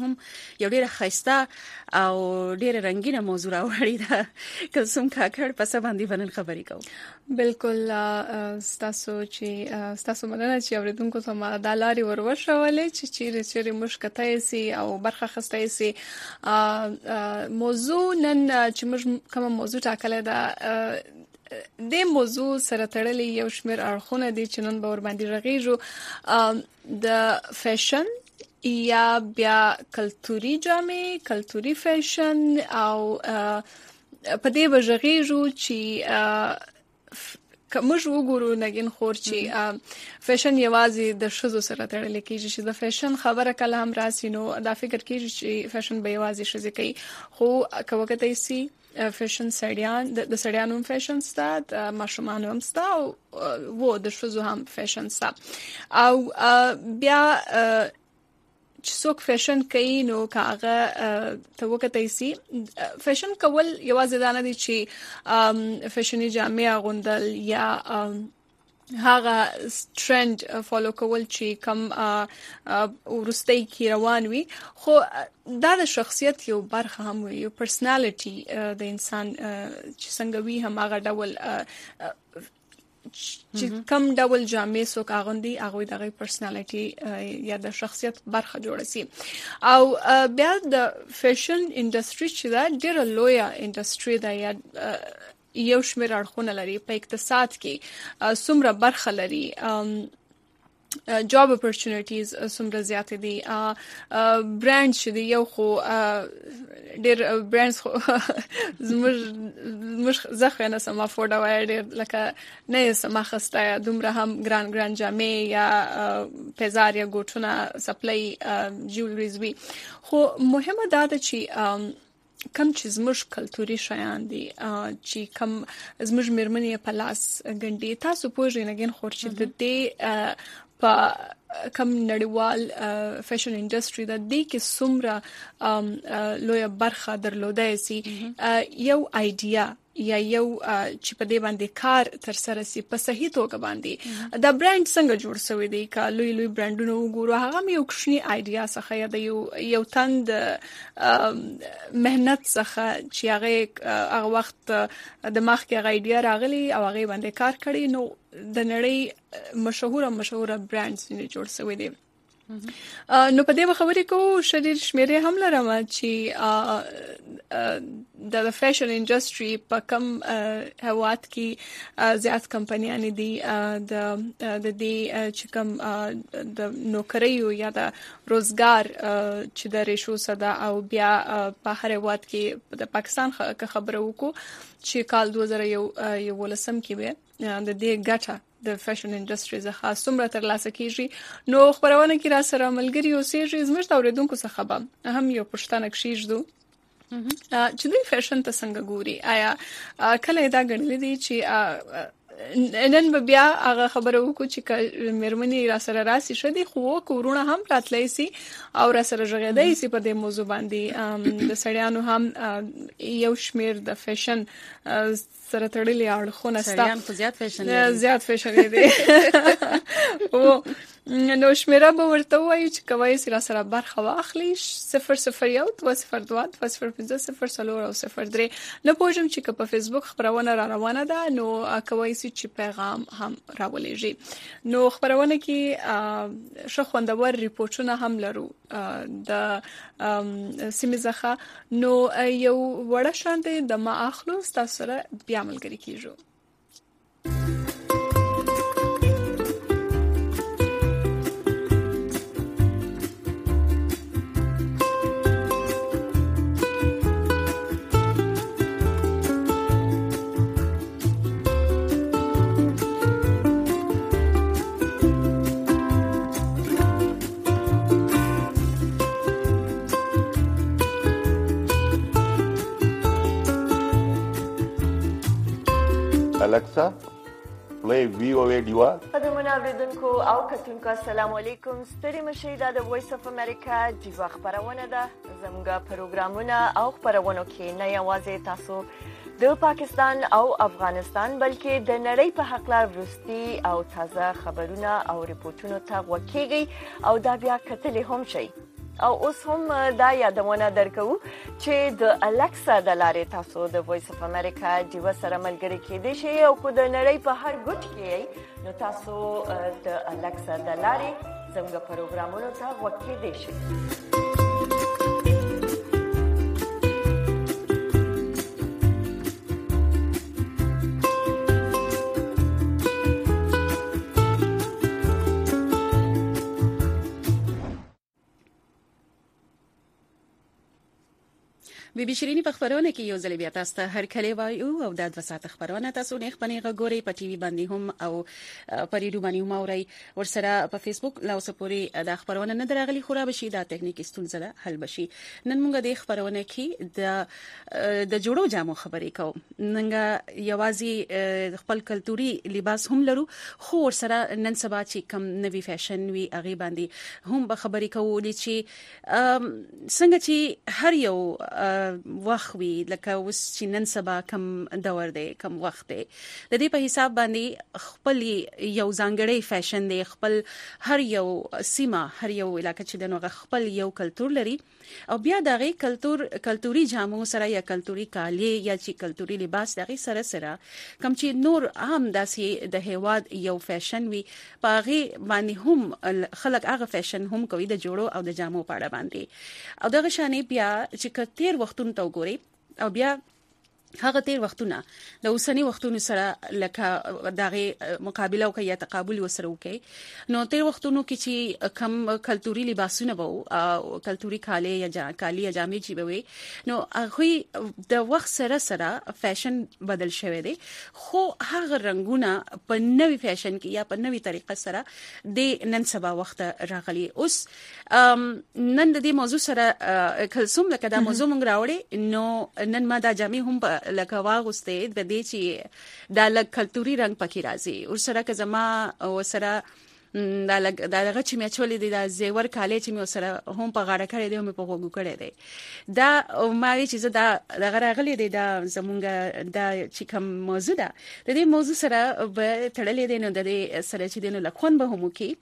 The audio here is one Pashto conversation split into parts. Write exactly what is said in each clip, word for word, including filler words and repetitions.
هم یو ډیره ښایسته او ډیره رنگینه موضوع راوړې ده. کلثوم کاکړ په څه باندې ونن خبرې کوو؟ بالکل ستاسو چې ستاسو مننه چې اوریدونکو ته ما د لارې ورورشولې چې چیرې چیرې مشکته سي او برخه خسته سي. موضوع نن چې موږ کوم موضوع ټاکلې ده د موضوع سره تړلې یو شمېر اړخونه دي چې نن به ور باندې رغېږو. د فیشن یا بیا کلتوري جامې، کلتوري فیشن او په دې به رغېږو چې موږ وګورو نګین خور چې فیشن یوازې د ښځو سره تړل کېږي چې د فیشن خبره کله هم راسي نو دا فکر کېږي چې فیشن به یوازې ښځې کوي، خو کوکته سي فیشن سړیان د سړیانو هم فیشن ستا، د ماشومانو هم ستا او و د ښځو هم فیشن ستا. او بیا چې څوک فیشن کوي نو کاغه ته وکړئ سي فیشن کول یوازې دا نه دي چې فیشني جامې اغوندل یا هغه ټرند فالو کول چې کم ورستۍ کې روان وي، خو دا د شخصیت یو برخه هم وي، یو پرسنالټي د انسان چې څنګه وي هم هغه ډول چې کم ډول جامې څوک اغوندي هغه دغه پرسنالټي یا د شخصیت برخه جوړه سي. او بیا د فیشن انډستری چې دا ډېره لویه انډستری ده یا یو شمېر اړخونه لري په اقتصاد کې څومره برخه لري، جاب اپورچونټیز څومره زیات دي، برانډ چې دی یو خو ډېر برانډز خو زموږ زموږ زخه نه سم افورډ وای ډېر لکه نه سم اخسته دومره هم ګران ګران جامې یا پیزار یا ګوټونه سپلای جوولریز وي، خو مهمه دا ده چې کم چې زموږ کلتوري شیان دي چې کم زموږ میرمنې په لاس ګنډي. تاسو پوهیږئ نګین خور چې د دې په کم نړیوال فیشن انډستری د دې کې څومره لویه برخه درلودای سي یو آیډیا یا یو چې په دې باندې کار تر سره سي په صحیح توګه باندې دا برانډ څنګه جوړ شوی دی. که لوی لوی برانډونه وګورو هغه یو کوچنی آیډیا څخه یا د یو یو تند مهنت څخه چې هغه هغه وخت د مخ کې آیډیا راغلی او هغه باندې کار کړی نو د نړۍ مشهور مشهور برانډز جوړ شوی دی. نو په دې خبرې کوو شریر شمیرې هم لرم چې د فیشن انډستری په کم هواد کې زیات کمپنیان دي د د دې چې کم د نوکریو یا د روزګار چې د ریشو صدا او بیا په هر هواد کې د پاکستان خبره وکړو چې کال دوه زره یولسم کې به د دې ګټه د فیشن انډستری څخه څومره ترلاسه کیږي. نو خبرونه کې را سره ملګری اوسېږي زموږ د اوریدونکو څخه به هم یو پښتنه کښیږدو چې دوی فیشن ته څنګه ګوري. آیا کله دا ګڼل دي چې نن به بیا هغه خبره وکړو چې مېرمنې را سره راسي شدي خو کورونه هم راتلی سي او را سره ژغېدی سي په دې موضوع باندې د سړیانو هم یو شمېر د فیشن سره تړلي اړخونه ستا سړیان خو زیات فیشن لري زیات فیشن لري او نو شمیره به ورته وایي چې کوي سره سره برخه واخلي صفر صفر یو دوه صفر دوه دوه صفر پنځه صفر څلور او صفر درې. نه پوهېږم چې که په فیسبوک خپرونه را روانه ده نو کوي چې پیغام هم راولېږي. نو خپرونه کې ښه خوندور ریپورټونه هم لرو د سیمې څخه، نو یو وړه شانتې د ما اخلو ستاسو سره بیا ملګري کیږو. Alexa, play V O A Diva. قدرمن اوریدونکو او کتونکو السلام علیکم. ستړي مشئ دا د وایس اف امریکا دیوا خبرونه ده. زموږ پروګرامونه او خبرونه کې نه یوازې تاسو د پاکستان او افغانستان بلکې د نړۍ په حق لار ورستي او تازه خبرونه او ریپورتونه ته وکیږي او دا بیا کتلې هم شي. او اوس هم دا یادونه درکو چې د الکسا د لارې تاسو د وایس اف امریکا ډیو سره ملګری کېدئ شئ او کو د نړۍ په هر ګوټ کې نو تاسو د الکسا د لارې زموږ پروګرامونو ته غوږ کېدئ شئ. بي بي شيريني په خبرونه کې یو ځل بیا تاسو ته هر کله وایو او د دوه ساعت خبرونه تاسو نه خپنه غوري په ټي وي باندې هم او په ریډیو باندې هم اوري ورسره په فیسبوک لا اوس پورې د خبرونه نه درغلي خورا بشي د ټکنیکی ستونزه حل بشي. نن موږ د خبرونه کې د د جوړو جامو خبرې کوو. ننګ یوازې خپل کلتوري لباس هم لرو خو ورسره نن سبا چې کم نوي فیشن وی اغه باندې هم به خبرې کوو چې څنګه چې هر یو وخت وی لکه اوس چې نن سبا کم دور دی کم وخت دی د دې په حساب باندې خپل یو ځانګړی فیشن دی خپل هر یو سیمه هر یو علاقې چې د نوغه خپل یو کلتور لري او بیا دغه کلتور کلتوري جامو سره یا کلتوري کالی یا چې کلتوري لباس دغه سره سره کم چې نور عام داسې د هیواد یو فیشن وی پاغي باندې هم خلک هغه فیشن هم کوي د جوړو او د جامو په اړه باندې او دغه شانې بیا چې کتیر وختونه تو ګوري او بیا هغه تیر وختونه د اوسنی وختونو سره لکه دغه مقابله او یا تقابل وسره وکي نو تیر وختونو کې چې کم کلتوري لباسونه وو او کلتوري کالی یا جا کالی یا جامې چې وي نو هغه د وخت سره سره فیشن بدل شوی دی خو هغه رنگونه په نوې فیشن کې یا په نوې طریقه سره د نن سبا وخت راغلي. اوس نن د دې موضوع سره کلسوم لکه دا موضوع مونږ راوړې نو نن ما دا جامې هم لکه واغسته د دې چې د لک کلتوري رنگ پکې راځي او سره که زما او سره دا لګ دا هغه چې مې چولې دي د زیور کاله چې مې سره هم په غاړه کړې دي هم په غوګو کړې دي دا ما وی چې زه دا د غراغلې دي دا زمونږ دا چې کوم موضوع ده د دې موضوع سره به تړلې دي نو د دې سره چې دینو لکون به هم کی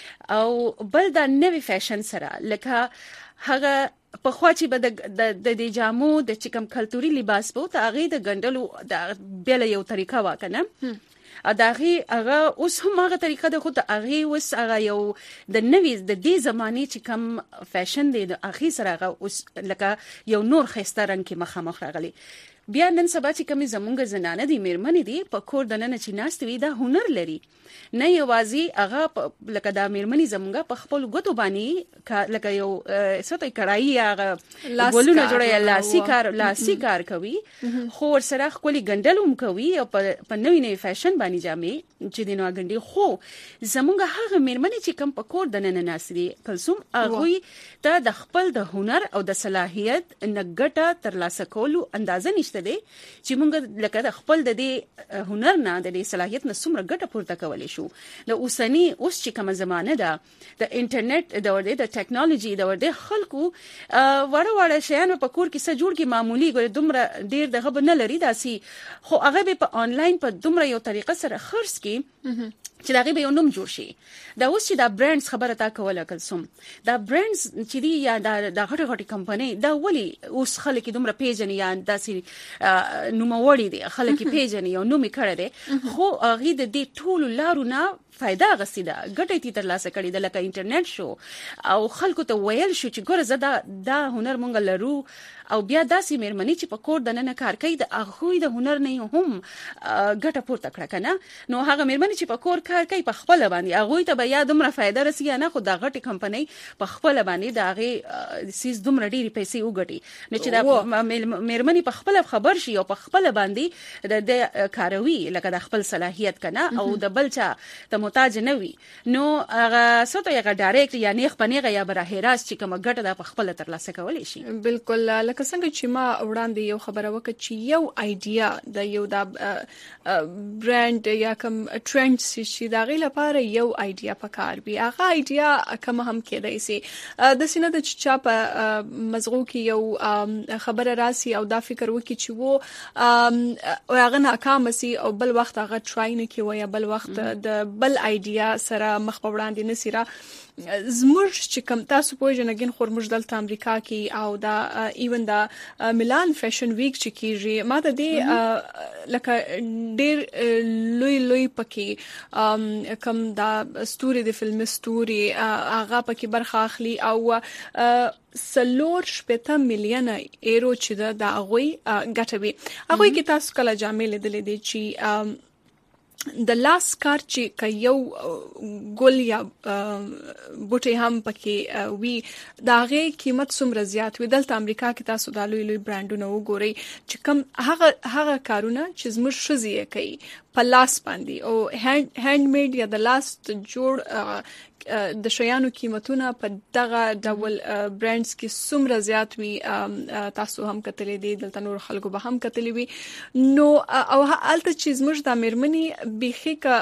او بل دا نوې فیشن سره لکه هغه په خوا چې به د د د جامو د چکم کلتوري لباس بو ته هغه د ګندلو د بل یو طریقه واکنه ا دغه هغه اوس هم هغه طریقه د خود هغه اوس هغه یو د نوې د دې زماني چې کم فیشن دی د اخی سره هغه اوس لکه یو نور خسته رنگ کې مخامخ راغلي. بیا نن سبا چې کمی زمونږ زنانه دي میرمنې دي په کور د نن چې ناستوي دا هنر لري نه یوازې هغه لکه دا میرمنې زمونږ په خپل غوتو باندې لکه یو څه کړای هغه ګولونه جوړي لاسي کار لاسي کار کوي خو سره خپل ګندلوم کوي او په نوې نوې فیشن باندې جامې چې دینو غندي خو زمونږ هغه میرمنې چې کم په کور د نن ناستوي کلسوم هغه ته د خپل د هنر او د صلاحيت نګټه تر لاسه کولو اندازه نشته دی چې موږ لکه د خپل د دې هنر نه د دې صلاحيت نه څومره ګټه پورته کولای شو. د اوسنی اوس چې کومه زمانه ده د انټرنیټ د ورده د ټیکنالوژي د ورده خلکو وړه وړه شیان په کور کې څه جوړ کی معمولی ګره دومره ډیر دغه بنه لري داسي خو هغه په انلاین په دومره یو طریقه سره خرڅ کی چې دغه به یو نوم جوړ شي. دا اوس چې دا برانډز خبره تا کوله کلسوم دا برانډز چې دی یا دا د غټ غټ کمپنۍ دا ولی اوس خلک دومره پیژني یا داسې نوموړي دي خلک پیژني او نومي کړه دي خو هغه د دې ټول لارو نه فائدہ غسیده ګټې تی تر لاسه کړي د لکه انټرنیټ شو او خلکو ته ویل شو چې ګوره زدا دا هنر مونږ لرو او بیا داسې میرمنې چې په کور د نن کار کوي د هغه د هنر نه هم ګټه پورته کړه کنه نو هغه میرمنې چې په کور کار کوي په خپل باندې هغه ته بیا دومره فائدہ رسي نه خو د غټي کمپنۍ په خپل باندې د هغه سیس دومره ډیری پیسې وګټي نو چې دا میرمنې په خپل خبر شي او په خپل باندې د کاروي لکه د خپل صلاحيت کنه او د بلچا د محتاج نه وي نو هغه سوته یې ډایرکټ یا نیخ پنیغه یا براه راست چې کوم ګټه د خپل تر لاسه کولای شي. بالکل لکه څنګه چې ما وړاندې یو خبره وکړه چې یو آیډیا د یو د برانډ یا کوم ټرند چې دا غي لپاره یو آیډیا پکار وي هغه آیډیا کوم هم کېدای شي د سینه د چا په مزغو کې یو خبره راسي او دا فکر وکړي چې وو هغه ناکام سي او بل وخت هغه ټرای نه کوي یا بل وخت د بل بل آیډیا سره مخ په وړاندې نسی را زموږ چې کم تاسو په جنګین خورموږ دلته امریکا کې او دا ایون دا میلان فیشن ویک چې کیږي ما د دې لکه ډیر لوی لوی پکې کم دا ستوري د فلم ستوري هغه پکې برخه اخلي او سلور شپږ میلیون ایرو چې دا غوي ګټوي هغه کې تاسو کله جامې لیدلې دي چې د لاس کار چې ک یو ګل یا بوټي هم پکې وی دا غي قیمت څومره زیات وي دلته امریکا کې تاسو د لوی لوی برانډونو وګورئ چې کم هغه هغه کارونه چې زموږ شزي کوي په لاس باندې او هاند هاند میډ یا د لاس جوړ د شیانو قیمتونه په دغه ډول برانډز کې څومره زیات وي تاسو هم کتلې دي دلته نور خلکو به هم کتلې وي نو او الته چې زموږ د امرمنې بيخي کا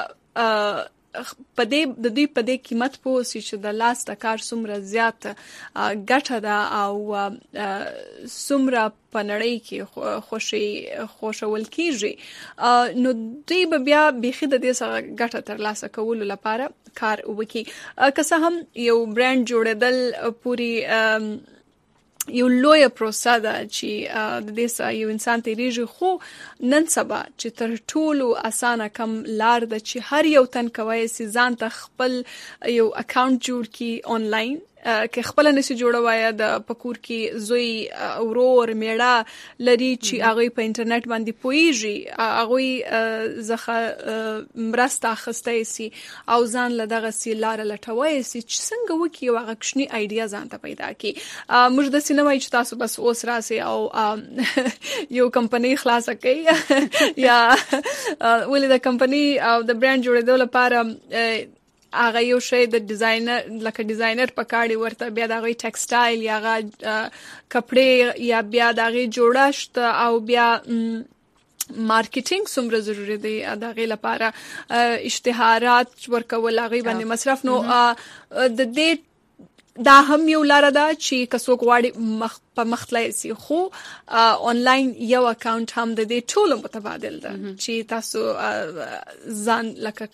پدې د دې پدې قیمت په سې چې د لاس د کار څومره زیات ګټه ده او څومره پنړی کې خوشي خوشول کیږي نو دوی به بیا بيخي د دې سره ګټه تر لاسه کول لپاره کار وکي که څه هم یو برانډ جوړېدل پوری یو لوی پروسه ده چې د دې سره یو انسان تیریږي خو نن سبا چې تر ټولو اسانه کم لار ده چې هر یو تن کوي سي ځان ته خپل یو اکاونټ جوړ کی آنلاین کې خپل نشي جوړوي د پکور کې زوی اورور میړه لري چې هغه په انټرنیټ باندې پويږي هغه زخه مرسته خسته سي او ځان له دغه سي لار لټوي سي چې څنګه وکي واغ کښنی ایډیا ځان ته پیدا کی موږ د سینما چې تاسو بس اوس راسي او یو کمپنی خلاصه کوي یا ولې د کمپنی او د برانډ جوړېدو لپاره هغه یو شی د ډیزاینر لکه ډیزاینر پکاړي ورته بیا د غي ټیکسټایل یا غا کپڑے یا بیا د غي جوړښت او بیا مارکیټینګ څومره ضروری دی د غي لپاره اشتهارات ورکول هغه باندې مصرف نو د دې دا هم یو لار ده چې کڅوک واړي مخ په مختلای سي خو آنلاین یو اکاونټ هم د دې ټولو متبادل ده چې تاسو ځان لکه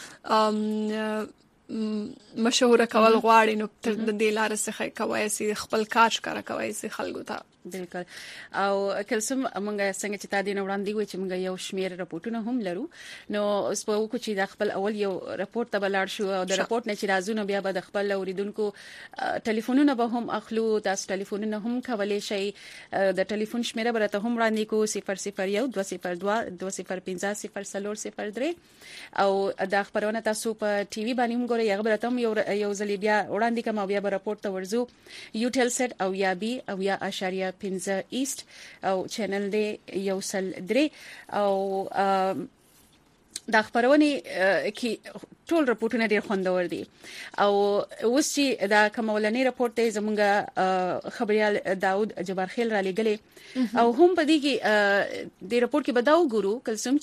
کا مشهور کول غواړي نو تر دې لار څخه کوي سي خپل کار ښکارا کوي سي خلکو ته بالکل او کلسم مونږه څنګه چې تا دې نو وړاندې وي چې مونږ یو شمیر راپورټونه هم لرو نو اوس په وکړو چې د خپل اول یو راپورټ ته بلار شو او د راپورټ نه چې راځو بیا به د خپل اوریدونکو ټلیفونونه به هم اخلو تاسو ټلیفونونه هم کولای شئ د ټلیفون شمیره برته هم وړاندې کو صفر صفر یو دوه صفر دوه دوه صفر پنځه صفر څلور صفر درې او د خبرونه تاسو په ټي وي باندې هم ګورئ هغه برته هم یو یو ځلې بیا وړاندې کوم بیا به راپورټ ته ورزو یو ټل سیټ او یا بي او یا اشاریه پنځه ایست او چینل دی یو سل درې او د خبرونه کې ټول راپورټونه ډېر خوندور دي او اوس چې دا کومولنی راپورټ دی زمونږ خبريال داود جبارخیل را لګلې او هم په دې کې د راپورټ کې بداو ګورو کلسم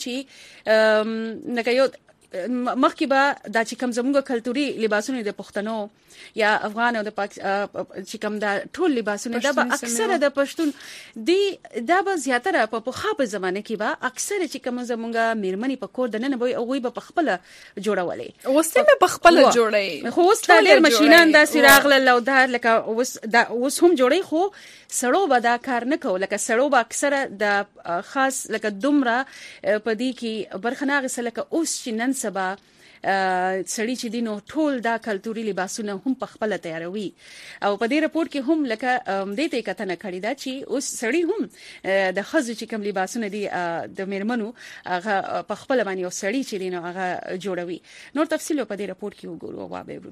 چې نګه یو مخکې به دا چې کوم زموږ کلتوري لباسونه د پښتنو یا افغان او د پاک چې کوم دا ټول لباسونه دا به اکثره د پښتون دی دا به زیاتره په پخوا په زمانه کې به اکثره چې کوم زموږ میرمنې په کور دنه به او به په خپل جوړولې اوس هم په خپل جوړي خو اوس ډېر ماشينان دا سراغ له دا لکه اوس دا اوس هم جوړي خو سړو به دا کار نه کول لکه سړو به اکثره د خاص لکه دومره په دې کې برخناغه سلکه اوس چې نن سبا سړی چې دینو ټول دا کلتوري لباسونه هم په خپل تیاروي او په دې راپورټ کې هم لکه دې ته کتنه کړی دا چې اوس سړی هم د خزو چې کوم لباسونه دي د میرمنو هغه په خپل باندې او سړی چې دینو هغه جوړوي نور تفصیل په دې راپورټ کې وګورو او وابه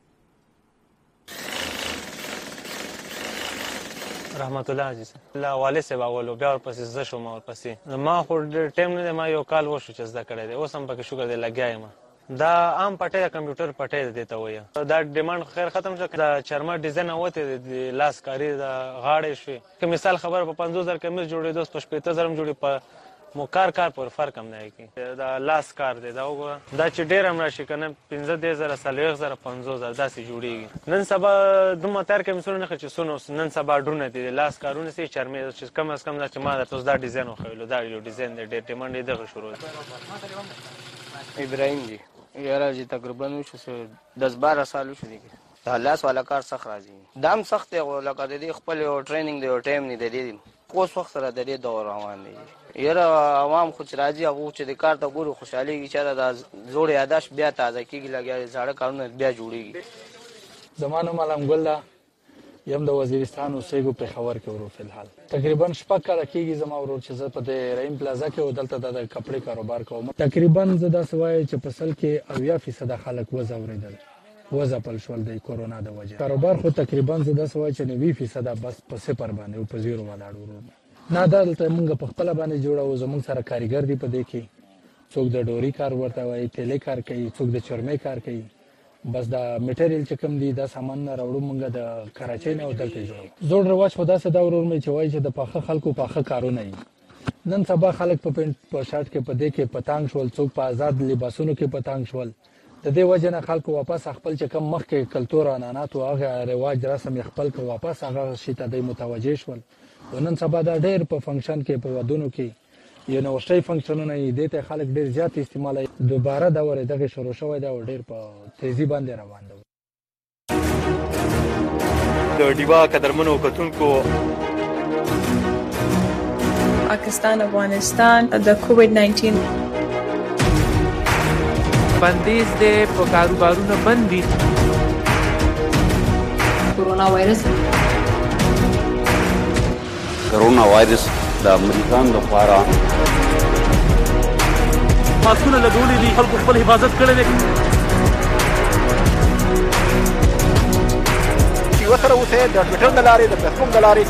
رحمت الله عزیز لا والي سبا ولو بیا ورپسې زه شوم ورپسې ما خو ټیم نه ما یو کال وشو چې زده کړی دی اوس هم پکې شوګر دی لګیایم دا عام پټه کمپیوټر پټه دی ته وایي دا ډیماند خیر ختم شو دا چرما ډیزاین اوته دی لاس کاری دا غاړې شوی که مثال خبر په پنځوس هزار کمیز جوړې دوست په شپږ هزار جوړې په مو کار کار پر فرق هم نه کی دا لاس کار دی دا وګوره دا چې ډیر هم راشي کنه پنځه هزار سلوي هزار پنځوس هزار داسې جوړیږي نن سبا دومره تر کې مسونه نه چې سونو نن سبا ډرونه دي لاس کارونه سي چرمه چې کم از کم دا چې ما د توس دا ډیزاین خو دا یو ډیزاین دی ډیر ډیماند دی دغه شروع ابراهیم جی یاره چې تقریبا وشو دس بارہ سال وشو دي دا لاس والا کار سخت راځي دام سخت دی لکه د دې خپل یو ټریننګ دی او ټایم نه دی اوس وخت سره د دې دور روان دی یاره عوام خو چې راځي هغه چې د کار ته ګورو خوشحالي چې دا زوړ یاداش بیا تازه کیږي لګیا زاړه کارونه بیا جوړیږي زمانو ملام ګل یم د وزیرستان اوسېږو په خبر کې ورو فلحال تقریبا شپږ کاله کېږي زما ورور چې زه په د رحیم پلازا کې ودلته د کپړې کاروبار کوم تقریبا زه داسې وایم چې په سل کې اویا فیصد خلک وځوریدل وځپل شول د کورونا د وجې کاروبار خو تقریبا زه داسې وایم چې نوي فیصد بس په صفر باندې او په زیرو ولاړ ورو نه دلته موږ په خپل باندې جوړو زموږ سره کاریګر دی په دې کې څوک د ډوري کار ورته وایي تیلې کار کوي څوک د چرمې کار کوي بس دا میټریل چې کوم دی دا سامان راوړو مونږ د کراچۍ نه ودلته جوړو زوړ رواج په داسې دا ورور مې چې وایي چې د پاخه خلکو پاخه کارونه وي نن سبا خلک په پینټ په شارټ کې په دې کې پتنګ شول څوک په آزاد لباسونو کې پتنګ شول د دې وجه نه خلکو واپس خپل چې کم مخ کې کلتور عنعنات او هغه رواج رسم خپل کو واپس هغه شي ته د متوجه شول نن سبا دا ډېر په فنکشن کې په ودونو کې یو نو شي فنکشنونه دې ته خلک ډېر زیات استعمال دوباره دا ور دغه شروع شوی دا ډېر په تیزی باندې روان دی د دیوا قدرمنو کتونکو پاکستان افغانستان د کووډ ناینټین بندیز دې په کاروبارونو بند دي کورونا وایرس کورونا وایرس د امریکان لپاره ماسکونه لګولې دي خلکو خپل حفاظت کړی دی چې وسره اوسه د ټویټر د لارې د فیسبوک د لارې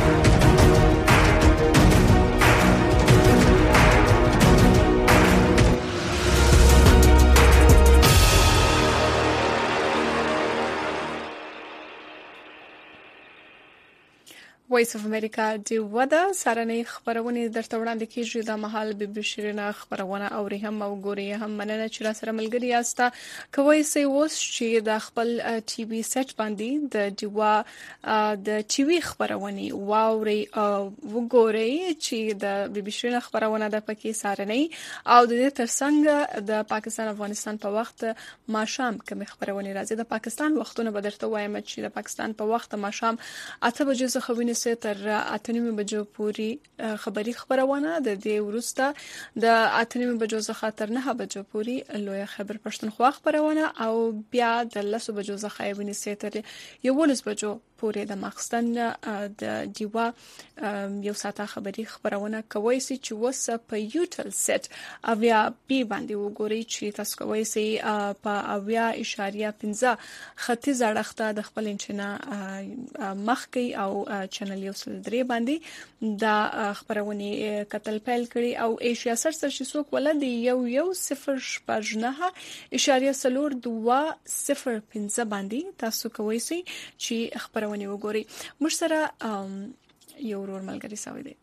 وایس اف امریکا دی ودا سارنې خبرونه درته وړاندې کیږي د محل بي بي شیرینه خبرونه او هم او ګوري هم مننه چې را سره ملګری یاستا کوي سي وس چې د خپل ټي وي سیټ باندې د دیوا د ټي وي خبرونه واوري او وګوري چې د بي بي شیرینه خبرونه د پکې سارنې او د دې ترڅنګ د پاکستان افغانستان په وخت ماشام کوم خبرونه راځي د پاکستان وختونه به درته وایم چې د پاکستان په وخت ماشام اته بجې څخه ونی تر اتنیمه بجو پوری خبری خبرونه د دې ورسته د اتنیمه بجو څخه تر نه بجو پوری لوی خبر پښتونخوا خبرونه او بیا د لسو بجو څخه ونی تر یولس بجو پوری د ماخستن د دیوا یو ساته خبری خبرونه کوي چې وسه په یوټل سیټ اویا پی باندې وګوري چې تاسو کوي چې په اویا اشاریه پنځه خطي زړښت د خپل انچنا مخکي او چینل یو سل درې باندې دا خبرونه کتل پیل کړي او ایشیا سر سر شي څوک ولدي یو یو صفر شپږ اشاریه سلور دوا صفر پنځه باندې تاسو کوي چې خبرونه وګوري موږ سره یو ورور ملګری سوي دی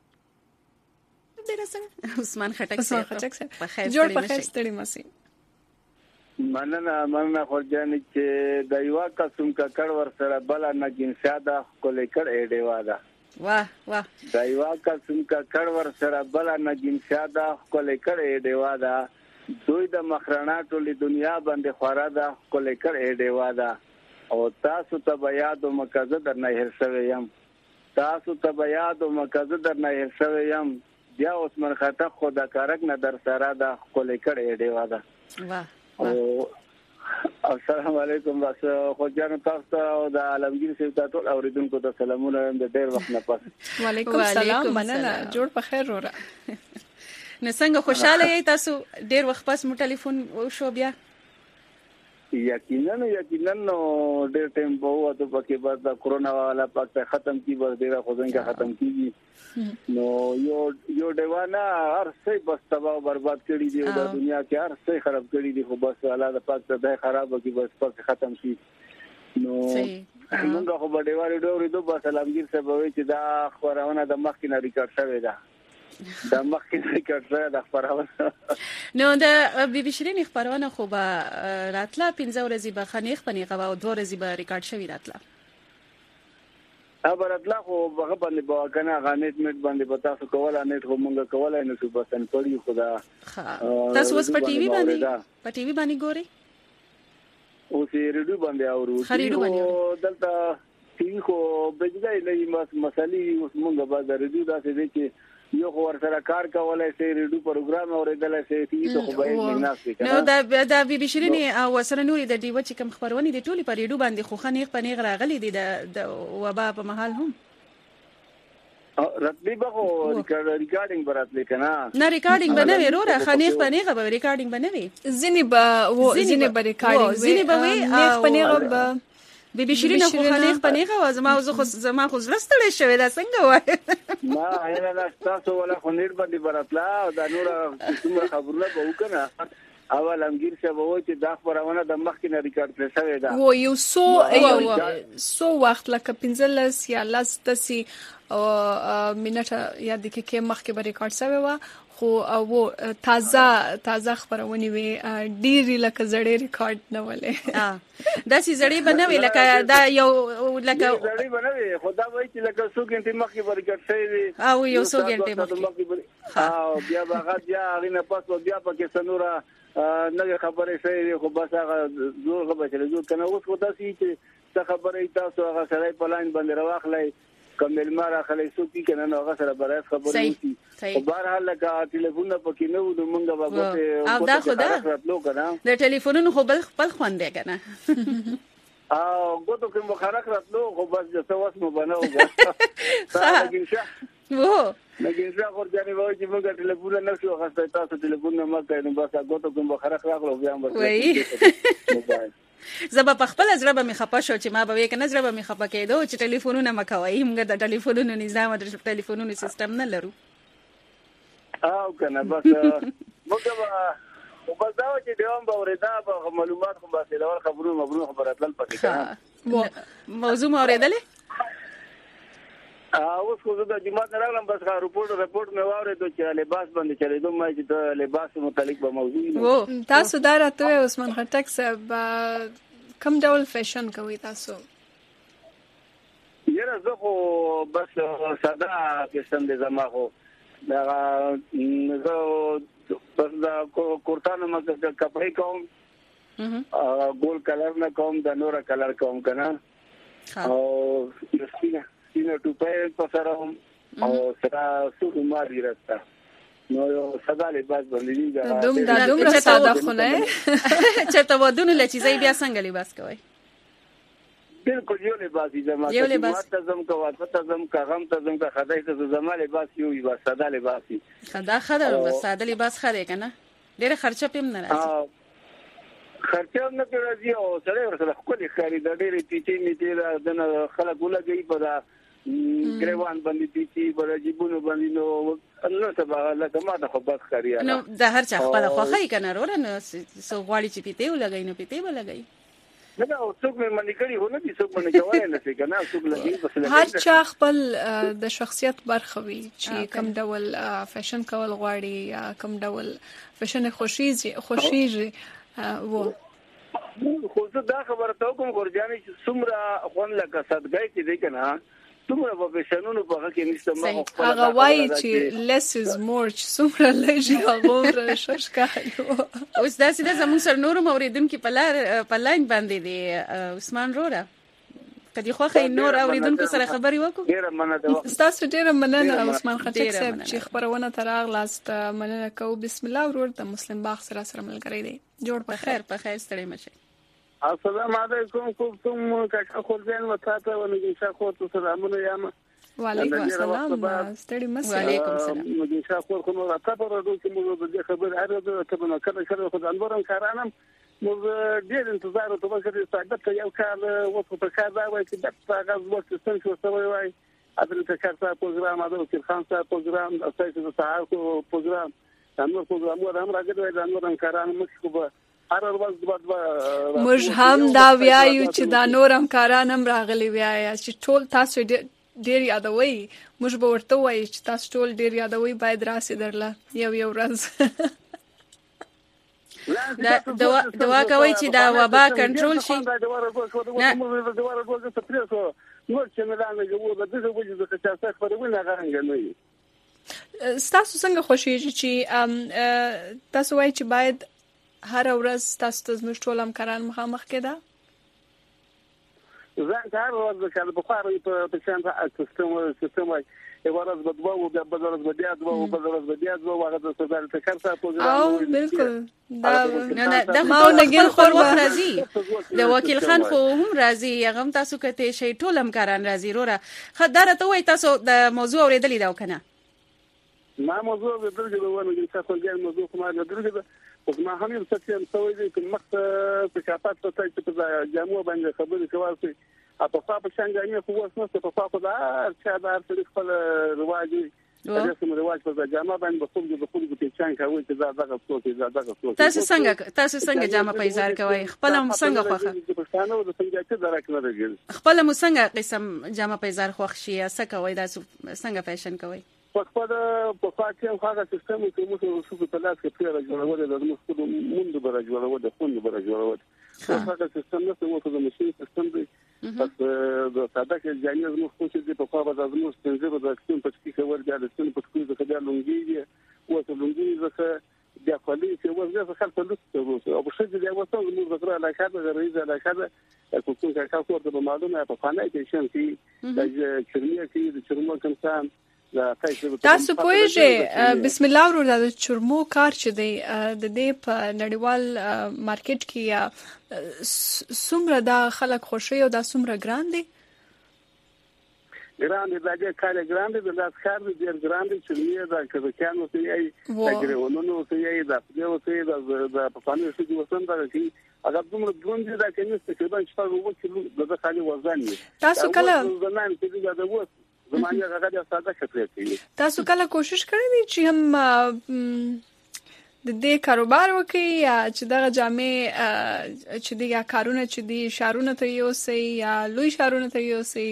عثمان خټک صاحب په خیر جوړ په خیر ستړي مسي مننه مننه خورجان چې د یو قسم ککړ ور سره بل نه جنساده کولې کړ اډې واده واه واه د یو قسم ککړ ور سره بل نه جنساده کولې کړ اډې واده دوی د مخراناتو له دنیا باندې خورا ده کولې کړ اډې واده او تاسو ته بیا د مکزه در نه هر شوی یم تاسو ته بیا د مکزه در نه هر شوی یم بیا عثمان خټک خدا کارک نه در سره د کولې کړ اډې واده واه السلام علیکم بس خو جان تاسو او د عالمگیر سیو تاسو اوریدونکو ته سلامونه د ډیر وخت نه پس وعلیکم السلام مننه جوړ په خیر وره نو څنګه خوشاله یې تاسو ډیر وخت پس مو ټلیفون وشو بیا یقینا یقینا نو ډېر ټیم په وته پکې بعد د کورونا والا پکې ختم کی بس ډېر خو څنګه ختم کیږي نو یو یو دیوانه هر څه بس تباہ برباد کړی دی د دنیا کې هر څه خراب کړی دی خو بس الله د پاک ته د خراب کی بس پکې ختم شي نو موږ خو په دیوالې ډورې دوه بس علمگیر صاحب وایي چې دا خبرونه د مخ کې نه ریکارډ شوی ده دا مخکې ریکارډ د خبرونه نو د بي بي شيرين خبرونه خو به راتله پنځه ورځې به خنیخ پنیغه او دوه ورځې به ریکارډ شوی راتله ابر راتله خو هغه باندې به کنه غانیت میټ باندې به تاسو کولای نه ته مونږ کولای نه څه بسن پړی خدا تاسو اوس په ټي وي باندې په ټي وي باندې ګوري او سي ریډیو باندې اورو خریدو باندې دلته ټي خو بجګای نه مس مسالې اوس مونږه بعد ریډیو داسې دي چې یو خو ورسره کار کولای شي ریډیو پروګرام اوریدلای شي ټي خو به نه ناسي کنه نو دا د بي بي شيريني او سره نوري د ډیو چې کوم خبرونه دي ټولي په ریډیو باندې خو خنیغ پنیغ راغلي دي د وبا په محل هم راتلی به خو ریکارډینګ براتلی کنه نه ریکارډینګ بنوي روره خنیغ پنیغه به ریکارډینګ بنوي ځینی به و ځینی به ریکارډینګ ځینی به وي خنیغ پنیغه به بي بي شيرينه خو خنیغ پنیغه و زما زه خو زما خو زړستړې شوې دا څنګه وای ما نه تاسو ولا خو نیر باندې براتلا او دا نور څومره خبرونه به وکنه اول امګیر شه وای چې دا خبرونه د مخ کې نه ریکارډ کړی شوی دا و یو سو یو سو وخت لکه پنځلس یا لاس تاسي او منټه یا د کې مخ کې به ریکارډ شوی و خو او تازه تازه خبرونه وي ډیری لکه زړې ریکارډ نه ولې دا سي زړې بنوي لکه دا یو لکه زړې بنوي خدا وایي چې لکه څو غنټې مخ کې به ریکارډ شوی او یو څو غنټې مخ کې او بیا به بیا غینه پاس بیا پکې سنورا نه خبرې شوی خو بس هغه زور به چلے جو کنه اوس خدا سي چې څه خبرې تاسو هغه سره په لاین باندې راوخلای کومل مارا خلای سو کی کنه نو هغه سره برای خبرې وسی او بهر حال لکه ټلیفون په کې نو د مونږه باغته او دا خدا د ټلیفونونو خو بل خپل خوان دی کنه او غوتو کوم خرق راتلو خو بس د توس مو بناو غا وو لکه څنګه ورځنی وای چې موږ ټلیفون نه شو غوښته تاسو ټلیفون نه مکه نو بس غوتو کوم خرق راغلو بیا هم زبا په خپل زړه به مخه پښو چې ما به وکنه زړه به مخه پکېدو چې ټلیفونونه مکوي موږ د ټلیفونونو نظام د ټلیفونونو سیستم نه لرو او کنه بس موږ به بس دا چې دیوم به وردا په معلومات کوم بس له خبرونو مبرونو خبراتل پکې کنه موضوع اوریدلې اوس خو د جماعت راغلم بس رپورټ رپورټ مې واورېدو چې لباس باندې چلے دوه ما چې د لباس متعلق به موضوع وو تاسو دا راته عثمان خټک صاحب کوم ډول فیشن کوي تاسو یره زه خو بس ساده فیشن دې زما خو دا زه بس دا کورتانو مګه کپڑے کوم ګول کلر نه کوم د نور کلر کوم کنه او سپینه سینه ټوپه په سره او سره سو ماري راځه نو یو ساده لباس باندې دا دوم دا دوم را ساده خو نه چرته ودونه لچې بیا څنګه لباس کوي بالکل یو لباس زما یو لباس تزم کوه تزم کغم تزم کا خدای ته زما لباس یو یو ساده لباس خدا خدا بس ساده لباس خره کنه ډېر خرچه پم نه راځي خرچه نه راځي او سره ورسره خپل خرید ډېر ټیټی میټی د خلک ولګي په ګریوان باندې پیتی برجبونو باندې نو الله تبارک لکه ما د خبرت خریا نو د هر چا خپل خوخه کنه ورو نه سو غواړي چې پیته ولګي نو پیته ولګي نه او څوک مې منی کړی هونه دي څوک منی کوي نه څه کنه څوک لګي بس هر چا خپل د شخصیت برخه وي چې کوم ډول فیشن کول غواړي یا کوم ډول فیشن خوشي خوشي وو خو زه دا خبره ته کوم ګورجاني چې څومره خون لکه صدګای چې دی کنه څومره په فیشنونو په هغه کې نشته ما هغه وایي چې less is more چې څومره لږی هغه ششکایو اوس دا سیده زموږ سر نور موریدونکو په لار په لاین باندې دی عثمان روره کدي خوخه نور اوریدونکو سره خبري وکړو ډیره مننه تاسو ډیره مننه عثمان خټک صاحب چې خبرونه تراغلاست مننه کو بسم الله ورور د مسلم باغ سره سره ملګری دی جوړ په خیر په خیر ستړي مشه السلام علیکم کوم کاکا خورځن وتاته ونګیشا خو ته سلامونه یم وعلیکم السلام ستړي مشه وعلیکم السلام ونګیشا خو کوم راته په ورو کې موږ د خبر اړه ته نه کړه کړه خو انورم کارانم موږ ډیر انتظار ته وکړو چې دا یو کال وڅ په کار دا وای چې د غاز وخت څنګه شو سوي وای اته ته کارته پروګرام اده چې خان صاحب پروګرام اساسي د سهار کو پروګرام نو پروګرام هم راګدوي د انورم کاران مخ کو موږ هم دا ویایو چې دا نور همکاران هم راغلي ویاي چې ټول تاسو ډیر یادوي موږ به ورته وایو چې تاسو ټول ډیر یادوي باید راسي درله یو یو ورځ دا دوا دوا کوي چې دا وبا کنټرول شي نه تاسو څنګه خوشیږي چې تاسو وایي چې باید هر ورځ تاسو ته زموږ ټول همکاران مخامخ کېده زه هر ورځ چې په خاري په شان سیستم سیستم یو ورځ بدوا او بل ورځ بدیا دوا او بل ورځ بدیا دوا هغه د سودال تکر ساتو او بالکل دا نه دا ما نګل خور وخت راځي د وکیل خان خو هم راځي هغه تاسو کته شي ټول همکاران راځي وروره خدای ته وای تاسو د موضوع اوریدلې دا وکنه ما موضوع د درجه ونه چې تاسو ګل موضوع کومه د درجه او ما هم یو څه چې سوي دي چې مخ په کاپات ته چې په جامو باندې خبرې کوي اته په څنګه یې خو وسنه په پاکو دا چې دا ارتل خپل رواجي دا سم رواج په جامه باندې په خپل د خپل په چان کوي چې دا دغه څوک دا دغه څوک تاسو څنګه تاسو څنګه جامه په ایزار کوي خپل هم څنګه خوخه په پښتانه د څنګه چې درک نه لګي خپل هم څنګه قسم جامه په ایزار خوښ شي څه کوي دا څنګه فیشن کوي په خپل په فاکیم هغه سیستم چې موږ شو په لاس کې پیره جوړول د موږ خپل مونږ به جوړول د خوند به جوړول هغه سیستم نه څه د مشین سیستم دی پس د ساده کې ځانګړي موږ خو چې په خوا به د موږ څنګه به د اکسون په کې ور د اکسون په کې د خدای لونګي او ته لونګي زکه د خپلې چې وځه خلک له څه او په شکل دی وته موږ ذکر علاقه د رئیس علاقه د کوڅو کې کاکو د معلومه په خانه کې شم چې د چرمیا کې د چرمو کمسان تاسو پوهیږئ بسم الله ورو د چرمو کار چې دی د دې په نړیوال مارکیټ کې یا څومره د خلک خوشي او د څومره ګران دی ګران دی دا کار ګران دی د کار دی ډیر ګران دی چې دا کبکانو ته یې د ګرونونو ته یې د خپل ته د په پانه شي وسند راځي اگر دومره دروند دا کني تقریبا شپږ وو چې د خالي وزن تاسو کله زمان کې دا وو زمانه هغه د ساده خطر کوي تاسو کله کوشش کړی دی چې هم د دې کاروبار وکړي یا چې دغه جامې چې دغه کارونه چې دي شارونه ته یوسي یا لوی شارونه ته یوسي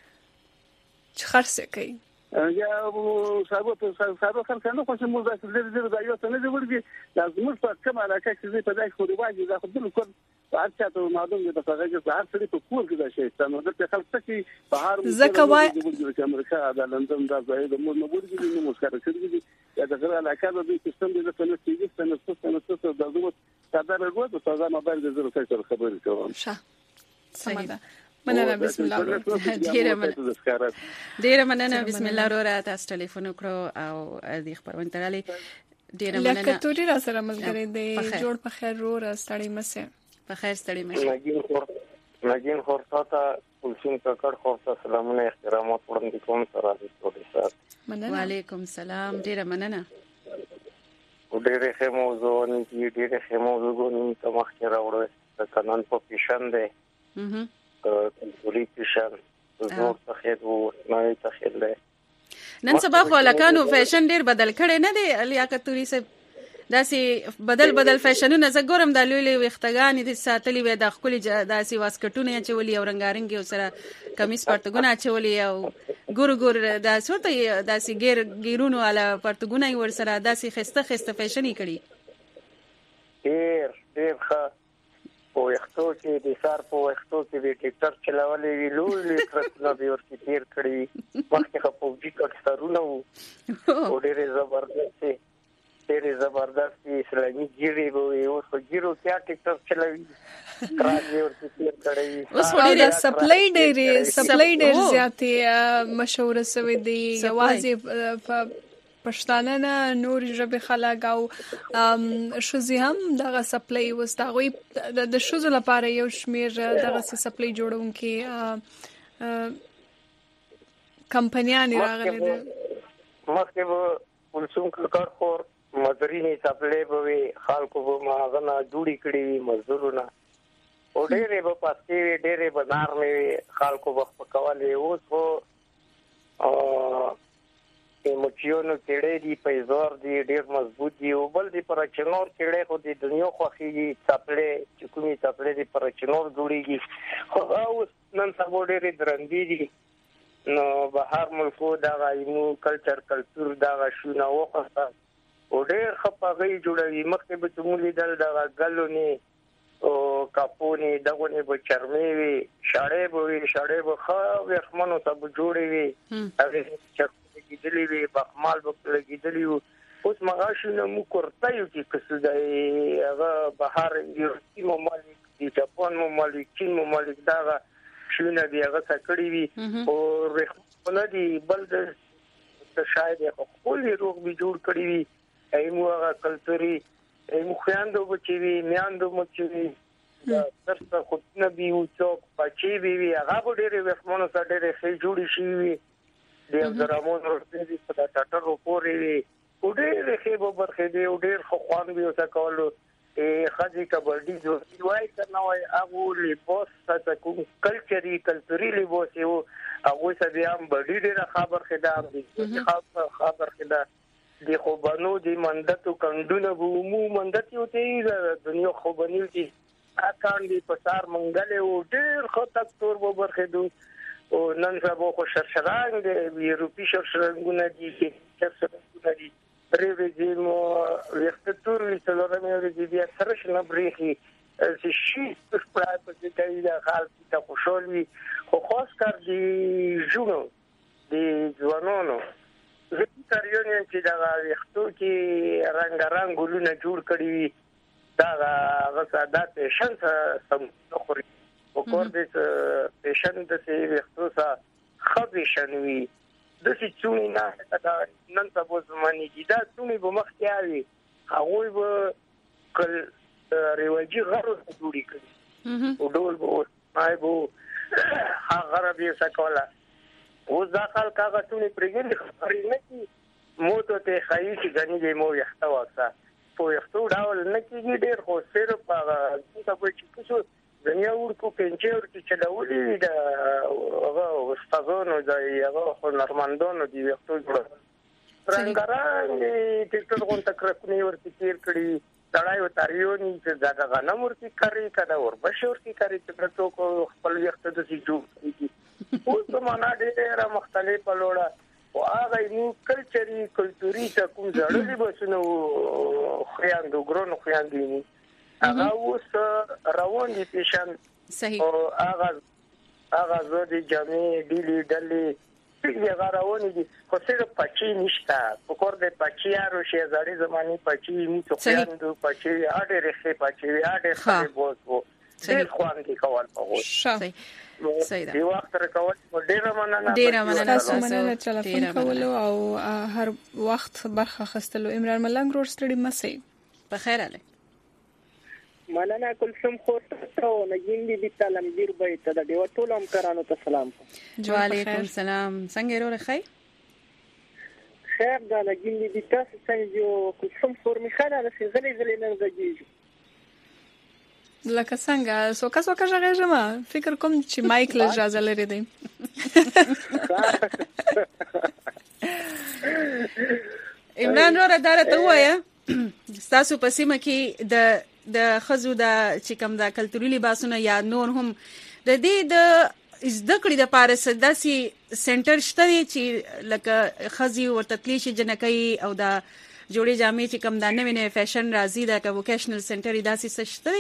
چې خرڅ کوي یا صاحب په صاحب خلک نه خو موږ د دې د یو څه نه دی ورګي لازم په کوم علاقه کې په دای خو رواجي دا خو د کور هر چا ته معلوم دی په هغه کې هر څه په کور کې دا شي ستنو د خلک ته په هر زکوای د امریکا د لندن د ځای د موږ نه ورګي نو مسکره کړی یا د غیر علاقه د سیستم د څه نه کیږي څنګه څه څه څه د دوه ساده رغوت او ساده موبایل د زړه څخه خبرې کوم شه صحیح ده مننه بسم الله ډیره مننه ډیره مننه بسم الله وروره تاسو ټلیفون وکړو او د خبرونه ترالي ډیره مننه لکه توري را سره ملګری دی جوړ په خیر وروره ستړي مسه په خیر ستړي مسه نګین خور نګین خور تاسو پولسین ککړ خور ته سلامونه احترامات وړاندې کوم سره د ستوري مننه وعلیکم السلام ډیره مننه ډیره ښه موضوع نه ډیره ښه موضوع نه تمخ کې راوړل د قانون په پیشن دی اها کلتوري پیشن زور تخیر وو نه تخیر دی نن سبا خو لکانو فیشن ډیر بدل کړي نه دی لیاقت توري سه داسې بدل بدل فیشنونه زه ګورم د لوی لوی وختګان دي ساتلي وي د خپل داسې واسکټونه چولي او رنگارنګ سره کمیس پرتګونه چولي او ګور ګور د سورته داسې غیر غیرونو والا پرتګونه ور سره داسې خسته خسته فیشني کړي ډیر ډیر ښه او وختو کې د سار په وختو کې د ټیکټر چلاولې وی لوی کرسنه به ورته تیر کړی وخت کې په دې کې ستارونه وو ډېر زبردست ډېر زبردست اسلامي ګیري وو او خو ګیرو کې ټیکټر چلاوي راځي ورته تیر کړی اوس ډېر سپلای ډېر سپلای ډېر زیاتې مشهور شوی دی یوازې په پښتانه نه نور ژبه خلک او شوزي هم دغه سپلای وستاوي د شوزو لپاره یو شمیر دغه سپلای جوړونکي کمپنیان راغلي دي مخکې به ولسون کار خور مزرینی سپلای به خلکو به ماغه جوړی کړی مزدورونه او ډېرې به پاتې ډېرې به نارمې خلکو به پکوالي اوس خو مچیونو کېړې دي پیزور دي ډېر مضبوط دي او بل دي پر چنور کېړې خو د دنیا خوخيږي چپلې چې کومي چپلې دي پر چنور جوړيږي خو اوس نن سبا ډېر درندې دي نو بهر ملکو دا غایمو کلچر کلچر دا غشونه وخته او ډېر خپغي جوړوي مخکې به تمولې دل دا غلونی او کاپونی دغه به چرمي وي شاړې به وي شاړې به خو ورخمنو ته جوړي وي هغه چې کېدلې وي بخمال به لګېدلې وو اوس مغاشونه مو کوړته یو کې کسدای هغه بهر یورپي ممالک دي جاپان ممالک چین ممالک دا شونه دی هغه سکړی وي او رخصتونه دي بل د شاید خپل روغ به جوړ کړی وي ایمو هغه کلتوري ایمو خیاندو بچوي میاندو مچوي ترڅو خو نبی او څوک پچی وی هغه ډېر وښمنو سره ډېر ښه جوړی شي د درامون ورته په ټاټر پورې ډېر ښه به برخه دی ډېر خو خوان به وسه کولو ای خځې کبډي جوړي وای کنه وای هغه لیبوس څه کوم کلچري کلتوري لیبوس یو هغه څه بیا هم ډېر خبر خدام دي خبر خدام د خوبانو د مندتو کندونه بو مو مندت یو ته د دنیا خوبانی دي اکان دي پسار منګل او ډېر خطر تور به برخه دو او نن سبا خو شرشران د یورپي شرشرانګونه دي چې څه دي پرېږدي مو وخت تور وی څلورمه ورځ بیا سره شنه بریخي چې شي په پای په دې کې دا حال ته خوشحال وي خو خاص کار دی جوړو دی ځوانانو زه کاریونه چې دا وختو کې رنگ رنگ ګلونه جوړ کړی دا غساده پیشن سم خوري او کور دې پیشن د سي وختو سره خبي شنوي د څه چونی نه دا نن تاسو زماني دي دا چونی به مختیاوي هغه به کل ریواجی غرو جوړی کړي او ډول به پای به هغه ربي سکولا او ځکه کاغه چونی پرګل خبرې نه کی مو ته ته خایي چې غني دې مو یحتا واسه په یختو ډول نه کیږي ډېر خو صرف هغه څه چې څه دنیا ورکو پنځه ورته چلولې دا هغه استادونو دا هغه هنرمندانو دی وختو جوړ رنگاران ټیکټر غون تکرکنی ورته تیر کړی تړای و تاریونی چې دا غنم ورته کوي کدا ور بشور کی کوي چې تاسو کو خپل وخت د سې جوړ او په معنا ډېر مختلف لوړه او هغه نو کلچري کلتوري چې کوم ځړلې بسنو خیاندو ګرونو خیاندینی هغه اوس روان دي پیشن صحیح او هغه هغه زودي جامې ډیلي ډلې څنګه روان دي خو څه پچی نشته په کور د پچیارو شي زړې زماني پچی مو څوکیاندو پچی اډه رخه پچی اډه خپل بوزو صحیح خوان دي کول په صحیح صحیح دی وخت رکول ډیر مننه ډیر مننه تاسو مننه ټلیفون کولو او هر وخت برخه خستلو عمران ملنګ روډ ستړي مسي په خیر اله مننه کلثوم خور ته نګین دي د تلمگیر به ته د دیو ټول هم کرانو ته سلام وعلیکم السلام څنګه ورو خی خیر دا نګین دي تاسو څنګه یو کلثوم خور می خاله د غلې غلې نن غږیږي لکه څنګه سوکا سوکا ژغېږم فکر کوم چې مایک له اجازه لري دی عمران رو دارته وایا تاسو په سیمه کې د د خزو د چې کوم د کلتوري لباسونه یا نور هم د دې د زده کړې د پاره سداسي سنټر شته چې لکه خزي او تطلیش جنکې او د جوړې جامې چې کوم د نوې نوې فیشن راځي د ووکیشنل سنټر داسي شته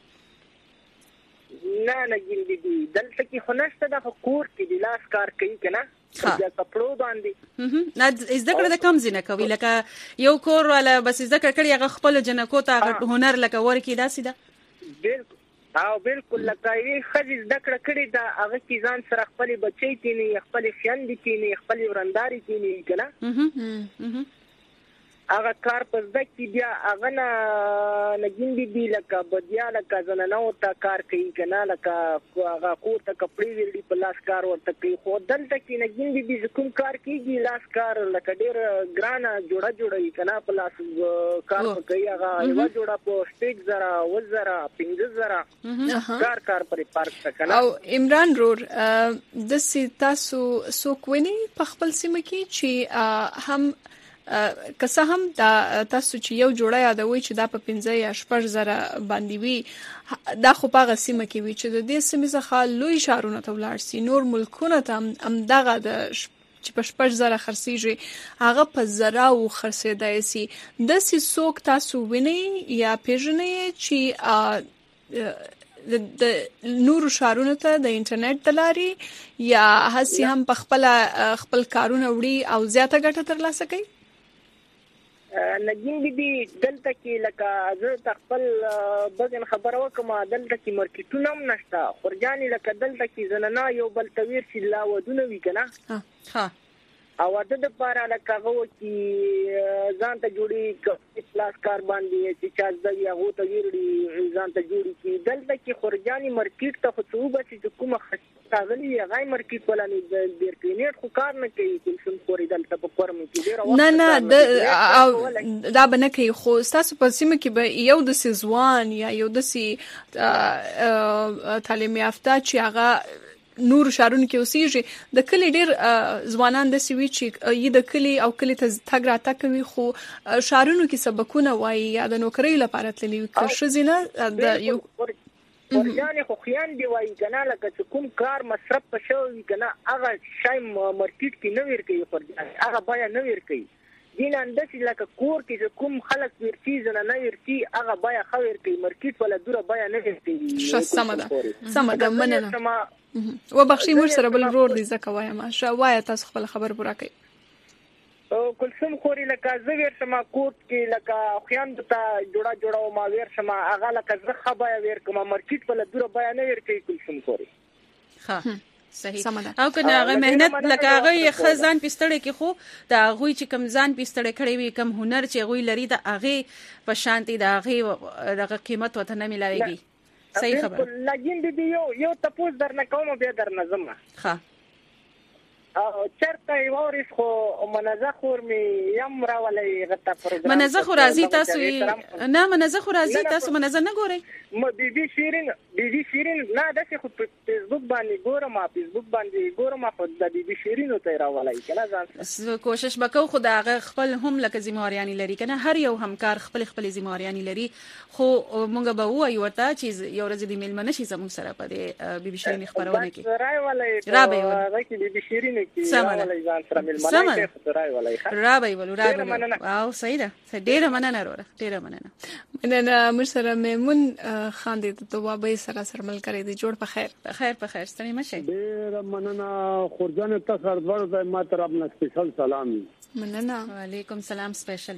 نه لګین دي دلته کې خنشته د کور کې د لاس کار کوي کنه د کپړو باندې نه زده کړه د کم زینه کوي لکه یو کور ولا بس زده کړی هغه خپل جنکو ته هنر لکه ورکی داسې ده بالکل او بالکل لکه یې خځې زده کړه کړې ده هغه کې ځان سره خپل بچی کینی خپل خویندې کینی خپل ورنداري کینی کنه هغه کار په زده کې بیا هغه نه نګین دي لکه بدیا لکه زنانو ته کار کوي کنه لکه هغه کو ته کپړې ویلې په لاس کار ورته کوي خو دلته کې نګین دي کوم کار کوي لاس کار لکه ډېر ګرانه جوړه جوړه کنه په لاس کار کوي هغه یو جوړه په سټیک زرا وزرا پنځه زرا کار کار پرې پارک کنه او عمران رور د تاسو سو کوینی په خپل سیمه کې چې هم که څه هم دا تاسو چې یو جوړه یادوي چې دا په پنځه یا شپږ زره باندې وي دا خو په غسیمه کې وي چې د دې سیمې څخه لوی شهرونه ته ولاړ سي نور ملکونه ته هم دغه د چې په شپږ زره خرڅیږي هغه په زره او خرڅېدای سي د سې څوک تاسو ویني یا پیژنې چې د نورو شهرونو ته د انټرنیټ د لارې یا هسي هم په خپل خپل کارونه وړي او زیاته ګټه ترلاسه کوي نګین بیبي دلته کې لکه زه خپل بګن خبره وکم دلته کې مارکیټونه هم نشته خورجاني لکه دلته کې زنانا یو بل تویر چې لا ودونه وی کنه ها او د د پاره لکه غو چې ځان ته جوړي پلاس کار باندې چې چا د یو ته ویړي ځان ته جوړي چې دلته کې خورجاني مارکیټ ته خصوصا چې کومه خاصه غي مارکیټ ولا نه د بیرکینټ خو کار نه کوي کوم خوري دلته په فورم کې ډیر وخت نه نه او دا بنه کوي خو تاسو په سیمه کې به یو د سیزوان یا یو د سی تعلیم یافته چې هغه نور شارون کې اوسېږي د کلی ډیر ځوانان د سوي چې ی د کلی او کلی ته تګ را تکوي خو شارونو کې سبقونه وایي یا د نوکری لپاره تللی که شزینه د یو ورجانې خو خیان دی وایي کنه لکه چې کوم کار مصرف پښوي کنه هغه شای مارکیټ کې نه ور کوي ورجانې هغه بیا نه ور کوي دین انداسي لکه کور کې کوم خلک ورچی زنه نه ورچی هغه بیا خور کوي مارکیټ ولا دوره بیا نه ورچی ش سمده سمده مننه و بخشي مر سره بل ورور دي زکه وایم شا وای تاسو خپل خبر پورا کوي او کلسم خوري لکه زویر سما کوټ کې لکه خیان ته جوړا جوړاو ما ویر سما هغه لکه زخه بیا ویر کوم مارکیټ ولا دوره بیا نه ور کوي کلسم خوري ها صحیح او کنه هغه مهنت لکه هغه خزان پستړې کې خو دا هغه چې کم ځان پستړې کړې وي کم هنر چې هغه لري دا هغه په شانتي دا هغه دغه قیمت وته نه ملایږي صحیح خبر لګین دي یو یو تاسو درنه کوم به درنه زما ها او چرته یورس خو منزه خور می یم راولې غته پروګرام منزه خو راځي تاسو نه منزه خو راځي تاسو منزه نه ګورئ م بي بي شیرین بي بي شیرین نه داسې خو فیسبوک باندې ګورم فیسبوک باندې ګورم خو د بي بي شیرین ته راولې کنه ځان کوشش وکاو خو دا خپل هم لکه ذمہاریانی لري کنه هر یو همکار خپل خپل ذمہاریانی لري خو مونږ به وایو ورته چې یو ورځ د میلمنه شي زموږ سره په دې بي بي شیرین خبرونه کې راولې راولې بي بي شیرین سمه رابای ولو رابای واو صحیح ده ډیره مننه وروره ډیره مننه مننه مرسره میمون خاندې ته دوابې سره سره مل کړې دي جوړ په خیر په خیر په خیر ستړي مشه ډیره مننه خورجان ته سردور د ما طرف نه سپیشل سلام مننه وعلیکم سلام سپیشل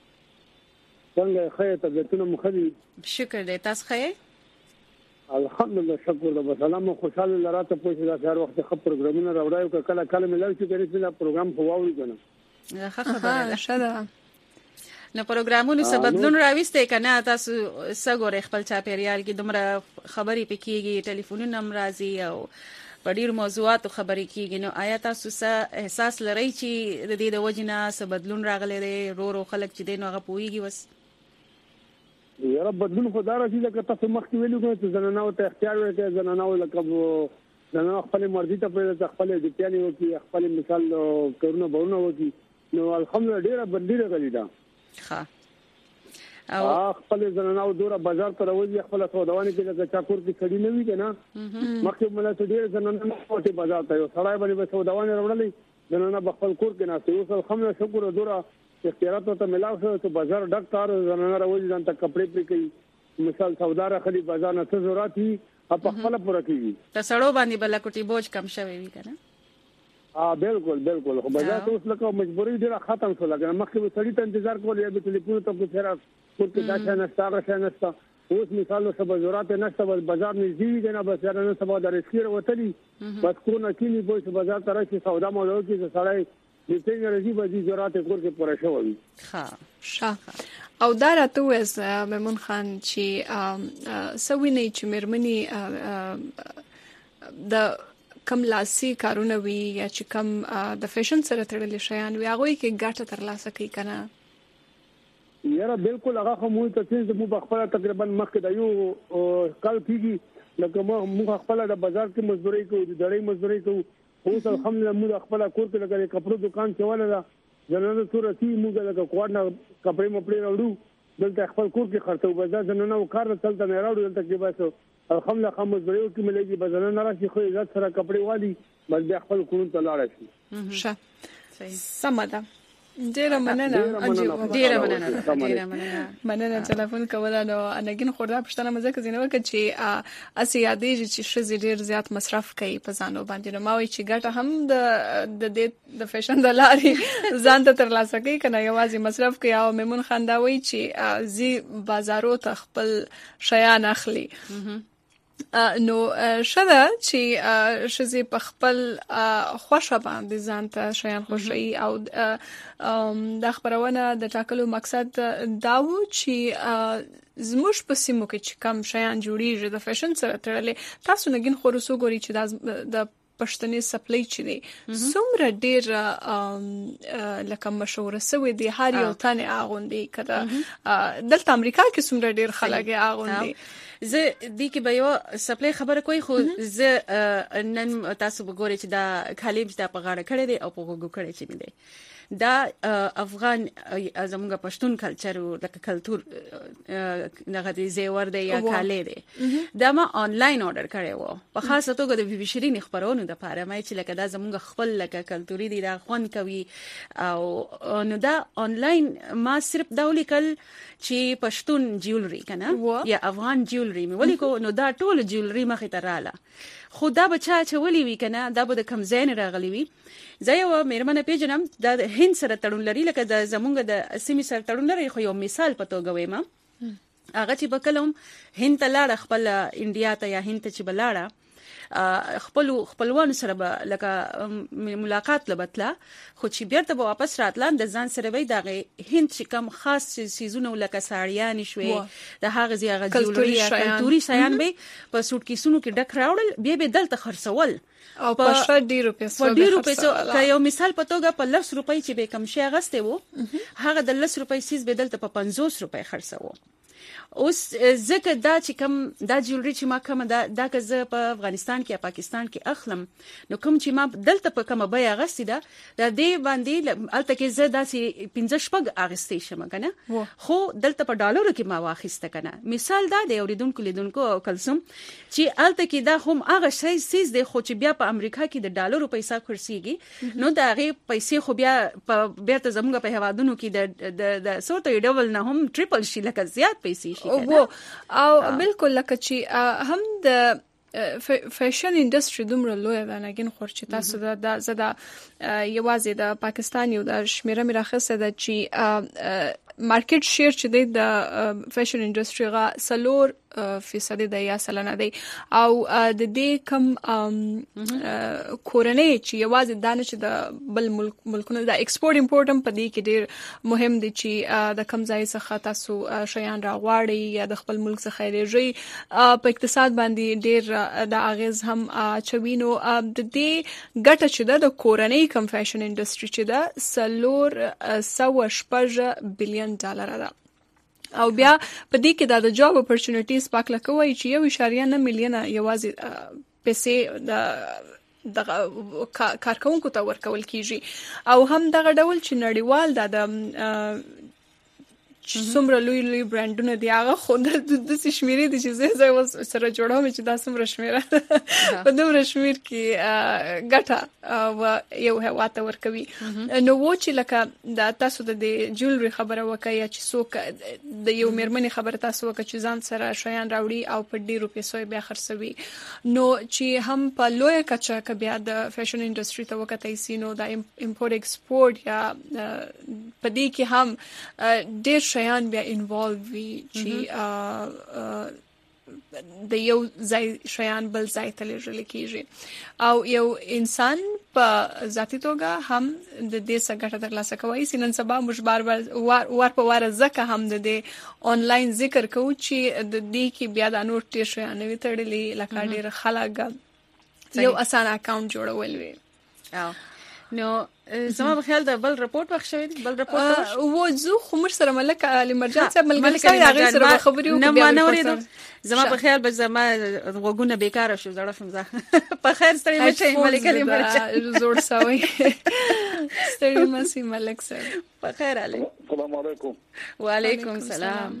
څنګه خیر ته ته مخدي شکر دې تاسو خیر الحمدلله شکر الله سلام خوشاله لراته پوښتنه دا هر وخت خبر پروګرامونه راوړایو کله کله ملل چې کړي چې پروګرام خواوري کنه ښه خبره ده نو پروګرامونو سبدلون راويسته کنه تاسو سګور خپل چاپیریال کې دومره خبرې پکېږي ټلیفونونه هم راځي او په ډیر موضوعاتو خبرې کیږي نو آیا تاسو څه احساس لرئ چې د دې د وجنه سبدلون راغلي دی رو رو خلک چې دین هغه پويږي وس یا رب بدلون خدا راځي لکه تاسو مخکې ویلو چې زنانو ته اختیار ورکړي زنانو لکه زنانو خپل مرضی ته په خپل د پیاني وکي خپل مثال کورونه بورونه وکي نو الحمدلله ډیره بدلیره غلي دا ها او خپل زنانو دوره بازار ته راوځي خپل سوداواني کې لکه چاکور کې کړي نه وي کنه مخکې مله ته ډیره زنانو په بازار ته یو سړی باندې سوداواني راوړلې زنانو بخپل کور کې ناسي اوس الحمدلله شکر دوره اختیارات ته ملاو شو ته بازار ډاکټر زنانه راوځي ځان ته کپڑے پرې کوي مثال سودار خلی بازار نه څه ضرورت وي په خپل پوره کوي ته سړو باندې بل کوټي بوج کم شوی وي کنه اه بالکل بالکل خو بازار ته اوس لکه مجبوري ډیره ختم شو لکه مخکې سړی ته انتظار کول یا به ټلیفون ته کو چیرې کوټه دا څه نه ستاره څه نه اوس مثال سبا ضرورت نشته بس بازار نږدې دی نه بس نه سبا د رسکیر وتلی بس کو نه کینی به بازار ته راشي سودا مو لوي چې سړی د څنګه راځي به ضرورت کور کې پوره شوی ها شاه او دا راته وس میمون خان چې سوینه چې مرمنی د کم لاسي کارونه وی یا چې کم د فیشن سره تړلې شیان وی هغه کې ګټه ترلاسه کوي کنه یاره بالکل هغه خو مو ته چې مو بخپله تقریبا مخکې د یو کال کېږي لکه مو خپله د بازار کې مزدوري کوو د دړۍ مزدوري کوو اوس الحمدلله موږ خپل کور کې لګړې کپړو دکان چواله دا جنانه صورتي موږ لګ کوړنا کپړې مپړې راوړو دلته خپل کور کې خرڅو بازار جنانه کار چلته نه راوړو دلته کې بس الحمدلله خمس وريو کې ملګي بازار نه راشي خو عزت سره کپړې وادي بس بیا خپل کور ته لاړ شي ښه صحیح سمده ډیره مننه ډیره مننه ډیره مننه مننه ټلیفون کوله. نو انګین خوردا پښتنه مزه کې زینو کې چې اسی یادې چې شزي ډیر زیات مصرف کوي په ځانو باندې. نو ما وی چې ګټه هم د د د فیشن د لارې ځان ته تر لاسه کوي کنه یوازې مصرف کوي. او میمون خنداوي چې زی بازارو ته خپل شیان اخلي. نو شته چې شزي په خپل خوښه باندې ځان ته شیان خوشي. او د خبرونه د ټاکلو مقصد دا و چې زموږ په سیمو کې چې کم شیان جوړیږي د فیشن سره تړلې تاسو نګین خورسو ګوري چې د پښتني سپلای چي دي څومره ډیر لکه مشهور سوی دی هر یو تنه اغوندي کده دلته امریکا کې څومره ډیر خلک اغوندي. زه دې کې به یو سپلای خبره کوي خو زه نن تاسو وګورئ چې دا خالب چې په غاړه کړی دی او په وګو کړی چې دی دا افغان زموږ پښتون کلچر او د کلچر دغه دی زیور دی یا کاله دی دا ما آنلاین آرډر کړی وو په خاصه توګه د بي بي شيرین خبرونو د پاره مې چې لکه دا زموږ خپل لکه کلچري دی دا خوان کوي. او نو دا آنلاین ما صرف دا ولیکل چې پښتون جیولري کنه یا افغان جیولري مې ولیکو. نو دا ټول جیولري مخې ته رااله خو دا بچا چې ولي وی کنه دا به د کم زین راغلی وي. زه یو مېرمنه پیژنم د هند سره تړون لري لکه د زمونږ د سیمې سره تړون لري. خو یو مثال په توګه وایم هغه چې بکلم هند ته لاړ خپل انډیا ته یا هند ته چې بلاړه خپل خپلوان سره لکه ملاقات لبتله خو چې بیرته به واپس راتلان د ځان سره وي د هند چې کم خاص سیزونه لکه ساړیان شوي د هغه زیغه جوړري یا کلتوري شیان به په سوټ کیسونو کې ډک راوړل بیا به دلته خرڅول او په شل ډیرو پیسو په ډیرو پیسو که یو مثال په توګه په لس روپۍ چې به کم شي غسته وو هغه د لس روپۍ سیز به دلته په پنځوس روپۍ خرڅو. اوس ځکه دا چې کوم دا جوړري چې ما کوم دا دا که زه په افغانستان کې یا پاکستان کې اخلم نو کوم چې ما دلته په کومه بیا غستی دا د دې باندې الته کې زه داسې پنځه شپږ اغستې شم کنه خو دلته په ډالرو کې ما واخیسته کنه. مثال دا دی اوریدونکو لیدونکو او کلسم چې الته کې دا هم هغه شی سیز دی خو چې بیا په امریکا کې د ډالرو پیسې خرڅيږي نو دا هغه پیسې خو بیا په بیرته زموږ په هوادونو کې د د سوته ډبل نه هم ټریپل شي لکه زیات پیسې او او بالکل لکه چې هم د فیشن انډستری دومره لوی ده نګین خور چې تاسو د زدا یوازې د پاکستان یو د شمیره میراخصه ده چې مارکیټ شیر چې د فیشن انډستری غا سلور فیصد دی یا سلنه دی. او د دې کم کورنۍ چې یوازې دانه چې د بل ملک ملکونو د ایکسپورت امپورټ هم په دې کې ډیر مهم دي چې د کم ځای څخه تاسو شیان راغواړي یا د خپل ملک څخه لري په اقتصاد باندې ډیر د اغیز هم چوینو. د دې ګټه چې د کورنۍ کم فیشن انډستری چې د سلور سو شپږ بلین ډالر ده. او بیا په دې کې د جاب اپورچونټیز پاک لکوي چې یو اشاریه نه میلیونه یوازې پیسې د د کارکونکو ته ورکول کیږي. او هم دغه ډول چې نړیوال د څومره لوی لوی برانډونه دی هغه خو د دې شمیرې دي چې زه زه سره جوړوم چې دا څومره شمیره په دومره شمیر کې ګټه او یو هواته ورکوي. نو و چې لکه د تاسو د جوړري خبره وکړه چې څوک د یو میرمنې خبره تاسو وکړه چې ځان سره شیان راوړي او په ډیرو پیسو بیا خرڅوي نو چې هم په لوی کچه کې بیا د فیشن انډستری ته وکړای سي نو د امپورټ ایکسپورت یا په دې کې هم ډیر شیان بیا انوالو وي چې د یو ځای شیان بل ځای ته لیږل کیږي. او یو انسان په ذاتي توګه هم د دې څخه ګټه ترلاسه کوي. نن سبا موږ بار بار ور په واره ځکه هم د دې آنلاین ذکر کوو چې د دې کې بیا د نور ټیر شیان وي تړلې لکه ډیر خلک یو اسانه اکاونټ جوړول وي. او نو زما په خیال د بل رپورت وخت شوی بل رپورت و زو خمر سره ملک علي مرجان صاحب ملګری سره هغه سره خبري وکړه نه ما نوریدم. زما په خیال به زما وګونه بیکاره شو زړه شم زه په خیر ستړي مچي ملک علي مرجان زوړ سوي ستړي مسي ملک صاحب په خیر علي. السلام علیکم. وعلیکم السلام.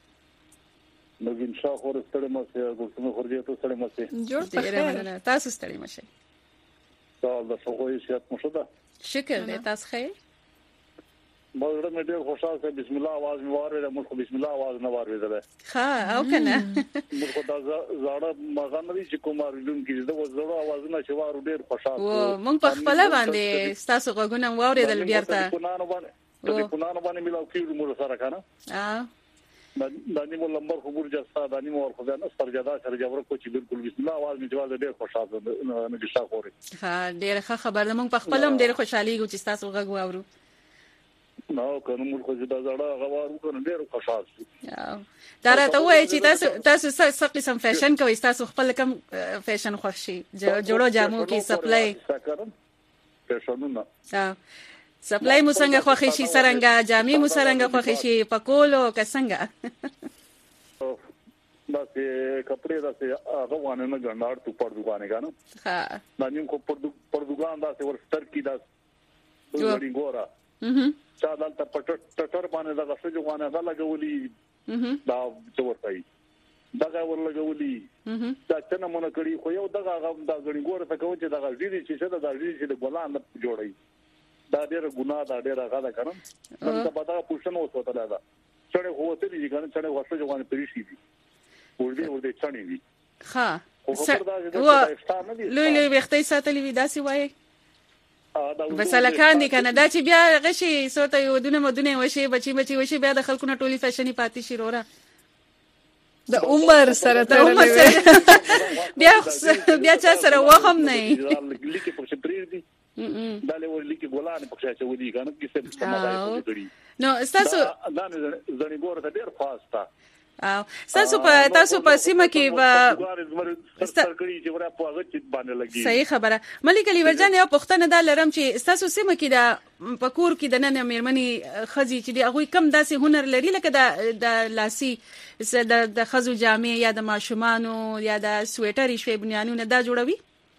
نګین شاه خور ستړي مسي ګوتمه خورجه ته ستړي مسي جوړ په خیر تاسو ستړي مشي تاسو د سوغوي شیات مشوده شکر دې تاسو خیر. مګر مې ډېر خوشاله سم بسم الله आवाज مې واورېده موږ بسم الله आवाज نه واورېدل ها او کنه موږ دا زړه مغانري چې کومار لون کې دا زړه आवाज نه چې وارو ډېر خوشاله و موږ په خپل باندې تاسو غوګونه واورېدل بیرته پونانو باندې ته پونانو باندې ملاو کیږي موږ سره کنه ا دا نیمه لمبر خبر جستا دا نیمه ور خدای نه سرجدا سرجبر کو چې بالکل بسم الله आवाज مې جواز ډېر خوشاله نه ګشا خوري ها ډېر ښه خبر ده موږ په خپل هم ډېر خوشالي ګو چې تاسو غوږ واورو نو کنه موږ خو دا زړه غوارو کنه ډېر خوشاله شو دا راته وایي چې تاسو تاسو څه قسم فیشن کوي تاسو خپل کم فیشن خوښي جوړو جامو کې سپلای فیشنونه ها سپلای مو څنګه خوښي شي سرنګا جامې مو سرنګا خوښي شي پکولو کسنګا دا چې کپڑے دا چې هغه وانه نه ګڼار تو پر دکانې غانو ها دا نیم کو پر پر دکان دا چې ور ستر کی دا وړي ګورا mhm چا دلته پټ ټټر باندې دا څه جوانه دا لګولي mhm دا څه ورتای دا ور لګولي mhm دا څنګه مونږ کړی خو یو دغه دا غړي ګوره ته کوم چې دا غړي چې څه دا غړي چې د ګلان جوړي دا ډېر ګناه دا ډېر هغه ده کنه دا په دا پوښتنه وسوته دا څنګه هوته دي کنه څنګه وښه جوانه پریشي دي ورته ورته څنګه دي ها لوی لوی وختي ساتلې وي داسې وایي مثلا کان دي کنه دا چې بیا غشي سوته یو دونه مدونه وشي بچي بچي وشي بیا د خلکو نه ټولي فیشني پاتې شي رورا د عمر سره تړلې بیا بیا چا سره وهم نه لیکي په شپري دي دا له ور لیکي ګولانه په څه ودی کنه کیسه سمادای کوي نو تاسو دا نه ځنی ګوره ته ډیر فاسټه او تاسو په تاسو په سیمه کې به صحیح خبره ملک علی ورجان یو پښتنه دا لرم چې تاسو سیمه کې دا پکور کې د نن میرمنې خزي چې دی هغه کم داسې هنر لري لکه د لاسي د د خزو جامې یا د ماشومانو یا د سویټر شوي بنیانونه دا جوړوي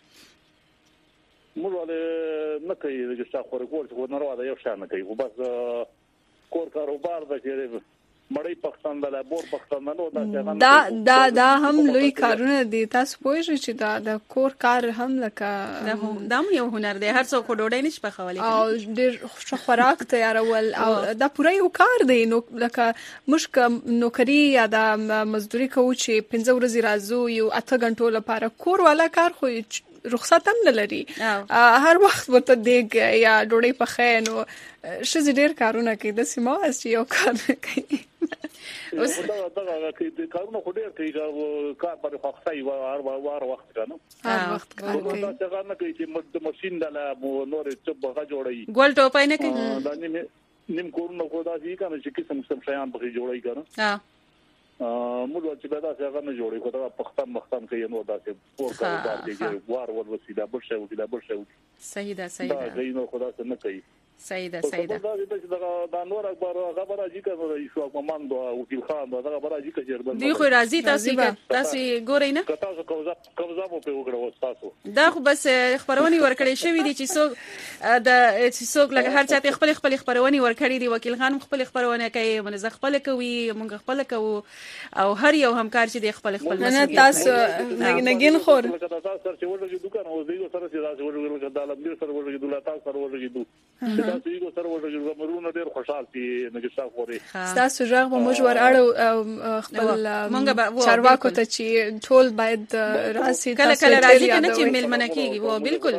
موږ له نه کوي چې څا خور کور څو نه راوړل یو شان کوي خو بس کور کاروبار د چې مړی پښتون د لابور پښتون نو دا دا دا هم لوی کارونه دي تاسو پوه شئ چې دا د کور کار هم لکه دا هم یو هنر دی هر څوک ډوډۍ نشي پخولی او ډېر خوراک تیارول او دا پوره یو کار دی نو لکه مشک نوکری یا د مزدوري کوو چې پنځه ورځې راځو یو اته غنټو لپاره کور والا کار خو رخصت هم نه لري هر وخت ورته دیګ یا ډوډۍ پخې نو شزې ډېر کارونه کوي د سیمه اس یو کار کوي اوس دا دا کې کارونه خو ډېر کوي کار پر وخت یې وار وار وخت کنه هر وخت کار کوي دا څنګه نه کوي چې ماشين دلا نور څه بغا جوړي ګول ټوپای نه کوي دا نیم نیم کورونه خو دا دي کنه چې قسم قسم شیان به جوړي کنه ها موږ چې دا څنګه نه جوړي خو دا پختم مختم کوي نو دا چې پور کاروبار دی وار ور وسیله بل شی وکړي بل شی صحیح ده صحیح ده دا نو خدا څه نه کوي صحیح ده صحیح ده دا دا نور اکبر خبر راځي کنه شو کوماندو او وکیل خان دا خبر راځي کچې دی خو راځي تاسو تاسو ګورئ نه تاسو کوزا کوزا مو په وګړو تاسو دا خو بس خبرونه ورکړې شوې دي چې څوک د چې څوک لکه هر چا خپل خپل خبرونه ورکړي دي وکیل خان خپل خبرونه کوي منځ خپل کوي موږ خپل کوو او هر یو همکار چې د خپل خپل نه تاسو نګین خور تاسو چې ورته دکان او زیږو سره چې تاسو ورته د عالم سره ورته د تاسو سره ورته تاسو یو سره ورته زمرونه ډېر خوشاله دي نګشتا خوري تاسو ژغ به موږ ور اړو خپل چارواکو ته چې ټول باید راسي کله کله راځي کنه چې ملمنه کیږي وو بالکل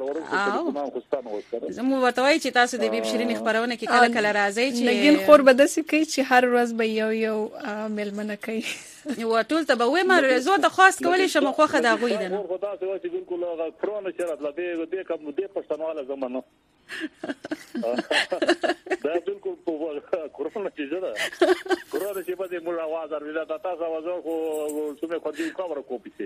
زمو ورته وایي چې تاسو د بیب شیرین خبرونه کې کله کله راځي چې نګین خور به داسې کوي چې هر ورځ به یو یو ملمنه کوي یو ټول ته به وې ما زو د خاص کولې شم خوخه دا غوي ده نو خدا ته وایي بالکل کرونا چې راتله دې دې کوم دې پښتنواله زمانه دا بالکل په کرونا چې زړه کرونا چې په دې موږ आवाज ورته دا تاسو आवाज خو څومره خو دې خبر کوپیته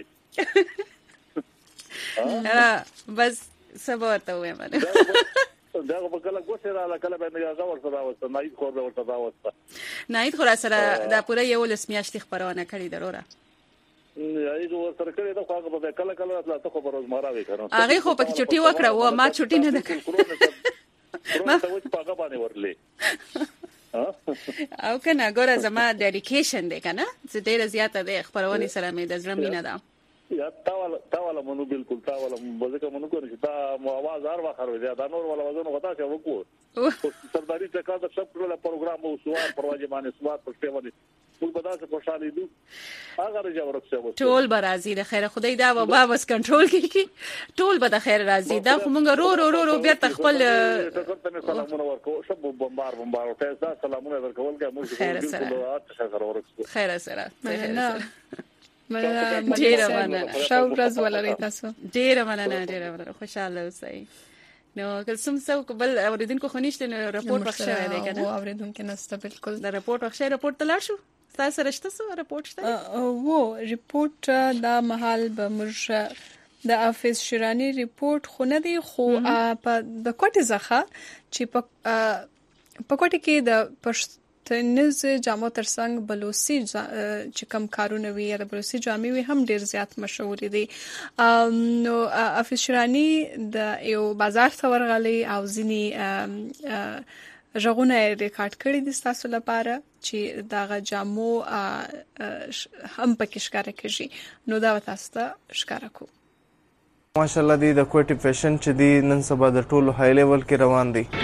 بس صبر ته وې مله دا په کله ګوښه را کله به نه غوړ سره واسه نه خو به ورته دا واسه نه خو را سره دا پوره یو لسمیاشتي خبرونه کړی دروره ایغه ورته کړی دا خو به کله کله تاسو خو روز مراوي کړو هغه خو پکې چټي وکړه و ما چټي نه ده ما ته وڅ پاګه باندې ورلې او کنه ګوره زما ډیډیکیشن دی کنه چې ډېر زیاته ده خبرونه سره مې د زړه مینه ده یا تاول تاول مونږ بالکل تاول مزه کوم نو کوي چې تا مو आवाज هر وخت ورو دا نور ولا وزن وتا چې وکړو سرداری څخه د سب ټول پروګرام او سوار پرواجه باندې سوار پښته باندې ټول بداسه خوشاله دي هغه راځي ورکسه ټول برازي د خیر خدای دا وبا بس کنټرول کړي ټول به د خیر راځي دا خو مونږ رو رو رو رو بیا تخپل سلامونه ورکو شب بمبار بمبار ته سلامونه ورکول کې موږ خیر سره خیر سره مننه ډیره مننه شاو ورځ ولري تاسو ډیره مننه ډیره مننه خوشاله اوسئ نو کلسوم څو قبل اوریدونکو خنيشته نو رپورت وښه دی کنه او اوریدونکو نسته بالکل دا رپورت وښه رپورت تلل شو تاسو رښتا سو رپورت شته وو رپورت دا محل به موږ د افیس شرانی رپورت خو نه دی خو په د کوټه زخه چې په په کوټه کې د پښتنز جامو ترڅنګ بلوچي چې کم کارونه وي یا د بلوچي جامې وي هم ډیر زیات مشهور دي نو افیس شرانی د یو بازار څورغلي او ځنی ژغونه ریکارډ کړی دي تاسو لپاره چې دا جامو هم پکې ښکارا کیږي نو دا تاسو ته ښکارا کو ماشاءالله دی د کوټي فیشن چې دی نن سبا د ټولو های لیول کې روان دي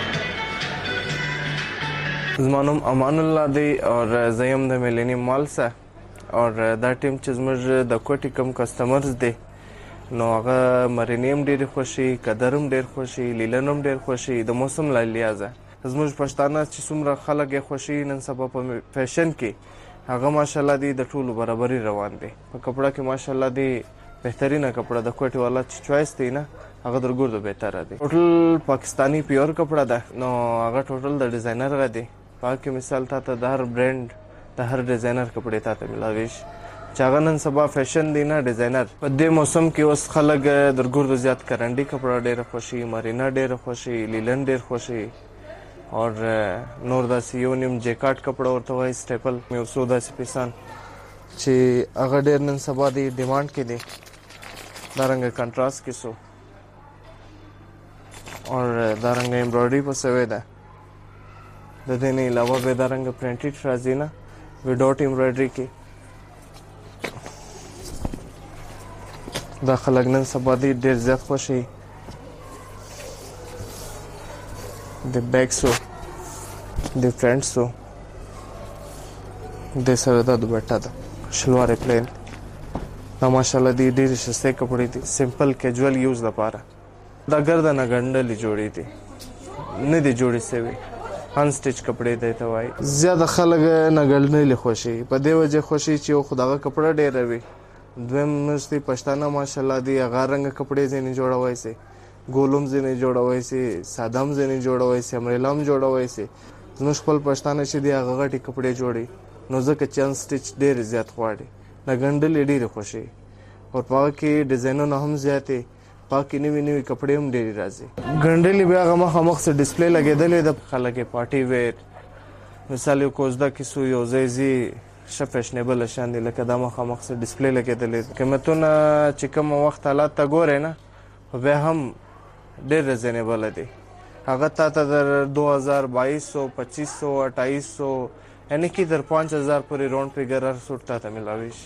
زمانم امان الله دی اور زیم د ملینیم مال سه اور دا ټیم چې زموږ د کوټي کم کسٹمرز دي نو هغه مرینیم ډیر خوشي قدرم ډیر خوشي لیلنم ډیر خوشي د موسم لالیازه زموږ پښتانه چې څومره خلک یې خوشي نن سبا په فیشن کې هغه ماشاءالله دی د ټولو برابرۍ روان دي په کپڑا کې ماشاءالله دی بهترینه کپڑا د کوټي والا چې چوایس دی نه هغه درګور بهتره دی ټوټل پاکستانی پیور کپڑا ده نو هغه ټوټل د ډیزاینر غدي پاکه مثال ته د هر برند د هر ډیزاینر کپڑے ته ملاوي چاغنن سبا فیشن دی نه ډیزاینر په دې موسم کې اوس خلک درګور زیات کرنډي کپڑا ډېر خوشي مرینا ډېر خوشي لیلن ډېر خوشي اور نور د سیونیم جیکاټ کپڑا ورته وای سټیپل مې وسودا سپیسان چې هغه ډېر نن سبا دی ډیماند کې دی دا رنګ کنټراست کې سو اور دا رنګ ایمبرایډري په سوي ده د دې نه علاوه به دا رنګ پرنټډ راځي نه وډاوټ ایمبرایډري کې دا خلک نن سبا دی ډېر زیات خوشي د بیک سو د فرنٹ سو د سره د دوپټه ده شلوار پلین دا ماشاءالله دی ډېر شسته کپڑے دي سمپل کیجوال یوز لپاره دا ګردنه ګنډلې جوړې دي نه دي جوړې سوي ان سټیچ کپڑے دی ته وای زیاده خلک نه ګنډلې خوشي په دې وجه خوشي چې خداغه کپڑا ډېر وي دویم مستی پښتانه ماشاءالله دی هغه رنګ کپڑے زینې جوړوي سي ګولم زینې جوړوي سي سادم زینې جوړوي سي امریلام جوړوي سي زموږ خپل پښتانه چې دی هغه غټي کپڑے جوړي نو ځکه چې ان سټیچ ډېر زیات غواړي نه ګنډلې ډېر خوشي او په کې ډیزاینونه هم زیاتې پاکي نوی نوی کپڑے هم ډېر راځي ګنډلې بیا هغه مخ مخ سره ډسپلی لګېدلې د خلک پارټي ویر مثال یو کوزدا کې سو یو زیزي ش فیشنبل شان دي لکه د مخ مخ سره ډسپلی لګېدلې قیمتونه چې کوم وخت حالات ته ګورې نه به هم ډېر ریزنیبل دي هغه ته در دو هزار بائیس سو پچیس سو اٹھائیس سو یعنی कि در पाँच हज़ार पूरी राउंड फिगर हर सूट ته ملاويش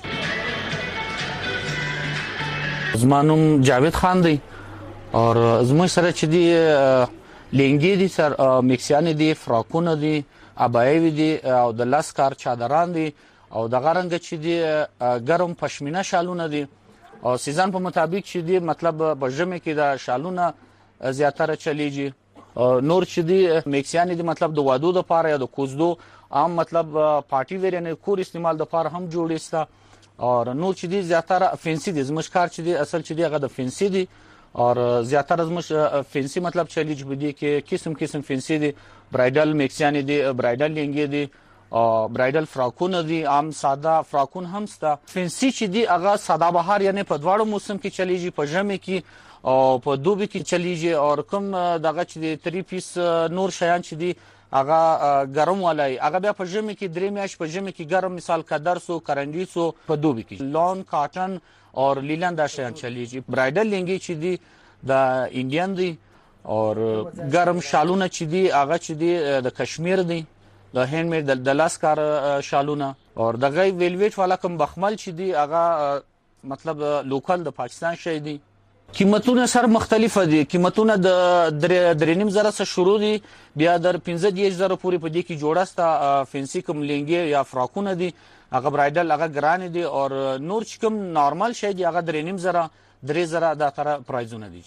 زمانوم جاوید خان دی اور زموږ سره چې دی لنګي دي سر میکسیان دي فراکونه دي ابایوي دي او د لاس کار چادران دي او د غرنګ چې دی ګرم پشمینه شالونه دي او سیزن په مطابق چې دی مطلب بجمه کې دا شالونه زیاتره چلیږي نور چې دی میکسیان دي مطلب د وادو د پاره یا د کوزدو عام مطلب پارټي ویر نه کور استعمال د پاره هم جوړیستا اور نور چې دی زیاتره فینسی دي زموږ کار چې دی اصل چې دی هغه د فینسی دي اور زیاتره زموږ فینسی مطلب چلیږي بده کې قسم قسم فینسی دي برایډل میکسیان دي برایډل لنګي دي او برایډل فراکونه دي عام ساده فراکون هم ستا فینسی چې دی هغه ساده بهار یعنی په دواړو موسم کې چلیږي په ژمي کې او په دوبي کې چلیږي اور کوم دغه چې دی تری پیس نور شیان چې دی هغه ګرم ولای هغه بیا په ژمي کې درې میاشتې په ژمي کې ګرم مثال کدر سو کرنډي سو په دوبي کې لون کاټن اور لیلن دا شیان چلیږي برایډل لنګي چې دی د انډین دی اور ګرم شالونه چې دی هغه چې دی د کشمیر دی د هند میډ د لاس کار شالونه اور دغه ویلویټ والا کوم بخمل چې دی هغه مطلب لوکل د پاکستان شي دی قیمتونه سر مختلفه دي. قیمتونه د درې نیم زره څخه شروع دي، بیا در پنځه دیرش زره پورې په دې کې جوړه ستا فنسي کوم لنګې یا فراکونه دي هغه برایډل هغه ګران دي، او نور چې کوم نارمل شی دي هغه درې نیم زره درې زره دا تر پرایزونه دي.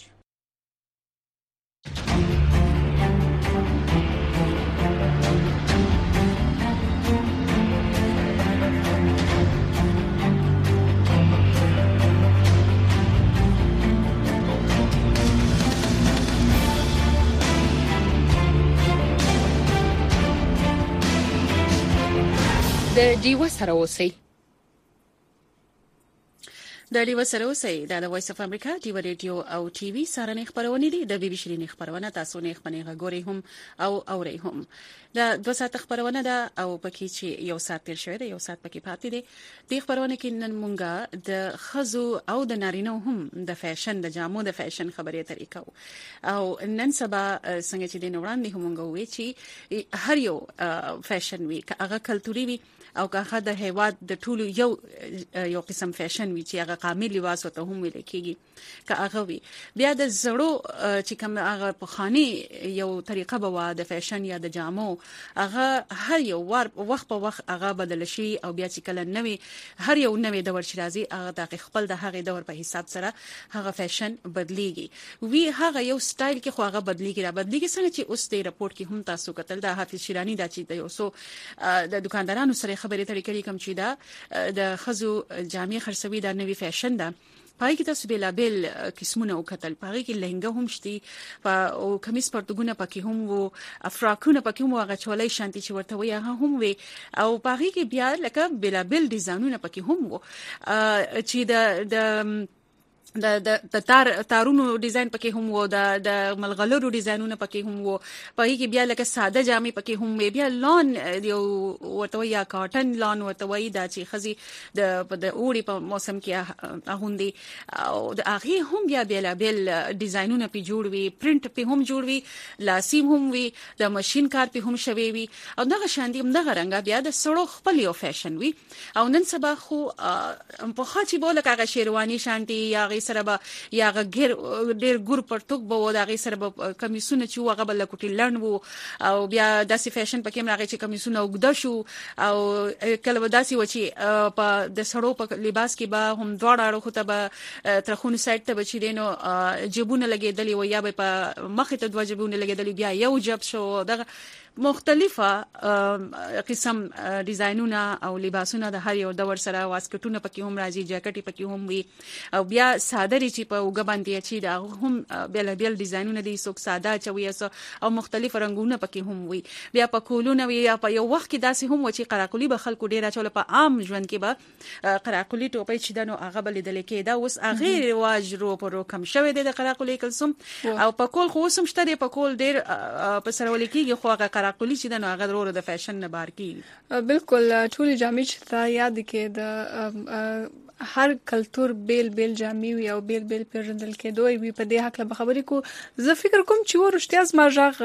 د ډیو سره اوسئ د ډیو سره اوسئ د وایس اف امریکا ډیو ریډیو او ټي وي سره نه خبرونه دي د بي بي شيرين خبرونه تاسو نه خبرونه غوري هم او اوري هم د دوه ساعت خبرونه ده او پکې چې یو ساعت تیر شوی دی یو ساعت پکې پاتې دی. د خبرونه کې نن مونږه د خزو او د نارینه هم د فیشن د جامو د فیشن خبرې طریقو او نن سبا څنګه چې د نوړاندې هم مونږ وی چې هر یو فیشن وی هغه کلتوري وی او هغه د هیواد د ټولو یو یو قسم فیشن وی چې هغه قامي لباس وته هم ویل کېږي که هغه وی بیا د زړو چې کوم هغه په خاني یو طریقه بوا د فیشن یا د جامو هغه هر یو ور وخت په وخت هغه بدل شي او بیا چې کله نوې هر یو نوې دور چې راځي هغه د خپل د هغه دور په حساب سره هغه فیشن بدليږي وی هغه یو سټایل کې خو هغه بدليږي را بدليږي څنګه چې اوس د رپورت کې هم تاسو کتل د حافظ شیرانی دا چې د یو سو د دکاندارانو سره خبرې طریقې کوم چې دا د خزو جامع خرڅوي دا نوې فیشن ده. پای کې تاسو بلا بیل قسمونه وکتل، پای کې لهنګه هم شتي او کمیس پرتګونه پکې هم وو، افراکونه پکې هم هغه چولې شانتي چې ورته وي هغه هم وي او پای کې بیا لکه بلا بیل ډیزاینونه پکې هم وو چې د د د د تار تارونو ډیزاین پکې هم وو، د د ملغلرو ډیزاینونه پکې هم وو، پای کې بیا لکه ساده جامې پکې هم وي، بیا لون یو ورته یا کاټن لون ورته وي دا چې خزي د د اوړي په موسم کې اغوندي او د هغه هم بیا بیا بیل ډیزاینونه په جوړ وي، پرینټ په هم جوړ وي، لاسیم هم وي، د ماشين کار په هم شوي وي او دغه شاندي هم دغه رنګ بیا د سړو خپل یو فیشن وي او نن سبا خو په خاطی بوله هغه شیروانی شانتي یا سره به یا غیر ډیر ګور پرتوک به د هغه سره به کمیسونه چې هغه بل کوټی لړن وو او بیا داسې فیشن پکې راغی چې کمیسونه وګد شو او کله به داسې و چې په د سړو په لباس کې به هم دواړه اړخو ته به ترخون سایت ته بچی دینو جيبونه لګیدلی و یا به په مخ ته دوه جيبونه لګیدلی بیا یو جب شو دغه مختلفه قسم ډیزاینونه او لباسونه د هر یو دور سره واسکټونه پکې هم راځي، جاکټي پکې هم وي او بیا ساده چې په وګ باندې چې دا هم بیل بیل ډیزاینونه دي، څوک ساده چوي او مختلف رنگونه پکې هم وي، بیا په کولونه وي یا په یو وخت کې داسې هم و چې قراقلی به خلکو ډیره چول په عام ژوند کې به قراقلی ټوپۍ چې دنو هغه بل دل کې دا اوس هغه رواج رو پر کم شوی دی د قراقلی کلسم او په کول خو سم شته دی، په کول ډیر په سرول کېږي خو هغه قراقلی چې دنو هغه ورو د فیشن نه بار کیږي. بالکل ټول جامې چې تا یاد کې د هر کلتور بیل بیل جامې وي او بیل بیل پیژندل کېدوی وي. په دې حق له خبرې کو زه فکر کوم چې ورشتیا زما ژغ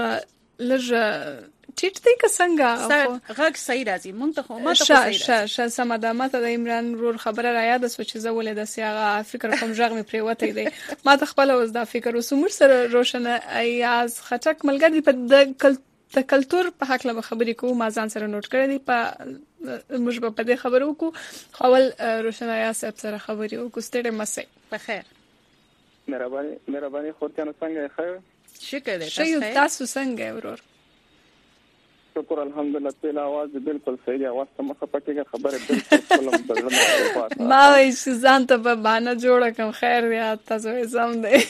لږ ټیټ دی که څنګه غږ صحیح راځي مونږ ته خو ما ته صحیح راځي ش ش سماده ماته د عمران رور خبره را یاد سو چې زه ولې د سیاغه فکر کوم ژغ می پریوته دی ما ته خپل اوس دا فکر وسمر سره روشنه ایاز خټک ملګری په د د کلتور په حق له خبرې کو ما ځان سره نوٹ کړی دی په موږ په دې خبرو کو خپل روشنه یا سب سره خبرې وکړو. ستړي مسئ په خیر مهرباني مهرباني خو ته څنګه خیر شکر دې تاسو تاسو څنګه ورور شکر الحمدلله په आवाज بالکل صحیح دی. आवाज ته مخه پټه خبره بالکل کلم بدلنه ما یې ځان ته په باندې جوړه کوم خیر دی تاسو زم دی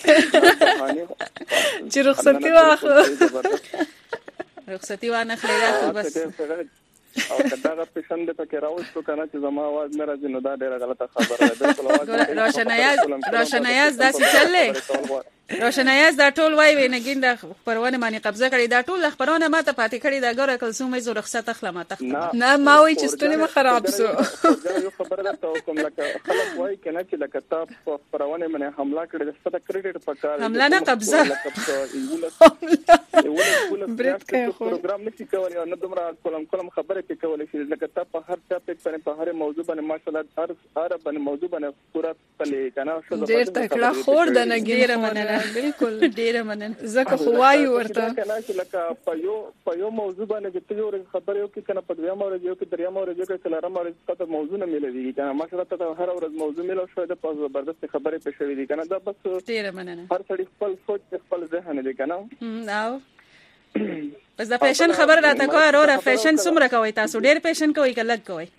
چې رخصتي واخلو رخصتي وانه خلیرات بس او کدا پېښند ته کې راوستو کنه چې زما आवाज نه راځي نو دا ډیره غلطه خبره ده. بالکل आवाज روشنایاز روشنایاز داسې چلې روشنایز دا ټول وای وینګین د خبرونه باندې قبضه کړی دا ټول خبرونه ماته پاتې کړی دا ګوره کلسومې زو رخصت اخلم ته نه ما وای چې ستونی ما خراب سو یو خبره ده کوم لکه خلک وای کنه چې لکه تاسو خبرونه باندې حمله کړی د ستاسو کریډټ په کار حمله نه قبضه پروګرام نشي کولای نه دومره کولم کولم خبره کې کولای شي لکه تاسو په هر ټاپک باندې په هر موضوع باندې ماشاءالله هر هر باندې موضوع باندې پورا تلې کنه شو ډیر تکړه خور د نګیر مننه بالکل ډیر مننه زکه خو وایو ورته کنه چې لکه په یو په یو موضوع باندې چې یو خبره یو کې کنه په دوه موضوع یو کې دریا موضوع کې څلورم موضوع ته موضوع نه ملي کنه ماشاءالله ته هر ورځ موضوع ملو شو د په زبردست خبره په شوې دي کنه دا بس ډیر مننه هر څړي خپل سوچ خپل ذهن دی کنه نو بس دا فیشن خبر راته کوه وروره فیشن څومره کوي تاسو ډیر فیشن کوي کله کوي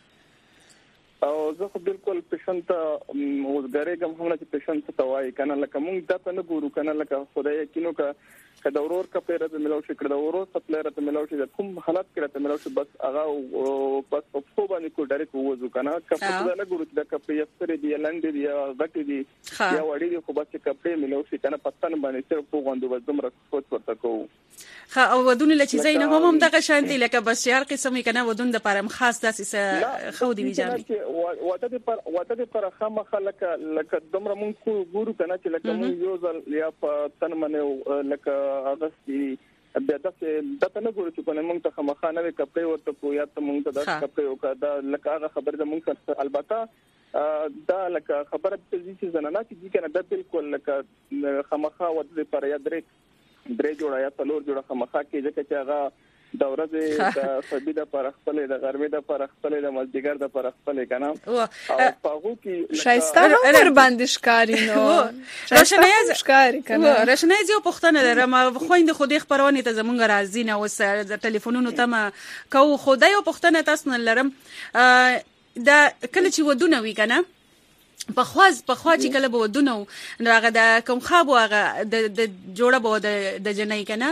او زه خو بالکل پیشنت وزګری کوم هم نه چې پیشنت توای کنه لکه مونږ دا ته نه ګورو کنه لکه خدای کینو کا کدا ورور کا پیره ته ملو شي کړه ورور سپلیر ته ملو شي کوم حالت کړه ته ملو شي بس هغه بس په خو باندې کو ډایرکټ وځو کنه کپړه نه ګورو چې دا کپړې ستري دی لاندې دی غټي دی یا وړي دی خو بس کپړې ملو شي کنه پتن باندې چې په غوندو بس دومره سوچ ورته کوو خا او ودونه لچې زین هم هم دغه شانتي لکه بس یار قسمه کنه ودون د پرم خاص داسې خو دی ویجامي واده د پر واده د پر خامه خلک لکه دومره مونږ ګورو کنه چې لکه مونږ یو ځل یا په تن منه لکه اغستی بیا دغه دته نه ګورو چې په مونږ ته خامخانه وي کپړې ورته کو یا ته مونږ ته د کپړې او کا لکه هغه خبر د مونږ البته دا لکه خبره د چې زنانه چې کنه د بالکل لکه خامخا ود پر یا درې درې جوړه یا څلور جوړه خامخا کې ځکه چې هغه د ورځې د صبي د پر خپل د غرمې د پر خپل د مازدیګر د پر خپل کنه او پاغو کې شایسته نور باندې ښکاری نو روشنایز ښکاری کنه روشنایز یو پښتنه لرم خويند خو دې خبرونه ته زمونږ راځي نه وس د ټلیفونونو ته ما کو خدای یو پښتنه تاسو نه لرم دا کله چې ودونه وی کنه په خواز په خوا چې کله به ودونه نو هغه د کوم خابو هغه د د جوړه به د د جنۍ کنه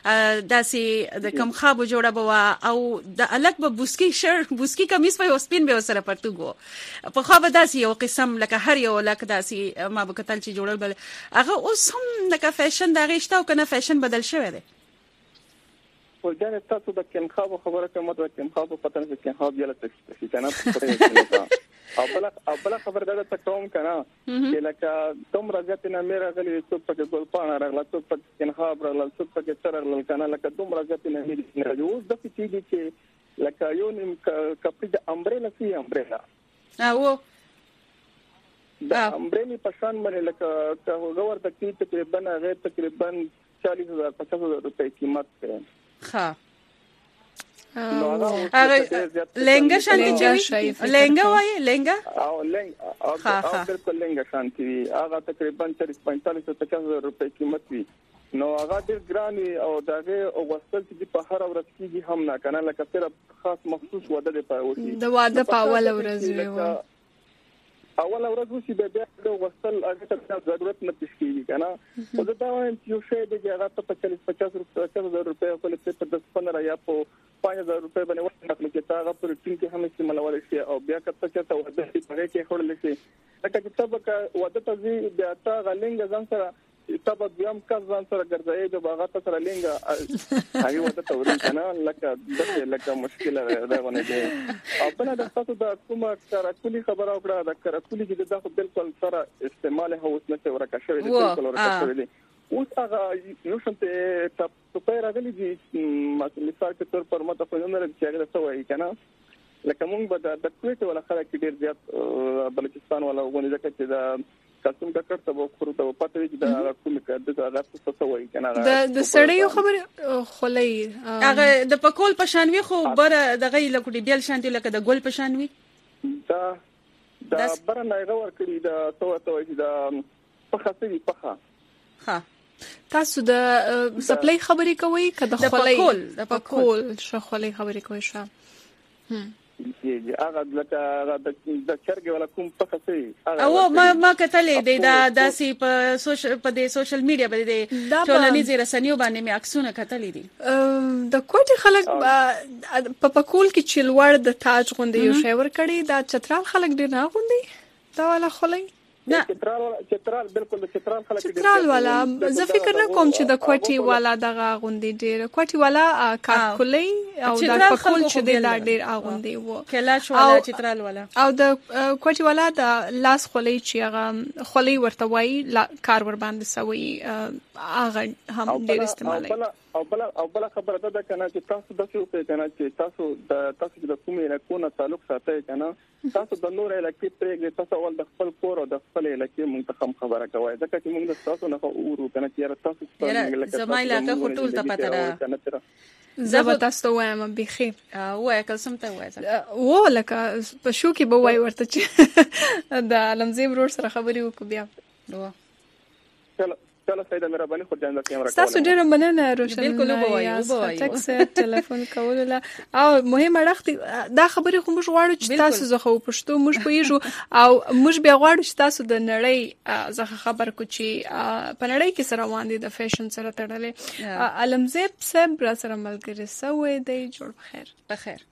داسې د کوم خابو جوړه به او د الک به بوسکی شر بوسکی کمیس په سپین به سره پرتګو په خوا به داسې یو قسم لکه هر یو لکه داسې ما به کتل چې جوړل بل هغه اوس هم لکه فیشن دا غیشته او کنه فیشن بدل شوی دی ولګنه تاسو د کم خابو خبره کوم د کم خابو پتن چې کم خاب یاله تکشف کنه په او بل او بل خبر دا ته کوم کنه چې لکه دوم راځي نه مې راغلي څوک په ګل پاڼه راغله څوک په کین خاب راغله څوک په تر راغله کنه لکه دوم راځي نه مې راځي اوس د څه دي چې لکه یو نیم کپړه د امبریلا سی امبریلا او دا امبریلا په شان باندې لکه غور د کی تقریبا غیر تقریبا چالیس هزار پچاس هزار روپے قیمت ده ها هغه لنګا شانتي چې لنګا وایي لنګا او لنګا او بالکل لنګا شانتي هغه تقریبا چالیس پنځه پچاس هزار روپے قیمت وي نو هغه ډیر ګراني او داغه او وسل چې په هر ورځ کېږي هم نه کنه لکه صرف خاص مخصوص واده دی پاوږي د واده په اول ورځ وي اول ورځ وسی به بیا د وسل هغه ته ضرورت نه پېښ کیږي کنه او دا وایم چې یو شی دی هغه ته په چالیس پچاس هزار روپے خپل په دس پندرہ یا په پنځه هزار روپے باندې وخت نقل کې تاغه پر ټین کې هم استعمالول شي او بیا کته چې ته وده په کې خورل شي لکه چې تبکه وده ته زی بیا تا غلنګ ځان سره تبه بیا هم کار ځان سره ګرځي د باغ ته سره لنګ هغه وده ته ورین کنه لکه دغه لکه مشکل راغونه دي او په دا تاسو د کومه کارکولي خبره وکړه د کارکولي چې دغه بالکل سره استعمال هوس نه ورکه شوی دی بالکل ورکه شوی دی اوس هغه یو شنته تاسو په راغلي دي مثال کې تر پر ماته په نومره چې هغه څه وایي کنه لکه مونږ به د کوټه ولا خلک ډیر زیات بلوچستان ولا وګونې ځکه چې د قسم کا کړته وو خورو ته پته چې دا کوم کړه د هغه څه وایي کنه د د سړیو خبره خلې هغه د پکول پشانوي خو بر دغه لکه بیل شانتي لکه د ګل پشانوي دا دا بر نه غوړ کړی دا تو ته چې دا پخه سوي پخه ها تاسو د سپلای خبرې کوي کده خلې د پکول شو خلې خبرې کوي شو هم یی هغه لکه د چرګ ولا کوم پخه سي او ما ما کتلې دی دا داسي په سوشل په د سوشل میډیا باندې ټولنیزې رسنیو باندې مې عکسونه کتلې دي د کوټي خلک په پکول کې چلوړ د تاج غوندې یو شی ور کړی دا چترال خلک ډیر نه غوندي دا ولا خلې نه چترال چترال بالکل چترال خلک چترال والا زه فکر نه کوم چې د کوټي والا دغه غوندي ډیر کوټي والا کارکولي او د پکول چې د ډیر اغوندي وو کلاش والا چترال والا او د کوټي والا د لاس خولي چې هغه خولي ورته وای کار ور باندې سوي هغه هم ډیر استعمالي او بل او بل خبره ده کنه چې تاسو د څه په کنه چې تاسو د تاسو د کومې علاقو تعلق ساتي کنه تاسو د نور علاقې پرېږدئ تاسو ول د خپل کور او د خپل علاقې منتخب خبره کوي ځکه چې موږ تاسو نه اورو کنه چې تاسو څنګه زما علاقه خټول ته پته ده زه تاسو وایم بخي وای کلسم ته وای و لکه په شو کې به وای ورته چې د علمزی ورور سره خبرې وکړو بیا چلو چلو سیده مهرباني خو جان د کیمرا تاسو ډیره مننه روشن بالکل وایو ټکس ټلیفون کول لا او مهمه راختي دا خبرې خو موږ غواړو چې تاسو زخه پښتو موږ پېژو او موږ بیا غواړو چې تاسو د نړۍ زخه خبر کو چې په نړۍ کې سره وان دي د فیشن سره تړلې علمزیب صاحب را سره ملګری سوې دی جوړ بخیر بخیر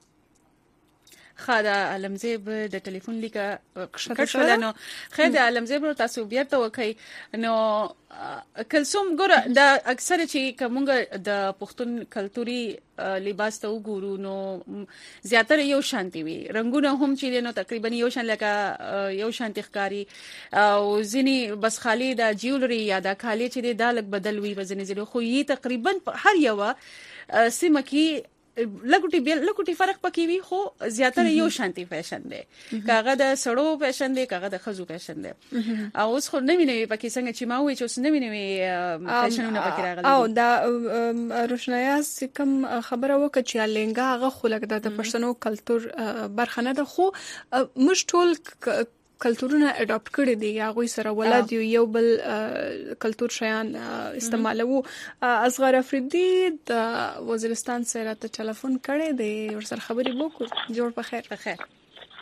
خاله علمزیب د ټلیفون لیکه کښ نو خیر د علمزیب تاسو بیا ته وکي نو کلسوم ګوره د اکثر چې کومګه د پښتون کلتوري لباس ته وګورو نو زیاتره یو شانتي وي رنگونه هم چې نو تقریبا یو شان لکه یو شانتي ښکاری او ځینی بس خالی د جیولري یا د خالی چې د لګ بدل وي وزنې زیرو خو یې تقریبا هر یو سیمه کې لګوټي بیل لګوټي فرق پکې وي خو زیاتره یو شانتي فیشن دی کاغه د سړو فیشن دی کاغه د خزو فیشن دی او اوس خو نوی نوی پکې څنګه چې ما وې چې اوس نوی نوی فیشنونه پکې راغلي او دا روشنایا کوم خبره وکړه چې لنګا هغه خلک د پښتنو کلچر برخه نه ده خو مش ټول کلتورونه اډاپټ کړي دي هغه سره ولادي یو بل کلچر شیان استعمالو اصغر افریدي د وزیرستان سره ته ټلیفون کړي دی ور سره خبرې وکړو جوړ په خیر په خیر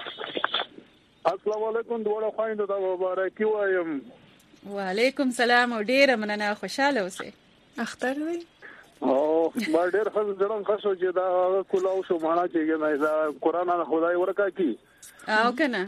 السلام علیکم دوړه خويند د مبارکي وایم وعلیکم سلام او ډیره مننه خوشاله اوسې اختر وي او ما ډیر خل ځړم خاصو چې دا کولاو شو معنا چې نه دا قران نه خدای ورکا کی او کنه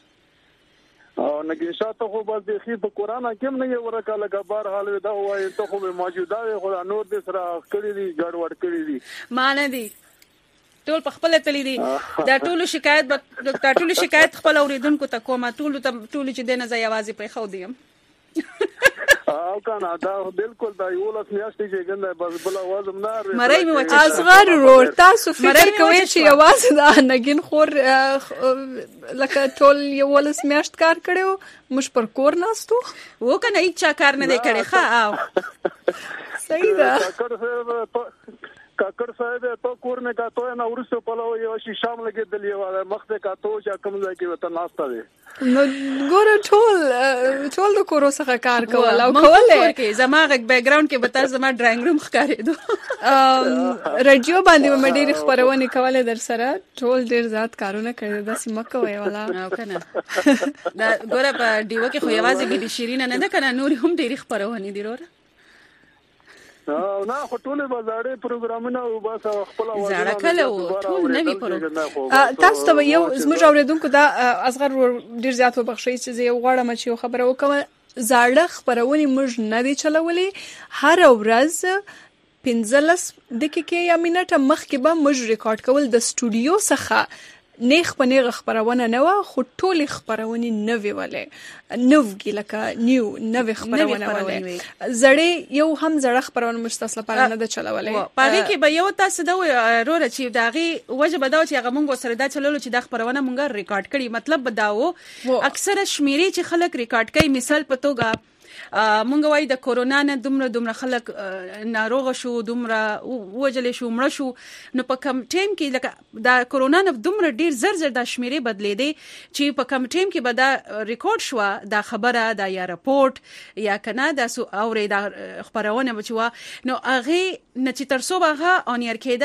او نګیشاته خو بس د خې په قران کې هم نه ورکا لګا بار حال دا وایي ته خو موجوده خدا نور دې سره کړی دي ګډ وډ کړی دي مان دي ټول په خپل تللی دي دا ټول شکایت دا ټول شکایت خپل اوریدونکو ته کومه ټول ټول چې دنه ځای आवाज په خو دیم او کنه دا بالکل دا یو لاس میاشتې چې ګنده بس بل आवाज هم نه مړی مو چې اصغر ورور تاسو فکر کوئ چې आवाज دا نګین خور لکه ټول یو لاس میاشت کار کړو مش پر کور ناستو و کنه هیڅ چا کار نه دی کړی ښا او صحیح ده کاکر صاحب ته کور نه کا تو نه ورسو پلو یو شي شام لګي دلی والا مخته کا تو چې کوم ځای کې وته ناشته دي نو ګوره ټول ټول د کورو څخه کار کول او کوله کې زماغه بیک گراوند کې بتا زما ډراینګ روم ښکارېدو رادیو باندې مې ډېر خبرونه کوله در سره ټول ډېر زیات کارونه کړی دا سیمه کوي والا او کنه دا ګوره په دیو کې خو یوازې ګډي شیرین نه ده کنه نور هم ډېر خبرونه دي وروره او نه خټولې بازارې پروګرامونه او بس خپل وځي زړه کله ټول نوي پروګرام تاسو ته یو زموږ اوریدونکو دا اصغر ډیر زیات وبخښي چې یو غواړم چې یو خبره وکم زړه خبرونه موږ نه دي چلولې هر ورځ پنځلس دقیقې یا منټه مخکې به موږ ریکارډ کول د سټوډیو څخه نیخ په نیغ خبرونه نه و خو ټول خبرونه نه ویولې نوږي لکه نیو نوې خبرونه ولې زړې یو هم زړه خبرونه مستسل لپاره نه د چلولې پاره کې به یو تاسو دا وروره چې داغي وجه بداو چې هغه مونږ سره دا چلولو چې د خبرونه مونږ ریکارډ کړي مطلب بداو اکثره شمیرې چې خلک ریکارډ کوي مثال په توګه مونږ وای د کورونا نه دومره دومره خلک ناروغ شو دومره وجل شو مړ شو نو په کم ټیم کې لکه دا کورونا نه دومره ډیر زر زر د شمیرې بدلې دي چې په کم ټیم کې به دا ریکارډ شو دا خبره دا یا رپورټ یا کنه دا سو اوري دا خبرونه بچوا نو هغه نه چې تر څو هغه اونیر کېده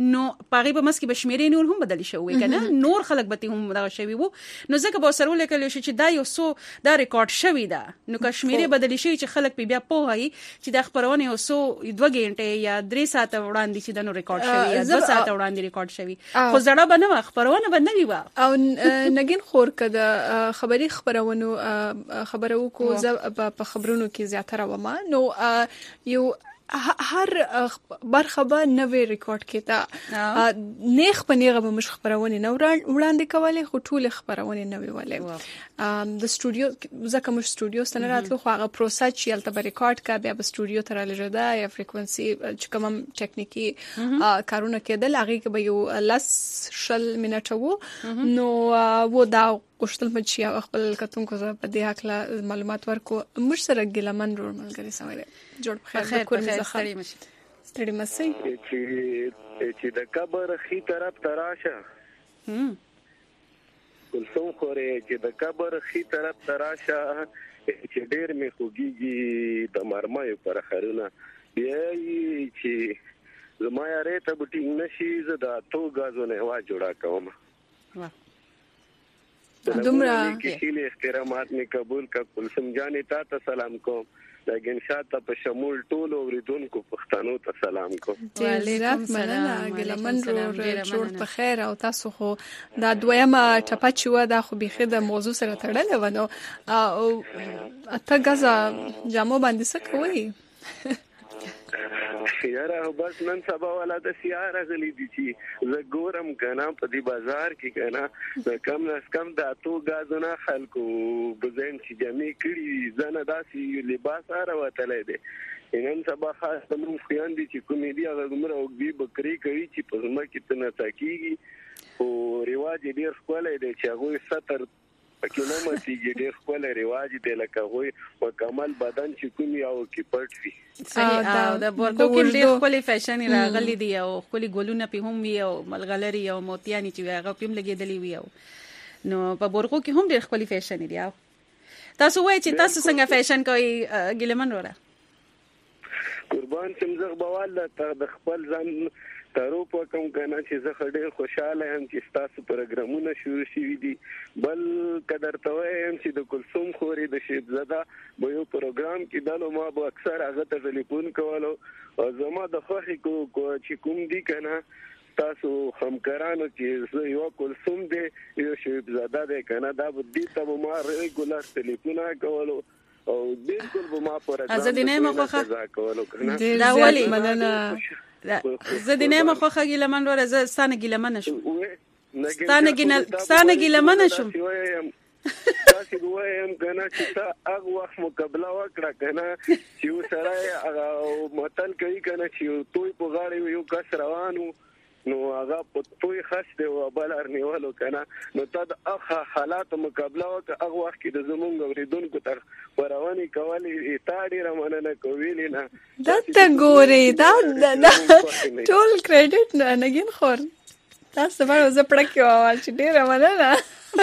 نو پاغي په مسکی بشمیرې نور هم بدل شوی کنه نور خلک به هم دا شوی وو نو ځکه به سره ولیکل شي چې دا یو سو دا ریکارډ شوی دا نو کشمیرې بدل شي چې خلک په بیا پوهایي چې د خبرونه یو سو دوه غنټه یا درې ساعته وړاندې چې د نو ریکارډ شوی یا دوه ساعته وړاندې ریکارډ شوی خو زړه بنه خبرونه بنوي وا او نګین خور کده خبري خبرونو خبرو کو ز په خبرونو کې زیاتره ومه نو یو هر برخه به نوې ریکارډ کېده نیخ په نیغه به مش خبرونه نو وړاندې کولې خو ټول خبرونه نوې ولې د سټوډیو ځکه مش سټوډیو ستنه راتلو خو هغه پروسه چې الته به ریکارډ کا بیا به سټوډیو تر لږه یا فریکوئنسي چې کوم ټیکنیکی کارونه کېدل هغه کې به یو لس شل منټه وو نو و دا کوشتل مچیا خپل کتونکو زه په دې حق معلومات ورکو مش سره ګلمن رول ملګری سموي جوړ بخیر کور مزه ستړي مشي ستړي مشي چې چې د قبر خي طرف تراشه هم کوم خورې چې د قبر خي طرف تراشه چې ډېر می خوږيږي د مرمایو پر خرونه بیا چې زما یې ته بټینګ نشي زه د تو غازونه وا جوړا کوم دومره کې احترامات می قبول کا کلثوم جانې تا ته سلام کوم د ګنشات په شمول ټول اوریدونکو پښتنو ته سلام کوم ډیرات مننه ګلمن جوړ په خیر او تاسو خو دا دویمه ټپه چې و دا خو بيخي د موضوع سره تړلې و نو او اته غزا جامو باندې څه کوي یاره بس نن سبا والا د سیاره غلي دي چې زه ګورم کنه په دې بازار کې کنه د کم نس کم د اتو غازونه خلکو بزین چې جمع کړي زنه داسې لباس راوتلې دي نن سبا خاص تمون خیان دي چې کومې دي هغه عمر او بي بکری کوي چې په زما کې تنه تاکيږي او رواج ډیر خپلې دي چې هغه ستر پکې نه متيږي ډېر خپل رواج دی لکه وای مکمل بدن چې کوم یو کې پټ وي صحیح او د بورکو کې ډېر خپل فیشن راغلي دی او خپل ګولونه په هم وي او ملغلري او موتیانی چې هغه په هم لګېدلی وي او نو په بورکو کې هم ډېر خپل فیشن دی تاسو وایئ چې تاسو څنګه فیشن کوي ګلمن وره قربان څنګه بواله د خپل ځان تارو په کوم کنه چې زه ډېر خوشاله یم چې تاسو پروګرامونه شروع شوي دي بل قدر ته وایم چې د کلثوم خوري د شیب زده به یو پروګرام کې دلو ما به اکثر هغه ته ټلیفون کولو او زما د خوخي کو چې کوم دي کنه تاسو همکارانو چې یو کلثوم دی یو شیب زده دی کنه دا به دې ته ما ریګولر ټلیفون کولو او بالکل به ما پروګرام زه دې نه مخه کولو کنه دا ولی مننه زه د نیمه خوخه ګلمن وره زه ستانه ګلمن شم ستانه ګل ستانه ګلمن شم تاسو وایم کنه چې تا هغه وخت مقابله وکړه کنه چې سره هغه متل کوي کنه چې توي په غاړه یو کس روانو نو هغه په توي خاص دی او بل ارنیوالو کنه نو تا د اخ حالات مقابله وکړه هغه وخت کې د زمونږ اوریدونکو تر پرواني کولې ایتاړي رمنه کوي نه دا ته ګوري دا ټول کریډټ نه نګین خور تاسو به زه پړکیو چې ډیره مننه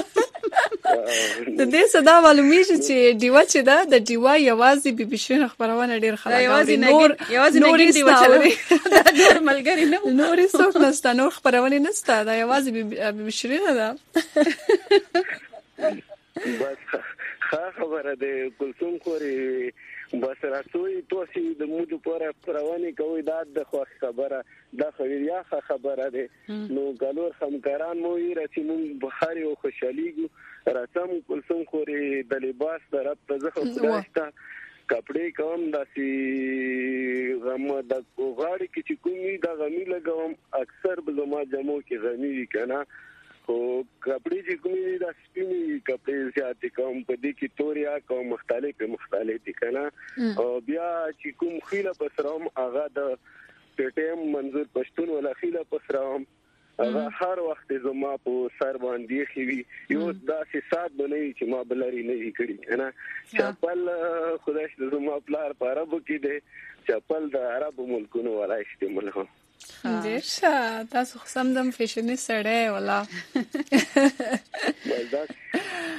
د دې صدا معلومیږي چې دیوا چې دا د دیوا یوازې بي بي شي خبرونه ډیر خلک یوازې نور یوازې نګین دیوا چلوي دا ډیر ملګری نه نور څوک نشته نور خبرونه نشته دا یوازې بي بي شي نه ده بس خبره ده کلثوم خوري بس راتوي توسي د موږ پورې پرواني کوي دا د خو خبره دا خو یا خبره ده نو ګالور همکاران مو یې راتي مونږ بخاري او خوشاليګو راتم کلثوم خوري د لباس طرف ته زه خو کپڑے کوم داسي غم د غاړي کې چې کومي دا غمي لګوم اکثر بلما جمعو کې غمي کنه او کپڑے چې کومي دا سپینی کپڑے زیاتې کوم په دې کې توریا کوم مختلف مختلف دي کنه او بیا چې کوم خيله پسروم هغه د پټم منظور پښتون ولا خيله پسروم هغه هر وخت زما په سر باندې خوي یو داسې سات بنوي چې ما بلاري نه وی کړی کنه چپل خدای دې زما پلار په عربو کې دي چپل د عربو ملکونو ولا استعمال هم ډیر ښه تاسو خو سم دم فیشني سړی ولا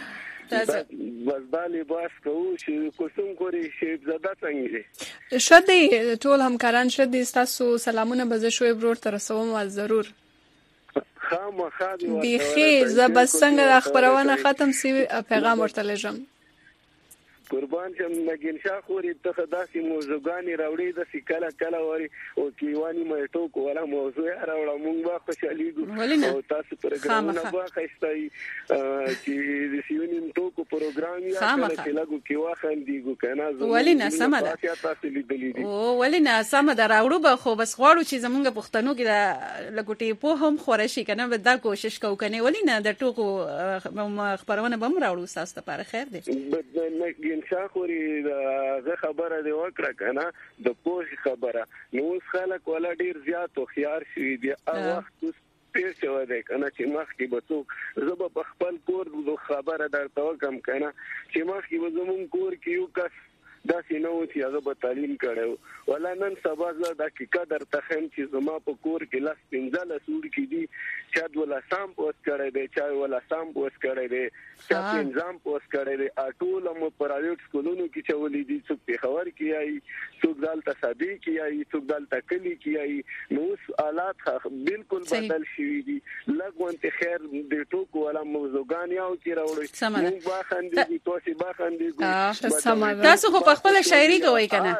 بس دا لباس کوو چې کوم کوري شیب زده څنګه شدي ټول همکاران شدي تاسو سلامونه به شوي برور تر رسوم ول ضرور خامخا دی بخي زبسنګ خبرونه ختم سی پیغام ورته لږم قربان شم نګین شاه خوري ته داسې موضوعګانی راوړي د سکاله کله وری او کیوانی مې ټوکو ولا موضوع راوړم موږ به خوشالي او تاسو پروګرامونه به خستای چې د سیونیم ټوکو پروګرام یا کله چې لګو کی واخندې ګو کنه زه ولینه سم ده تاسو لیدلې دي او ولینه سم ده راوړو به خو بس غواړو چې زمونږ پښتنو کې د لګوټي په هم خورشي کنه به دا کوشش کوو کنه ولینه د ټوکو خبرونه به راوړو تاسو ته خیر دي شاخوري د خبره دی وکړه کنه د پوه خبره نو خلک ولا ډیر زیات خيار شي دی او وخت پیر شو دی کنه چې مخکې به څوک زب په خپل کور د خبره درته وکم کنه چې مخکې به زمون کور کې یو کس دا سينو چې هغه به تعلیم کړو ولا نن سبا زه د قدر تخم چې زما په کور کې لاس پنځه لسور کې دي چې ولا سام پوس کړی دی چې ولا سام پوس کړی دی چې نظام پوس کړی دی اټول مو پرایوټ سکولونو کې چولې دي څوک په خبر کې آی څوک دالته صدی کې آی څوک دالته کلی کې آی نو حالات بالکل بدل شوي دي لګونته خیر د ټوکو ولا موضوعګان یو کې راوړي موږ باخندې دي تاسو باخندې تاسو خو په خپل شاعري کوي کنه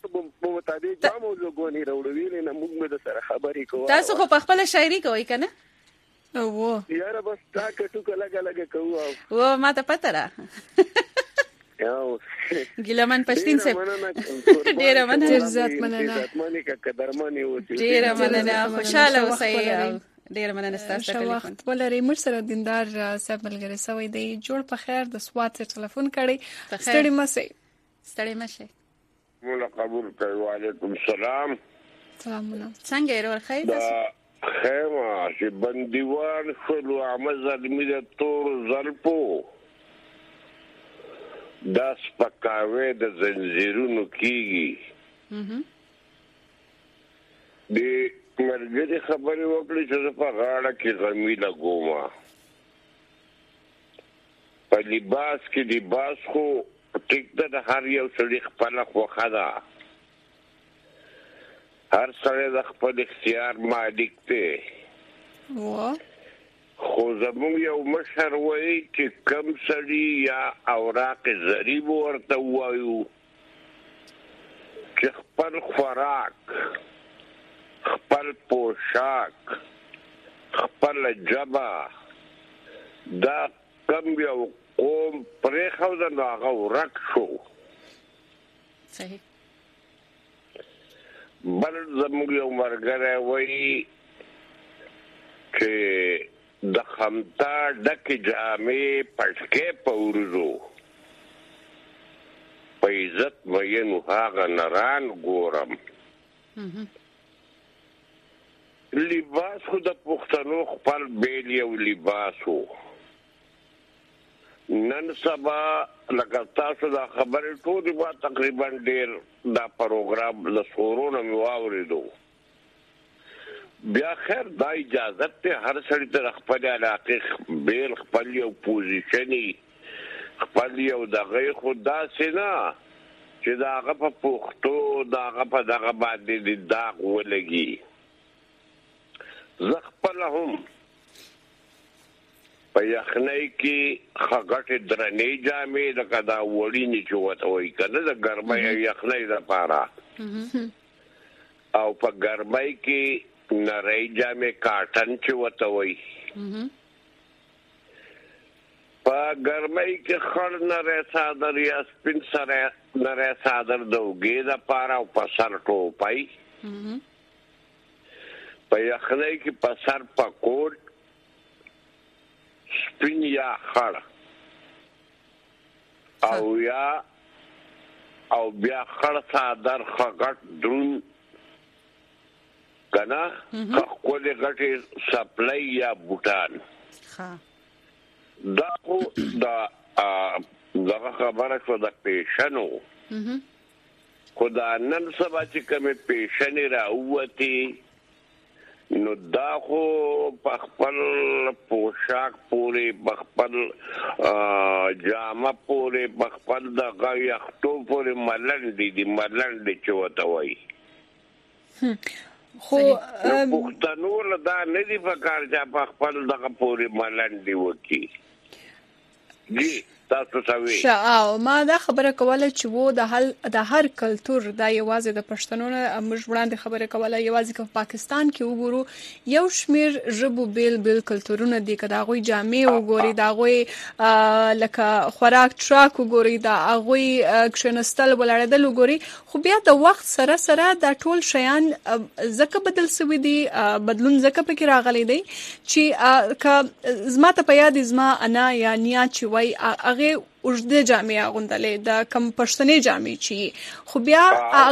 تاسو خو په خپل شاعري کوي کنه او یاره بس تا کټو کله کله کوو و ما ته پته را یاو ګلمن پښتين سه ډیر مننه ډیر زیات مننه مانه کا قدرمنه و ډیر مننه خوشاله اوسئ ډیر مننه تاسو ته وخت ولري مر سره دیندار صاحب ملګری سوي دی جوړ په خیر د سواد ته ټلیفون کړي ستړي مسه ستړي مشه مولا قبول کوي وعلیکم السلام سلامونه څنګه یې ور خیر تاسو خیمه چې بندیوان خلو عمل ظلمی د تور ظلپو دا سپکاوی د زنجیرونو کیږي د مرګري خبرې وکړي چې په غاړه کې غمی لګوما په لباس کې لباس خو ټیک ده هر یو سړي خپل خوخه ده هر سړی د خپل اختیار مالک دی وا خو زموږ یو مشر وایي چې کم سړي یا اوراق ضریب ورته وایو چې خپل خوراک خپل پوشاک خپل جبه دا کم یو قوم پرې خو دا هغه ورک شو صحیح بل زموږ یو مرګره وایي چې د خمتا ډکې جامې پټکې په ورځو په عزت وینو هغه نران ګورم لباس خو د پښتنو خپل بیل یو لباس و نن سبا لکه تاسو دا خبرې ټولې به تقریبا ډېر دا پروګرام له سورونه مې واورېدو بیا خیر دا اجازت ته هر سړي ته خپل علاقې بیل خپل یو پوزیشني خپل یو دغه خو داسې نه چې د هغه په پښتو د هغه په دغه باندې د داغ ولګي زه خپله هم په یخنۍ کې خغټې درنې جامې لکه دا وړینې چې ورته وایي که نه د ګرمۍ او یخنۍ دپاره او په ګرمۍ کې نرۍ جامې کاټن چې ورته وایي په ګرمۍ کې خړ نری څادر یا سپین سری نری څادر د اوږې دپاره او په سر ټوپی په یخنۍ کې په سر پکوټ سپین یا خړ او یا او بیا خړ څادر خغټ درون کنا خپل غټي سپلای یا بوټان دا خو دا دغه خبره شو د پیشنو خدا نن سبا چې کومه پیشنې راووتي نو دا خو په خپل پوشاک پورې بخپل جامه پورې بخپل د غیختو پورې ملنډې دي ملنډې چې وته وایي خو پښتنو له دا نه دي پکار چې په خپل دغه پورې ملنډې وکړي جی تاسو سوي شاو ما دا خبره کوله چې وو د هل د هر کلچر د یوازې د پښتنو نه موږ وړاندې خبره کوله یوازې په پاکستان کې وګورو یو شمیر ژبو بیل بیل کلچرونه دي کدا غوي جامع وګوري دا غوي لکه خوراک ټراک وګوري دا غوي کښنستل ولړدل وګوري خو بیا د وخت سره سره دا ټول شیان زکه بدل سوي دي بدلون زکه پکې راغلي دي چې ک زما ته په یاد زما انا یا نیا چې وای هغه اوږده جامې اغوندلې د کم پښتنې جامې چې خو بیا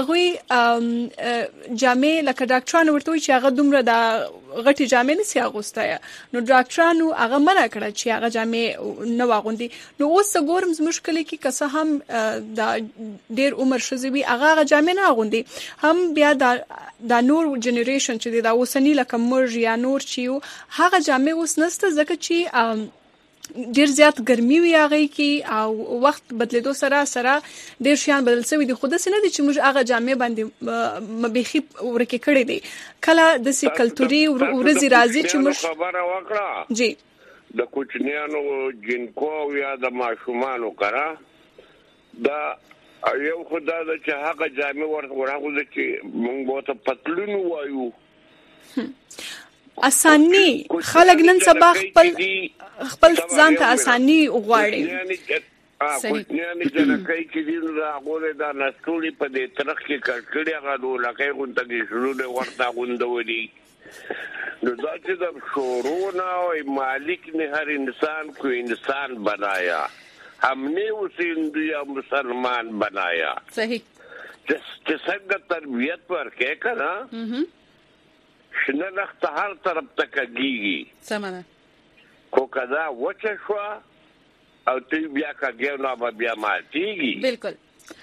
هغه جامې لکه ډاکټرانو ورته وي چې هغه دومره د غټي جامې نسی اغوسته نو ډاکټرانو هغه منع کړه چې هغه جامې نه واغوندي نو اوس ګورم مشکل کې کسه هم د ډیر عمر شزوي هغه جامې نه اغوندي هم بیا د د نور جنریشن چې د اوسنی لکه مرج یا نور چې هغه جامې اوس نسته ځکه چې ډیر زیات ګرمي وي هغه کې او وخت بدلیدو سره سره ډیر شیان بدل شوی دي خو د سینې دي چې موږ هغه جامې باندې مبيخي ورکه کړې دي کله د سې کلتوري ورزي راځي چې موږ خبره وکړه جی د کوچنیانو جنکو یا د ماشومانو کرا دا یو خدای د چې هغه جامې ورته ورغله چې موږ ته پتلون وایو اساني خلک نن سبا خپل خپل ځان ته اساني وغواړي صحیح نه جنکای چې دین راغله دا نستوري په دې ترخ کې کړکړی غاډو لکه غونډه کې شروع له ورته غوندوري نو دا چې د شورونه او مالک نه هر انسان کو انسان بنایا हमने उसे इंडिया मुसलमान बनाया صحیح چې څنګه تربیت ورکې کړه شنه لخت هر طرف تکږي سمانه کو کدا وچه شو او تی بیا کګیو نو بیا ماتيږي بالکل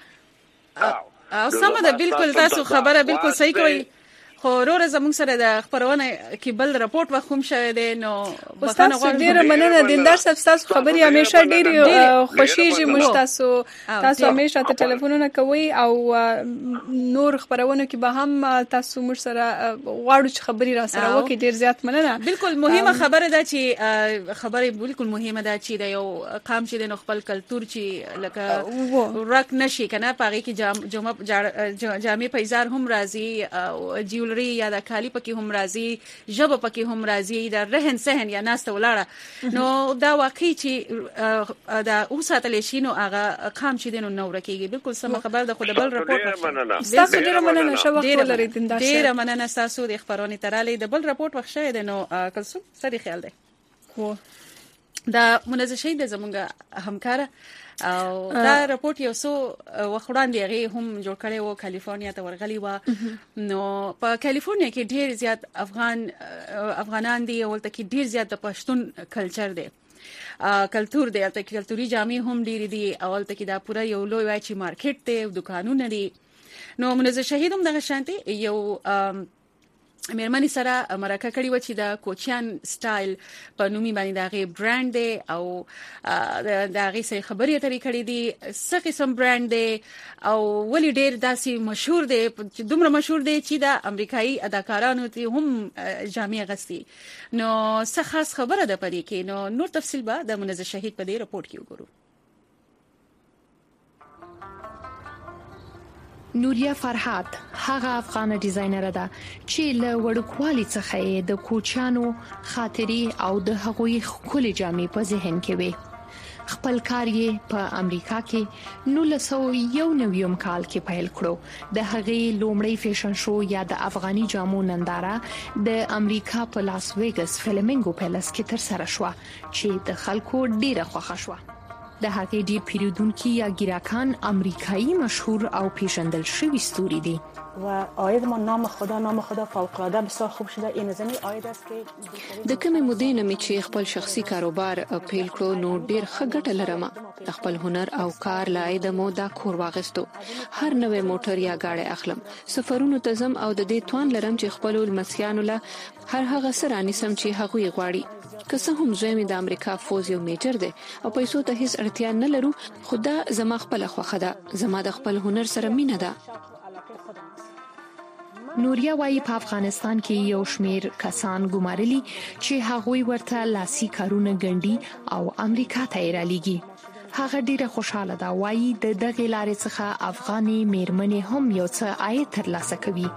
او سمانه بالکل تاسو خبره بالکل صحیح کوي خو ورور زموږ سره د خبرونه کې بل راپورټ وخم شوی دی نو تاسو ډیره مننه دیندار صاحب تاسو خبري همیشه ډیره خوشیږي موږ تاسو تاسو همیشه ته ټلیفونونه کوي او نور خبرونه کې به هم تاسو موږ سره غواړو چې خبري را سره وکړي ډیر زیات مننه بالکل مهمه خبره ده چې خبره بالکل مهمه ده چې د یو قام چې د خپل کلچر چې لکه ورک نشي کنه پاره کې جامه جامې پیزار هم راځي او یا د کالی پکې هم راځي ژبه پکې هم راځي د رهن سهن یا ناست ولاړه نو دا واقعي چې دا اوساتل شي نو هغه قام چې دینو نو ورکیږي بالکل سم خبر ده خو د بل راپورټ تاسو ډیره مننه شو وخت ولرئ دیندار ډیره مننه تاسو د خبرونه ترالې د بل راپورټ وخت شه ده نو کلسو سړي خیال ده خو دا منځ شي د زمونږه همکار او دا راپورټ یو څو وخوړاندې هغه هم جوړ کړي وو کالیفورنیا ته ورغلي و نو په کالیفورنیا کې ډیر زیات افغان افغانان دي او ته کې ډیر زیات د پښتون کلچر دی کلچر دی ته کلتوري جامې هم ډیر دي او ته کې دا پوره یو لوی وای چې مارکیټ دی او دکانونه دي نو منځ شهید هم دغه شانتي یو مېرمنې سره مرکه کړې و چې د کوچیان سټایل په نومي باندې دا غي برانډ دی او دا غي سې خبرې اترې کړې دي څه قسم برانډ دی او ولی ډېر داسې مشهور دی چې دومره مشهور دی چې د امریکایي اداکارانو ته هم جامې غسي نو څه خاص خبره ده پدې کې نو نور تفصیل به د منځ شهید په دې راپورټ کې وګورو نوریا فرحات هغه افغان ډیزاینر ده چې له وړوکوالي څخه د کوچانو خاطري او د هغوی خولي جامې په ذهن کې وي خپل کار یې په امریکا کې نولس یو نویم کال کې پیل کړو د هغې لومړی فیشن شو یا د افغاني جامو ننداره د امریکا په لاس ویګس فلمینګو پیلس کې تر سره شو چې د خلکو ډیره خوښه شو د هغې ډیر پیرودونکي یا ګراکان امریکایي مشهور او پیژندل شوي ستوري دي. و عاید ما نام خدا نام خدا فوق العاده بسیار خوب شده. این زمین عاید است که د کومې مودې نه مې چې خپل شخصي کاروبار پیل کړو نو ډیر ښه ګټه لرم. د خپل هنر او کار لایق مو دا کور واغستو. هر نوې موټر یا گاډي اخلم، سفرونو ته ځم او د دې توان لرم چې خپل لمسیانو له هر هغه سره نسم چې هغوی غواړي. که څه هم زوی مې د امریکا فوز یو میجر دی او پیسو ته هیڅ اړتیا نه لرو، خو دا زما خپل خوښه ده. زما د خپل هنر سره مینه ده. نوریا وايي په افغانستان کې یو شمیر کسان ګمارلي چې هغوی ورته لاسي کارونه ګڼي او امریکا ته یې رالیږي. هغه ډیره خوشاله ده. وايي د دغه لارې څخه افغاني میرمنې هم یو څه عاید ترلاسه کوي.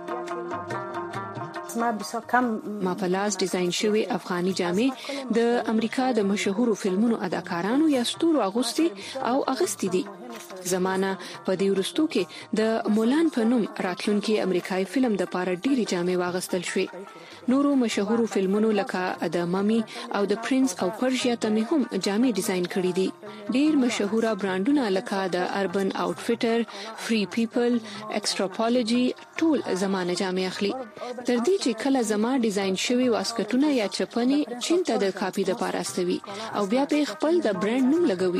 ما په لاس ډیزاین شوی افغاني جامې د امریکا د مشهورو فلمونو اداکارانو یا ستورو اغوستي او اغستی دي. زمانہ په دې ورستو کې د مولان په نوم راتلونکي امریکایي فلم د پاره ډیری جامې واغستل شوې. نورو مشهورو فلمونو لکه د مامي او د پرنس او پرشیا ته هم جامې ډیزاین کړې دي. ډیر مشهوره برانډونه لکه د اربن آوټفټر، فری پیپل، ایکستراپولوژي ټول زمانه جامې اخلي. تر دې چې کله زما ډیزاین شوی واسکټونه یا چپنې چین ته د کاپی د پاره استوي او بیا په خپل د برانډ نوم لګوي.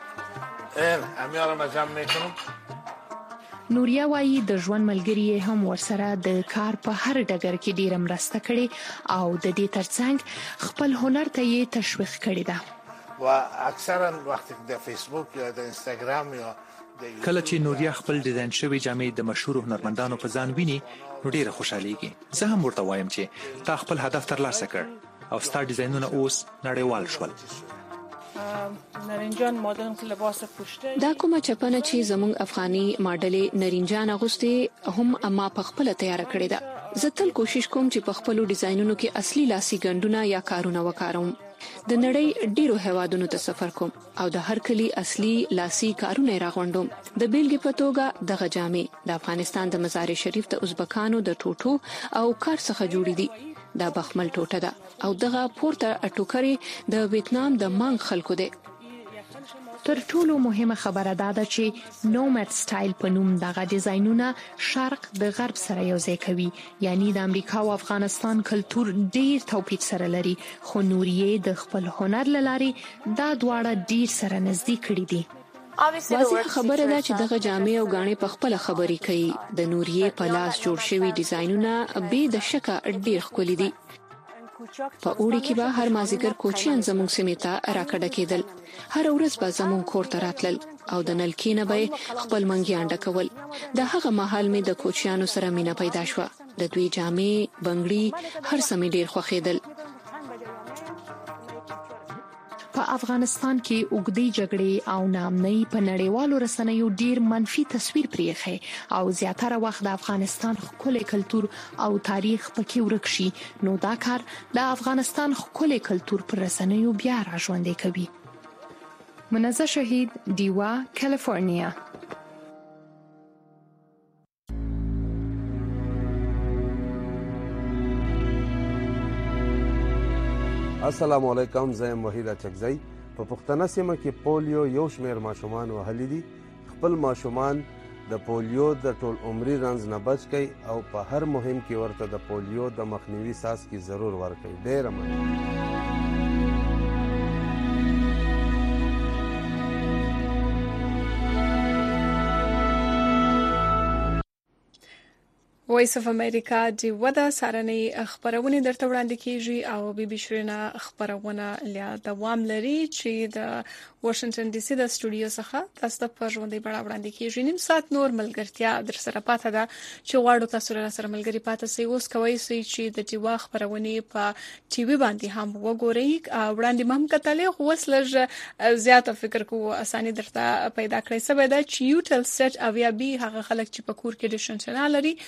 نوریا وايي د ژوند ملګری هم ورسره د کار په هر ډګر کې ډیره مرسته کړي او د دې ترڅنګ خپل هنر ته یې تشویق کړی ده. و اکثرا وخت د فیسبوک یا د انستګرام یا کله چې نوریا خپل ډیزاین شوی جامې د مشهور هنرمندانو په ځان ویني نو ډیره خوشاليږي. زه هم ورته وایم چې تا خپل هدف ترلاسه کړ او ستا ډیزاینونه اوس نړیوال شول. نرینجان مدرن لباس پوشته دا کومه چپنه چې زموږ افغاني ماډلې نرینجان اغوستي هم اما په خپل تیار کړی ده. زه تل کوشش کوم چې په خپل ډیزاینونو کې اصلي لاسي ګندونه یا کارونه وکاروم. د نړۍ ډیرو هوادونو ته سفر کوم او د هر کلی اصلي لاسي کارونه راغونډوم. د بیلګې په توګه دغه جامې د افغانستان د مزار شریف د ازبکانو د ټوټو او کار څخه جوړې دي. دا بخمل ټوټه ده او دغه پورته اټوکري د ویتنام د مانګ خلکو ده. تر ټولو مهمه خبره دا ده چې نوماد سټایل په نوم دغه ډیزاینونه شرق د غرب سره یو ځای کوي. یعنی د امریکا او افغانستان کلچر ډیر توپیر سره لري، خو نوریه د خپل هنر لاري دا دواړه ډیر سره نزدیک کړي دي. واضح خبره ده چې دغه جامې او غاڼې په خپل خبري کوي. د نوریه په لاس جوړ شوی ډیزاینونه به د شکه ډیر ښکلي دي. په اوړي کې به هر مازیګر کوچیان زموږ سیمې ته راکړه کېدل. هر ورځ به زموږ کور ته راتلل او د نلکې نه به خپل منګیان ډکول. د هغه مهال مې د کوچیانو سره مینه پیدا شوه. د دوی جامې، بنګړي هر څه مې ډیر خوښېدل. په افغانستان کې اوږدې جګړې او ناامنۍ په نړیوالو رسنیو ډیر منفي تصویر پریخي او زیاتره وخت د افغانستان ښکلی کلچر او تاریخ پکې ورک شي. نو دا کار د افغانستان ښکلی کلچر پر رسنیو بیا راژوندی کوي. منزه شهید، دیوا، کالیفورنیا. السلام علیکم. زه یم وحید اچکزی. په پښتنه سیمه کې پولیو یو شمیر ماشومان وهلي دي. خپل ماشومان د پولیو د ټول عمري رنځ نه بچ کړئ او په هر مهم کې ورته د پولیو د مخنیوي څاڅکي ضرور ورکړئ. ډېره مننه. وایس اف امریکا دی ودا سارنې خبرونه درته وړاندې کیږي او بي بي شرینا خبرونه لا دوام لري چې د واشنگټن ډي سي د سټوډیو څخه تاسو ته په ژوندۍ بڼه وړاندې کیږي. نیم ساعت نور ملګرتیا در سره پاتې ده چې غواړو تاسو سره ملګری پاتې سي. اوس کوي چې د ټیوا خبرونه په ټي وي باندې هم وګورئ. وړاندې هم کتلې خو وس لږ زیاته فکر کوو اساني درته پیدا کړئ. سبا دا چې یو ټل سټ او یا بي هغه خلک چې په کور کې ډیشن چنل لري کو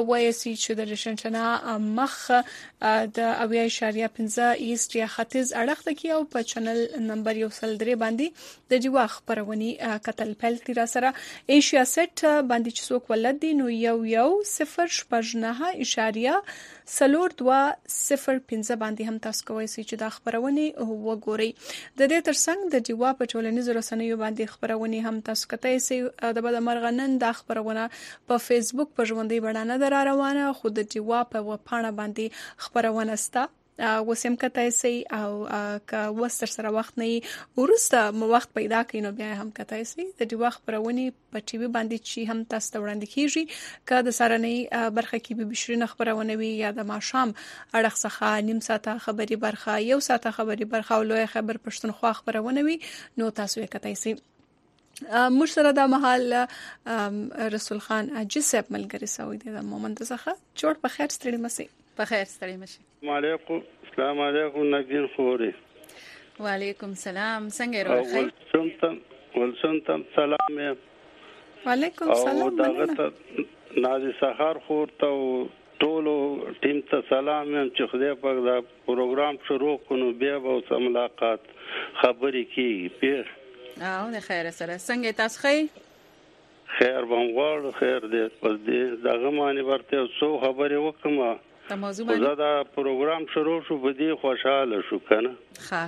وایي چې د ریشنټنا مخ د اویا اشاریه پنځه ایست یا ختیځ اړخ ته کې او په چینل نمبر یو سل درې باندې د جوا خبرونی قتل پیل تیر سره ایشیا سیټ باندې چې څوک ولد دي نو یو یو صفر شپږ نه اشاریه سلور دوا صفر پنځه باندې هم تاسو کوی چې دا خبرونه وګورئ. د دې ترڅنګ د جوا په ټولنیزو رسنیو باندې خبرونه هم تاسو کتای سي. د بل مرغنن د خبرونه په فیسبوک په ژوندۍ بڼه نه روانه خو د جوا په وپاڼه باندې خبرونه ستا وسیم کتای سي او که وستر سره وخت نه ورسته مو وخت پیدا کینو بیا هم کتای سي. د دې وخت پرونی په ټي وي باندې چې هم تاسو ته وړاندې کیږي که د سارنۍ برخه کې به بشري خبرونه وي یا د ماشام اړخ څخه نیم ساعته خبري برخه یو ساعته خبري برخه او لوی خبر پښتونخوا خبرونه وي نو تاسو یې کتای سي. موږ سره د محل رسول خان اجسب ملګری سوي د مومند څخه جوړ په خیر ستړي مسي په خیر ستړي مسي. وعلیکم السلام علیکم نګین خوري. وعلیکم السلام څنګه راغلی؟ ولسم ولسم تم سلام. وعلیکم السلام. او دغه نازي سحر خور ته ټولو ټیم ته سلام چې خدای پاک دا پروګرام شروع کونو بیا به ملاقات خبرې کیږي. پیر او د خیر سره څنګه تاسو خیر خیر بمغواړو خیر دې پس دې دغه معنی ورته څو خبرې وکم ته موضوع باندې دا پروګرام شروع شو په دې خوشاله شو کنه. ها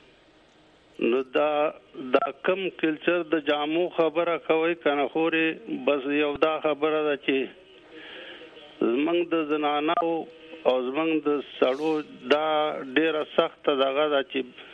ها نو دا دا کم کلچر د جامو خبره کوي کنه خوري بس یو دا خبره ده چې زمنګ د زنانو او زمنګ د سړو دا ډیره سخت دغه ده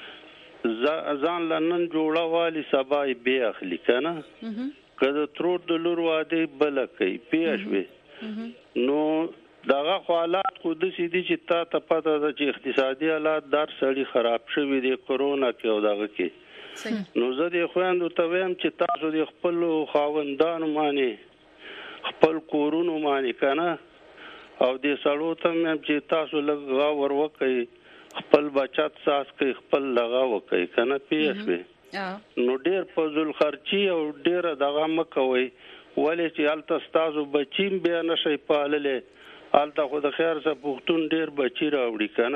چې ځان لنن جوړه والی سبا یې بیا اخلي کنه کله ترور د لور واده بل کوي پیښوي نو دغه حالات خو د سې دي چې تا ته پته ده چې اقتصادي حالات در سړي خراب شوي دي کرونا کې او دغه کې نو زه د خويندو ته وایم چې تاسو د خپل خاوندانو باندې خپل کورونو باندې کنه او د سړو ته هم چې تاسو لږ غور وکړئ خپل بچت ساس کوي خپل لغا وکړي کنه پیښوي نو ډیر فضل خرچي او ډیر دغه مکوي ولې چې الته تاسو بچیم بیا نشي پاللې الته خو د خیر څخه پښتون ډیر بچی راوړي کنه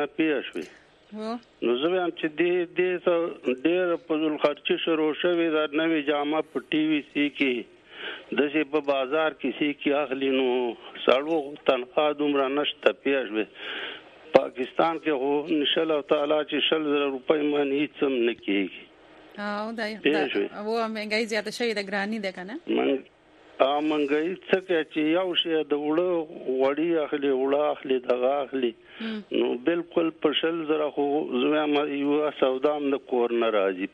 پیښوي نو زه هم چې دې دې ډیر فضل خرچي شروع شوی دا نوې جامه په ټي وي سي کې د څه په بازار کې سي کې اخلي نو سړو تنخواه دومره نشته پیښوي پاکستان کې هو ان شاء الله تعالی چې شل زره روپۍ باندې هیڅ هم نه کیږي او دا او مهنګای زیاته شوی د ګرانی ده کنه من ا منګای څه چې یو شی د وړو وړي اخلي وړه اخلي دغه اخلي نو بالکل په شل زره خو زما یو سودام د کور نه راځي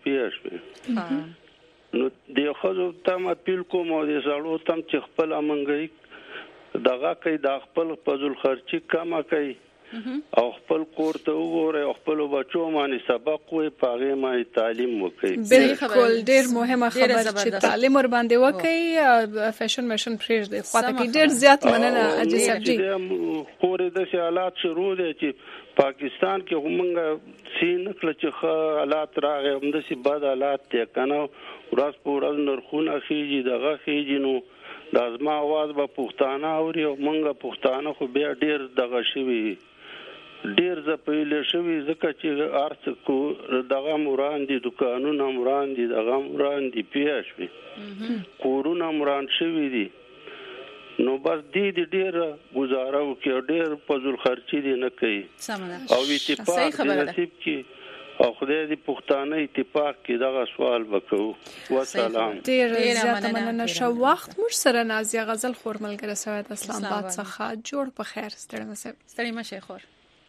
پیښوي نو د خو ته ما پیل کوم او د سړو تم چې خپل منګای دغه کوي د خپل فضل خرچي کما کوي او خپل کور ته وګوره او خپل بچو باندې سبق وي پاغه باندې تعلیم وکړي بالکل ډیر مهمه خبره چې تعلیم ور باندې وکړي فیشن مشن پرېږ دی خو ته کې ډیر زیات مننه اجي سبجی خوري د حالات شروع دي چې پاکستان کې همغه سین کله چې حالات راغی هم د سی بد حالات ته کنه ورځ په ورځ نرخونه خيږي دغه خيږي نو د ازما आवाज به پښتانه اوري او منګه پښتانه خو بیا ډیر دغه شوی ډیر زپیل شوی ځکه چې ارڅ کو دغه مران دي دکانونه مران دي دغه مران دي پیښوي کورونه مران شوی دي نو بس دې دې ډیر گزاره وکړي ډیر فضل خرچي دي نه کوي او اتفاق نصیب کی او خدای دې پښتانه اتفاق کې دغه سوال وکړو والسلام ډیر زیات مننه شو وخت مر سره نازیه غزل خور ملګری سواد اسلام آباد څخه جوړ په خیر ستړي مشه ستړي مشه خور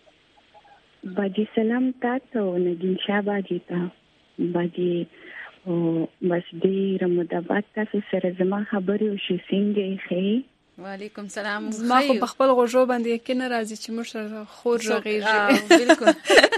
باجی سلام تاسو نگین شاه باجی ته باجی او بس دې رمضان تاسو سره زما خبرې او شي څنګه خې وعلیکم السلام ما خو په خپل غوږو باندې کې نه راځي چې مر خور رغېږي بالکل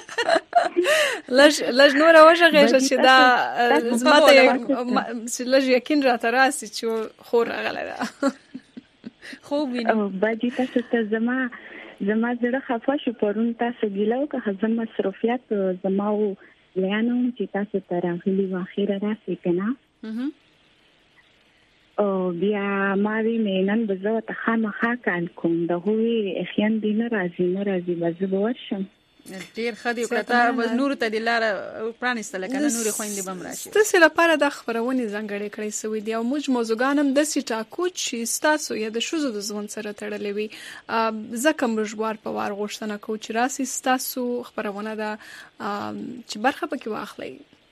لږ لږ نور وژغېږي چې دا زماته لږ یقین راته راسي چې خور راغله ده خوب وینم باجی تاسو ته زما زما زړه خفه شو پرون تاسو ګیلو که زما مصروفیت زما و لیانو چې تاسو ته راغلي و اخیره راسي کنه او بیا ما وی مینن بزو ته خامخا کال کوم د هوی اخیان دین راځي نه راځي بزو ورشم ډیر خدي کړه نور ته د لار پرانستل کنه نور خويندې بم راشي تاسو لپاره د خبرونه ځنګړې کړې سوي دی او موږ موضوعګانم د سټاکو چې تاسو یا د شوزو د ځوان سره تړلې وي ځکه موږ په وار غوښتنه کوو چې راسي تاسو خبرونه دا چې برخه پکې واخلئ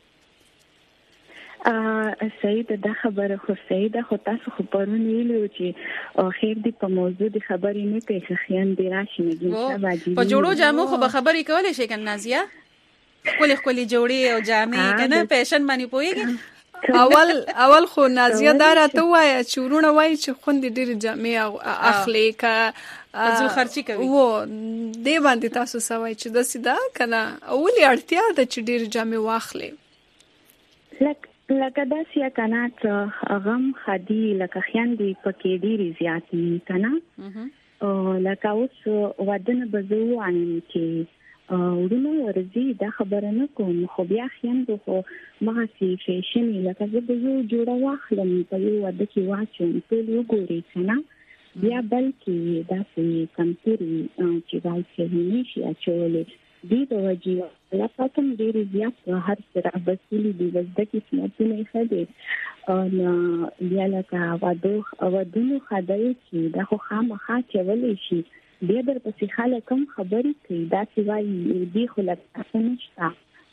ا سید د خبره خو سید خو تاسو خو پرون ویلو چې خیر دی په موضوع د خبرې نه کوي خیان دی راشي نه باندې په جوړو جامو خو به خبرې کولې شي کنه نازیه کولې کولې جوړې او جامې کنه فیشن باندې پويږي اول اول خو نازیه دا راته وایي چې ورونه وایي چې خوند ډېر جامې اخلي کا ازو خرچي کوي وو دې باندې تاسو سوای چې د سیدا کنه اولي اړتیا د چې ډېر جامې واخلي لکه لکه دا سیا کنه چې غم خدي لکه خیاندي پکې ډېری زیاتې کنه او لکه اوس ودنه بزو ان چې ورونه ورزي دا خبره نه کوم خو بیا خیاندو خو ما سي فیشن لکه زه بزو جوړه واخلم په یو ود کې واچم ټول وګوري کنه بیا بلکې دا سي کمپیوټر چې راځي نشي اچولې دی د وجه لا پاتم ډېر زیات هر سره بسلی دی د قسمتونه خدي او بیا لکه ودو ودونو خدای چې دا خو خامخا چولې شي بیا در پسې خلک کم خبرې کوي دا چې وایي دی خو لکه نشته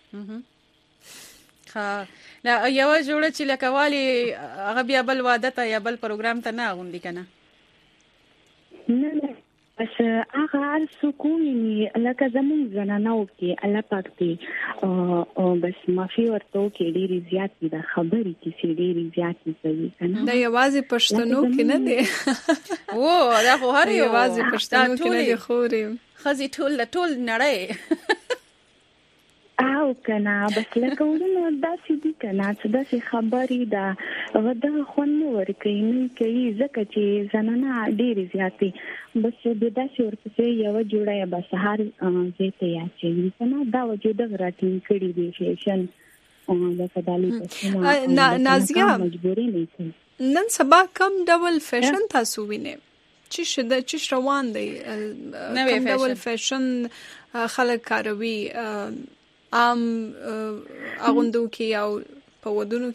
ها لا یو جوړه چې لکه والی هغه بیا بل واده ته یا بل پروګرام ته نه غونډي کنه نه نه بس هغه سکوونی لکه زمون زنانو کې الله پاک دې او بس مافي ورته کې ډېری زیات دي د خبرې کې ډېری زیات دي کنه دا یوازې پښتنو کې نه دي او دا خو هر یو یوازې پښتنو کې نه دي خوري خزي ټول ټول نړۍ او کنه بس لکه ورنه داسې دي کنه چې داسې خبرې دا ودا خو نه ورکې نه کوي ځکه چې زنانه ډېری زیاتې بس د داسې ورپسې یو جوړه بس هر زیته یا چې کنه دا وجود غراټین کړي دي فیشن او لکه دالي نازیه مجبورې نه کوي نن سبا کم ډول فیشن تاسو وینئ چې شد چې روان دی نوې ډول فیشن خلک کاروي ام اغوندو کې او په ودونو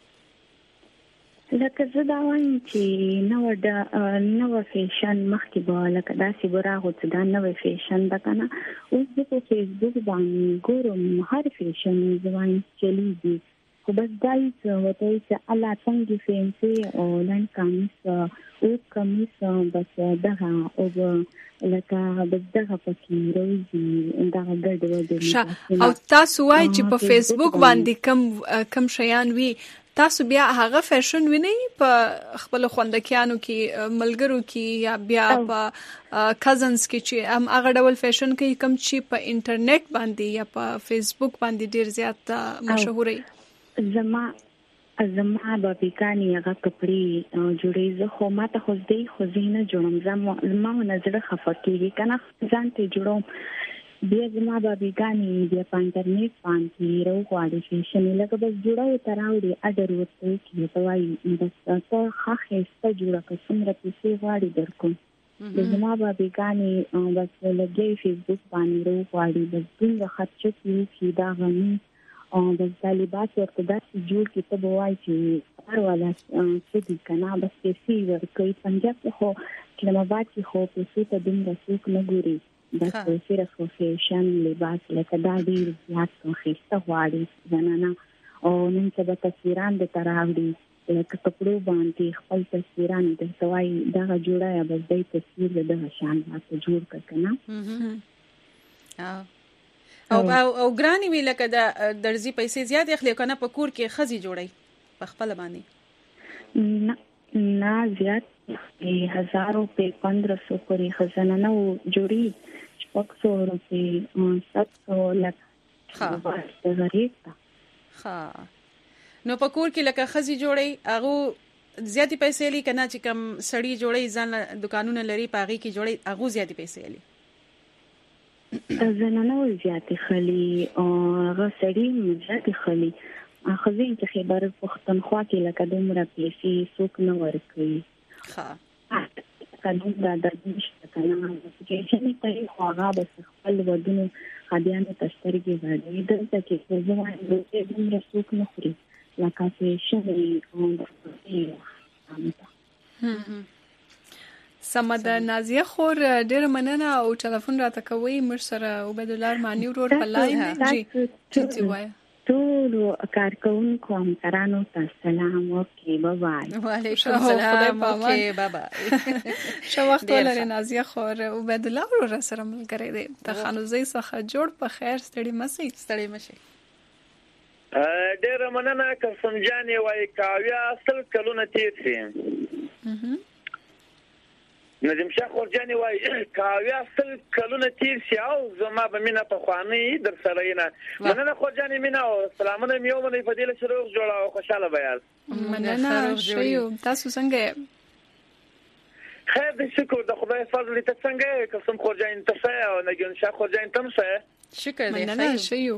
کې لکه زه دا وایم چې نو د نو فیشن مخکې به لکه داسې براغو چې دا نو فیشن ده کنه اوس په فیسبوک باندې ګورم هر فیشن ځوان چلیږي خو بس دای څه وته چې الله څنګه فینسي او لن کامیس او کامیس بس دغه او لکه دغه پکې روزي دغه ګډ او تاسو وایي چې په فیسبوک باندې کم کم شیان وی تاسو بیا هغه فیشن وینئ په خپل خوندکیانو کې ملګرو کې یا بیا په کزنز کې چې هم هغه ډول فیشن کې کم چې په انټرنیټ باندې یا په فیسبوک باندې ډیر زیات مشهوري زما زما به بیکانی هغه کپړې جوړې زه خو ماته خو دې خو زینه جوړم زما نظر خفقېږي کنه ځان ته جوړم بیا زما به بیکانی بیا په انټرنیټ باندې راوغواړي فیشن لکه بس جوړو تراوړي اډر ورته کې ته وایي بس ته خاخه ست جوړه کوم راپسې غواړي درکو زما به بیکانی بس لګي فیسبوک باندې راوغواړي بس څنګه خرچ کیږي دا غني او د طالبات ورته داسې جوړ کې ته به وایي چې هر والا څه دي که نه بس پیسې ورکوي پنجاب کې خو اسلامآباد کې خو پیسې ته دومره څوک نه ګوري بس صرف فیشن لباس لکه دا ډېر زیات ښایسته غواړي زنانه او نن سبا تصویران درته راوړي لکه کپړو باندې خپل تصویران درته وایي دغه جوړه یا بس دی تصویر د دغه شان راته جوړ کړه که نه او او ګرانی وی لکه د درځي پیسې زیات اخلي کنه په کور کې خزي جوړي په خپل باندې نه نه زیات هزار روپے پندرہ سو پورې خزانه نو جوړي شپږ سو روپے سات سو لکه ها غریب ها نو په کور کې لکه خزي جوړي هغه زیاتې پیسې لري کنه چې کم سړی جوړي ځان دکانونه لري پاغي کې جوړي هغه زیاتې پیسې لري زنانه زیاتې خلی او هغه سړی زیاتې خلی اخزین چې خبر پښتونخوا کې لکه دومره پیسې څوک نه ورکوي ها قانون دا د نشته کنه چې چې ته خو هغه بس خپل ودونو خديانو تشترګي باندې دلته کې ځوان د دومره څوک نه خوري لکه فیشن او سمده نازیه خور ډېر مننه او ټلیفون راته کوي مر سره عبید الله مانی ورور په لاین دی چې وای ټول کارکونکو همکارانو ته سلام اوکې بای وعلیکم السلام اوکې بابا شو وخت ولري نازیه خور عبید الله ورور سره ملګری دی ته خانوزي څخه جوړ په خیر ستړي مسي ستړي مشي ډېر مننه قسم جانې وای کاویا اصل کلونه تیر شي نجم شاه خورجاني وای کاویا اصل کلونه تیر شي او زما به مینا په خواني در سره نه مننه خورجاني مینا او سلامونه میو باندې فضیله شروع جوړه او خوشاله بیاز مننه شیو تاسو څنګه خیر دې شکر د خدای فضل ته څنګه قسم خورجاني ته او نجم شاه خورجاني تم څه شکر دې مننه شیو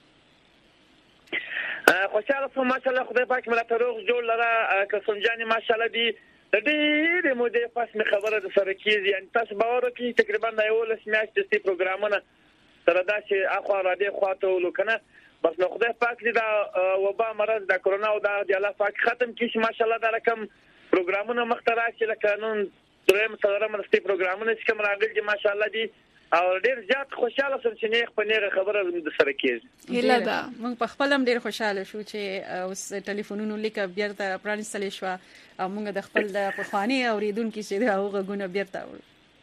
خوشاله سم ماشاءالله خدای پاک مله روغ جوړ لره قسم جاني ماشاءالله دي د دې مودې پس می خبره د سره کیږي ان تاسو باور وکړئ تقریبا د یو لس میاشتې ستې پروګرامونه سره دا چې اخوا را دي خواته ولکنه بس نو خدای پاک دې دا وبا مرض د کرونا او د الله پاک ختم کړي ماشاءالله دا رقم پروګرامونه مخترع شي لکه نن دریم څلورم ستې پروګرامونه چې کوم راغلي ماشاءالله دي او ډیر زیات خوشاله سم چې نه خپل خبره د سره کیږي هله دا موږ په خپل هم ډیر خوشاله شو چې اوس ټلیفونونو لیک بیرته پرانستل شو او موږ د خپل د پخوانی اوریدونکو چې هغه غونه بیرته ور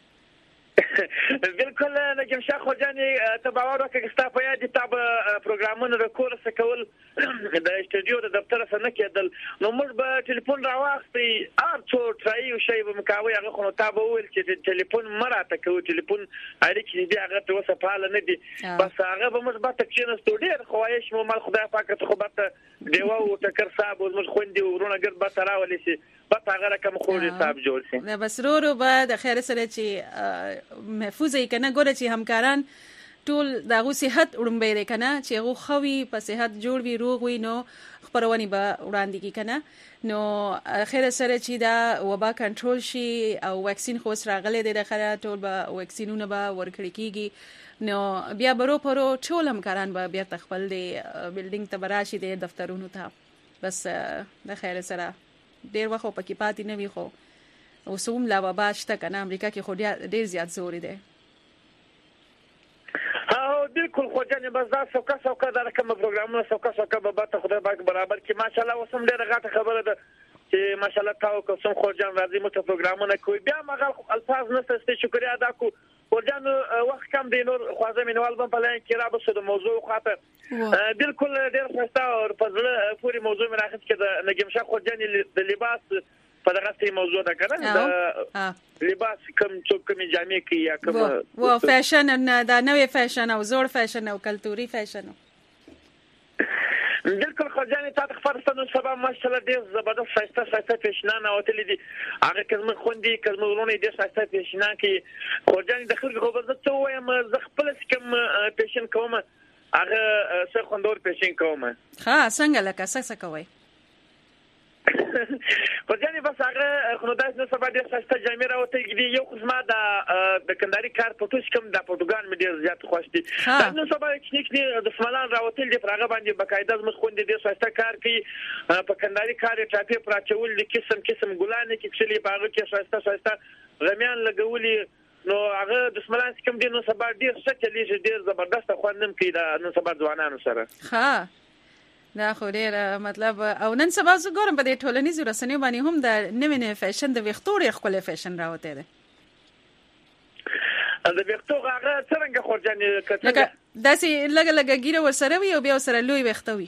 بالکل نجم شاه خورجاني تباور وکړه چې په یاد تاب پروګرامونه رکور سکول د استودیو د دفتر سره نه کېدل نو موږ به ټلیفون راوختی ار څو ترای او شی به مکاوي هغه خو تاب ویل چې ټلیفون مراته کوي ټلیفون اړیکې دې هغه ته وسپاله نه دي بس هغه به موږ به تکشین استودیو خوایش مو مال خدای پاک ته خو به دیو او تکر صاحب موږ خوندې ورونه ګر به تراولې شي په هغه رقم خو دې صاحب جوړ شي دا بس ورو به د خیر سره چې محفوظ یې کنه ګوره چې همکاران ټول دغه صحت وړمبې لري کنه چې هغه خوي په صحت جوړ وي روغ وي نو خبرونه به وړاندې کی کنه نو خیر سره چې دا وبا کنټرول شي او ویکسین خو سره غلې د خره ټول به ویکسینونه به ورکړي کیږي نو بیا برو پرو ټول همکاران به بیا تخپل دی بلډینګ ته براشي د دفترونو ته بس د خیر سره ډیر وخت پکې پاتې نه وي خو او سوم لا وبا شته کنه امریکا کې خو ډیر زیات زور دی او بالکل خو جن بس دا څوکا څوکا دا کوم پروګرامونه څوکا څوکا به به خدای پاک برابر کې ماشاءالله وسم ډیر غاټه خبره ده چې ماشاءالله تاسو کوم خو جن راځي مو ته پروګرامونه کوي بیا مغل الفاظ نه ست شکریا ادا کو ورجان وخت کم دی نور خوازه مینوال په پلان کې را بسو د موضوع خاطر بالکل ډیر خسته او په پوری موضوع مراخت کې د نجم شاه خورجان د لباس په دغه څه موضوع ده کنه د لباس کوم څوک کوم جامې کې یا کوم و فیشن دا نوې فیشن او زوړ فیشن او کلتوري فیشن بالکل خورجان تاسو فرصتونو سبب ماشاءالله ډیر زبردست شایسته شایسته فیشنانه او تل دي هغه کله خوندي کله ورونه دي شایسته فیشنان کې خورجان د خلکو خبر زته وایم ز خپل کوم فیشن کوم هغه څه خوندور فیشن کوم ها څنګه لکه څه کوي خورجان بس هغه خنوداس نو سبا ډیر شایسته جامې راوته دي یو قسمه د د کنداري کار پټوش کوم د پورتګال مې ډیر زیات خوښ دي نو سبا چې د سمالان راوته دي پرغه باندې بقاعده مخ خوندې دي شایسته کار کوي په کنداري کار ټاپي پراچول د قسم قسم ګلانه کې چې باغ کې شایسته شایسته غمیان لګولي نو هغه د سمالان کوم دي نو سبا ډیر شکلې ډیر زبردست خوانم کې دا نو سبا ځوانانو سره ها دا خو ډیر مطلب او نن سبا زه ګورم په دې ټولنیزو رسنیو باندې هم د نوې نوې فیشن د ویښتو خپل فیشن راوته ده د ویښتو هغه څنګه خورجانې لکه داسې لګ لګ ګیره ورسره وي او بیا سره لوی ویښته وي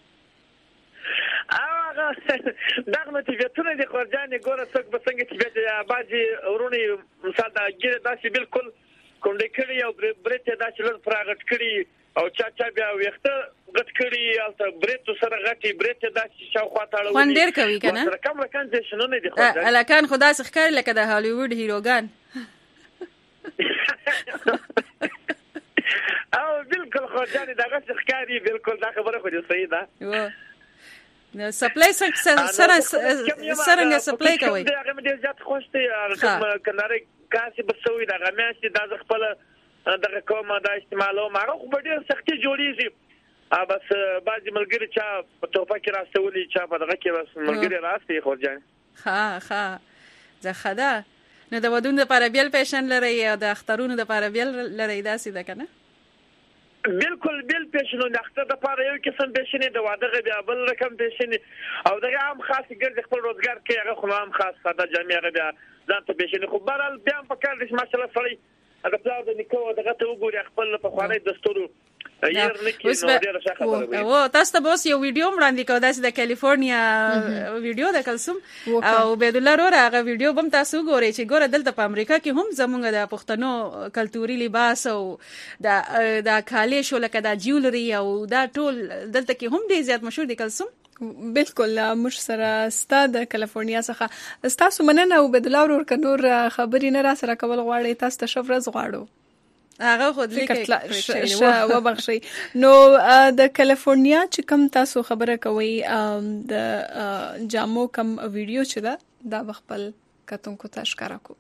هغه دغه موټیویټونه دي خورجانې ګوره څوک به څنګه چې بیا باجی ورونی مثال دا ګیره داسې بالکل کوندې کړي او برته داسې لږ پراغټ کړي او چا چا بیا ویښته غټ کړي او برته سره غټي برته داسې شاوخوا تاړو خوان ډیر کوي کنه کوم رکان دې شنو نه دي خورجانې الکان خدا څخه لکه د هالیوډ هیروګان او بالکل خورجانې دغه ښکاری بالکل دا خبره خو دې صحیح ده نو سپلای سره سره سپلای کوي هغه مې ډیر زیات خوښ دي هغه کناره کاسي بسوي دا غمیاشتي د خپل دغه کومه د استعمالو ماغه خو ډیر سختي جوړیږي ا بس بعضی ملګری چا په توپه کې راستولي چا په دغه کې بس ملګری راستي خو ځان ها ها زه خدا نو د ودون لپاره بیل فیشن لري او د اخترونو لپاره بیل لري داسې ده کنه بالکل بیل فیشن د اختر لپاره یو قسم فیشن د واده بیا بل رقم فیشن او دغه عام خاص ګرځي خپل روزګار کې هغه خو عام خاص ساده جامع بیا ځان ته فیشن خو بهرال بیا په کار دي ماشاءالله سړی هغه پلاو د نیکو دغه ته وګوري خپل په خوانې دستور یار نکي نو ډیره ښه خبره وي او تاسو ته اوس یو ویډیو وړاندې کوم داسې د کالیفورنیا ویډیو د کلثوم او عبد الله رور هغه ویډیو بم تاسو ګورئ چې ګوره دلته په امریکا کې هم زمونږ د پښتنو کلتوري لباس او د د کالي شو لکه د جیولري او دا ټول دلته کې هم ډیر زیات مشهور دي کلثوم بالکل مش سره ستاد کالیفورنیا څخه تاسو مننه او عبد الله رور کنور خبري نه را سره کول غواړي تاسو ته شفرز غواړو هغه خود لیکي و بخشي نو د کالیفورنیا چې کوم تاسو خبره کوي د جامو کوم ویډیو چې دا د خپل کتونکو ته ښکارا کو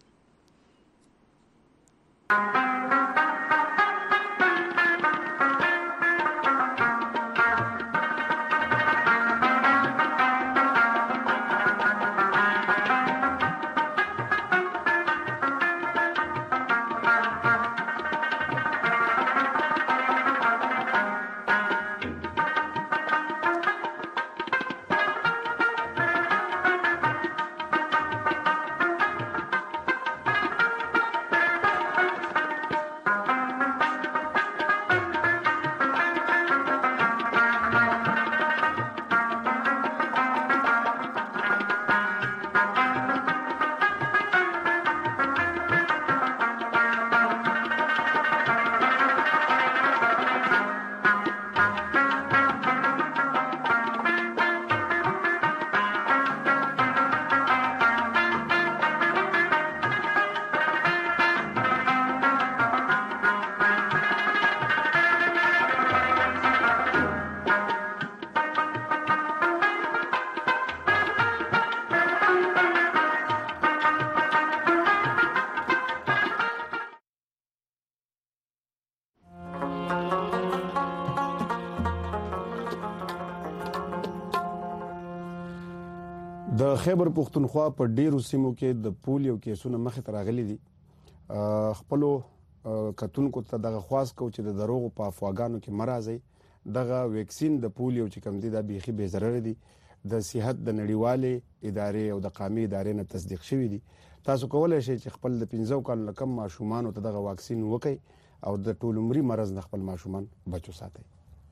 د خیبر پختونخوا په ډیرو سیمو کې د پولیو کیسونه مخې ته راغلي دي خپل کتونکو ته دغه خواص کو چې د دروغ په افواګانو کې مرزي دغه ویکسین د پولیو چې کم دي د بيخي به ضرر دي د صحت د نړیوالې ادارې او د قومي ادارې نه تصدیق شوی دي تاسو کولای شئ چې خپل د پنځو کال کم ماشومان ته دغه واکسین وکړي او د ټول عمرې مرز نه خپل ماشومان بچو ساتي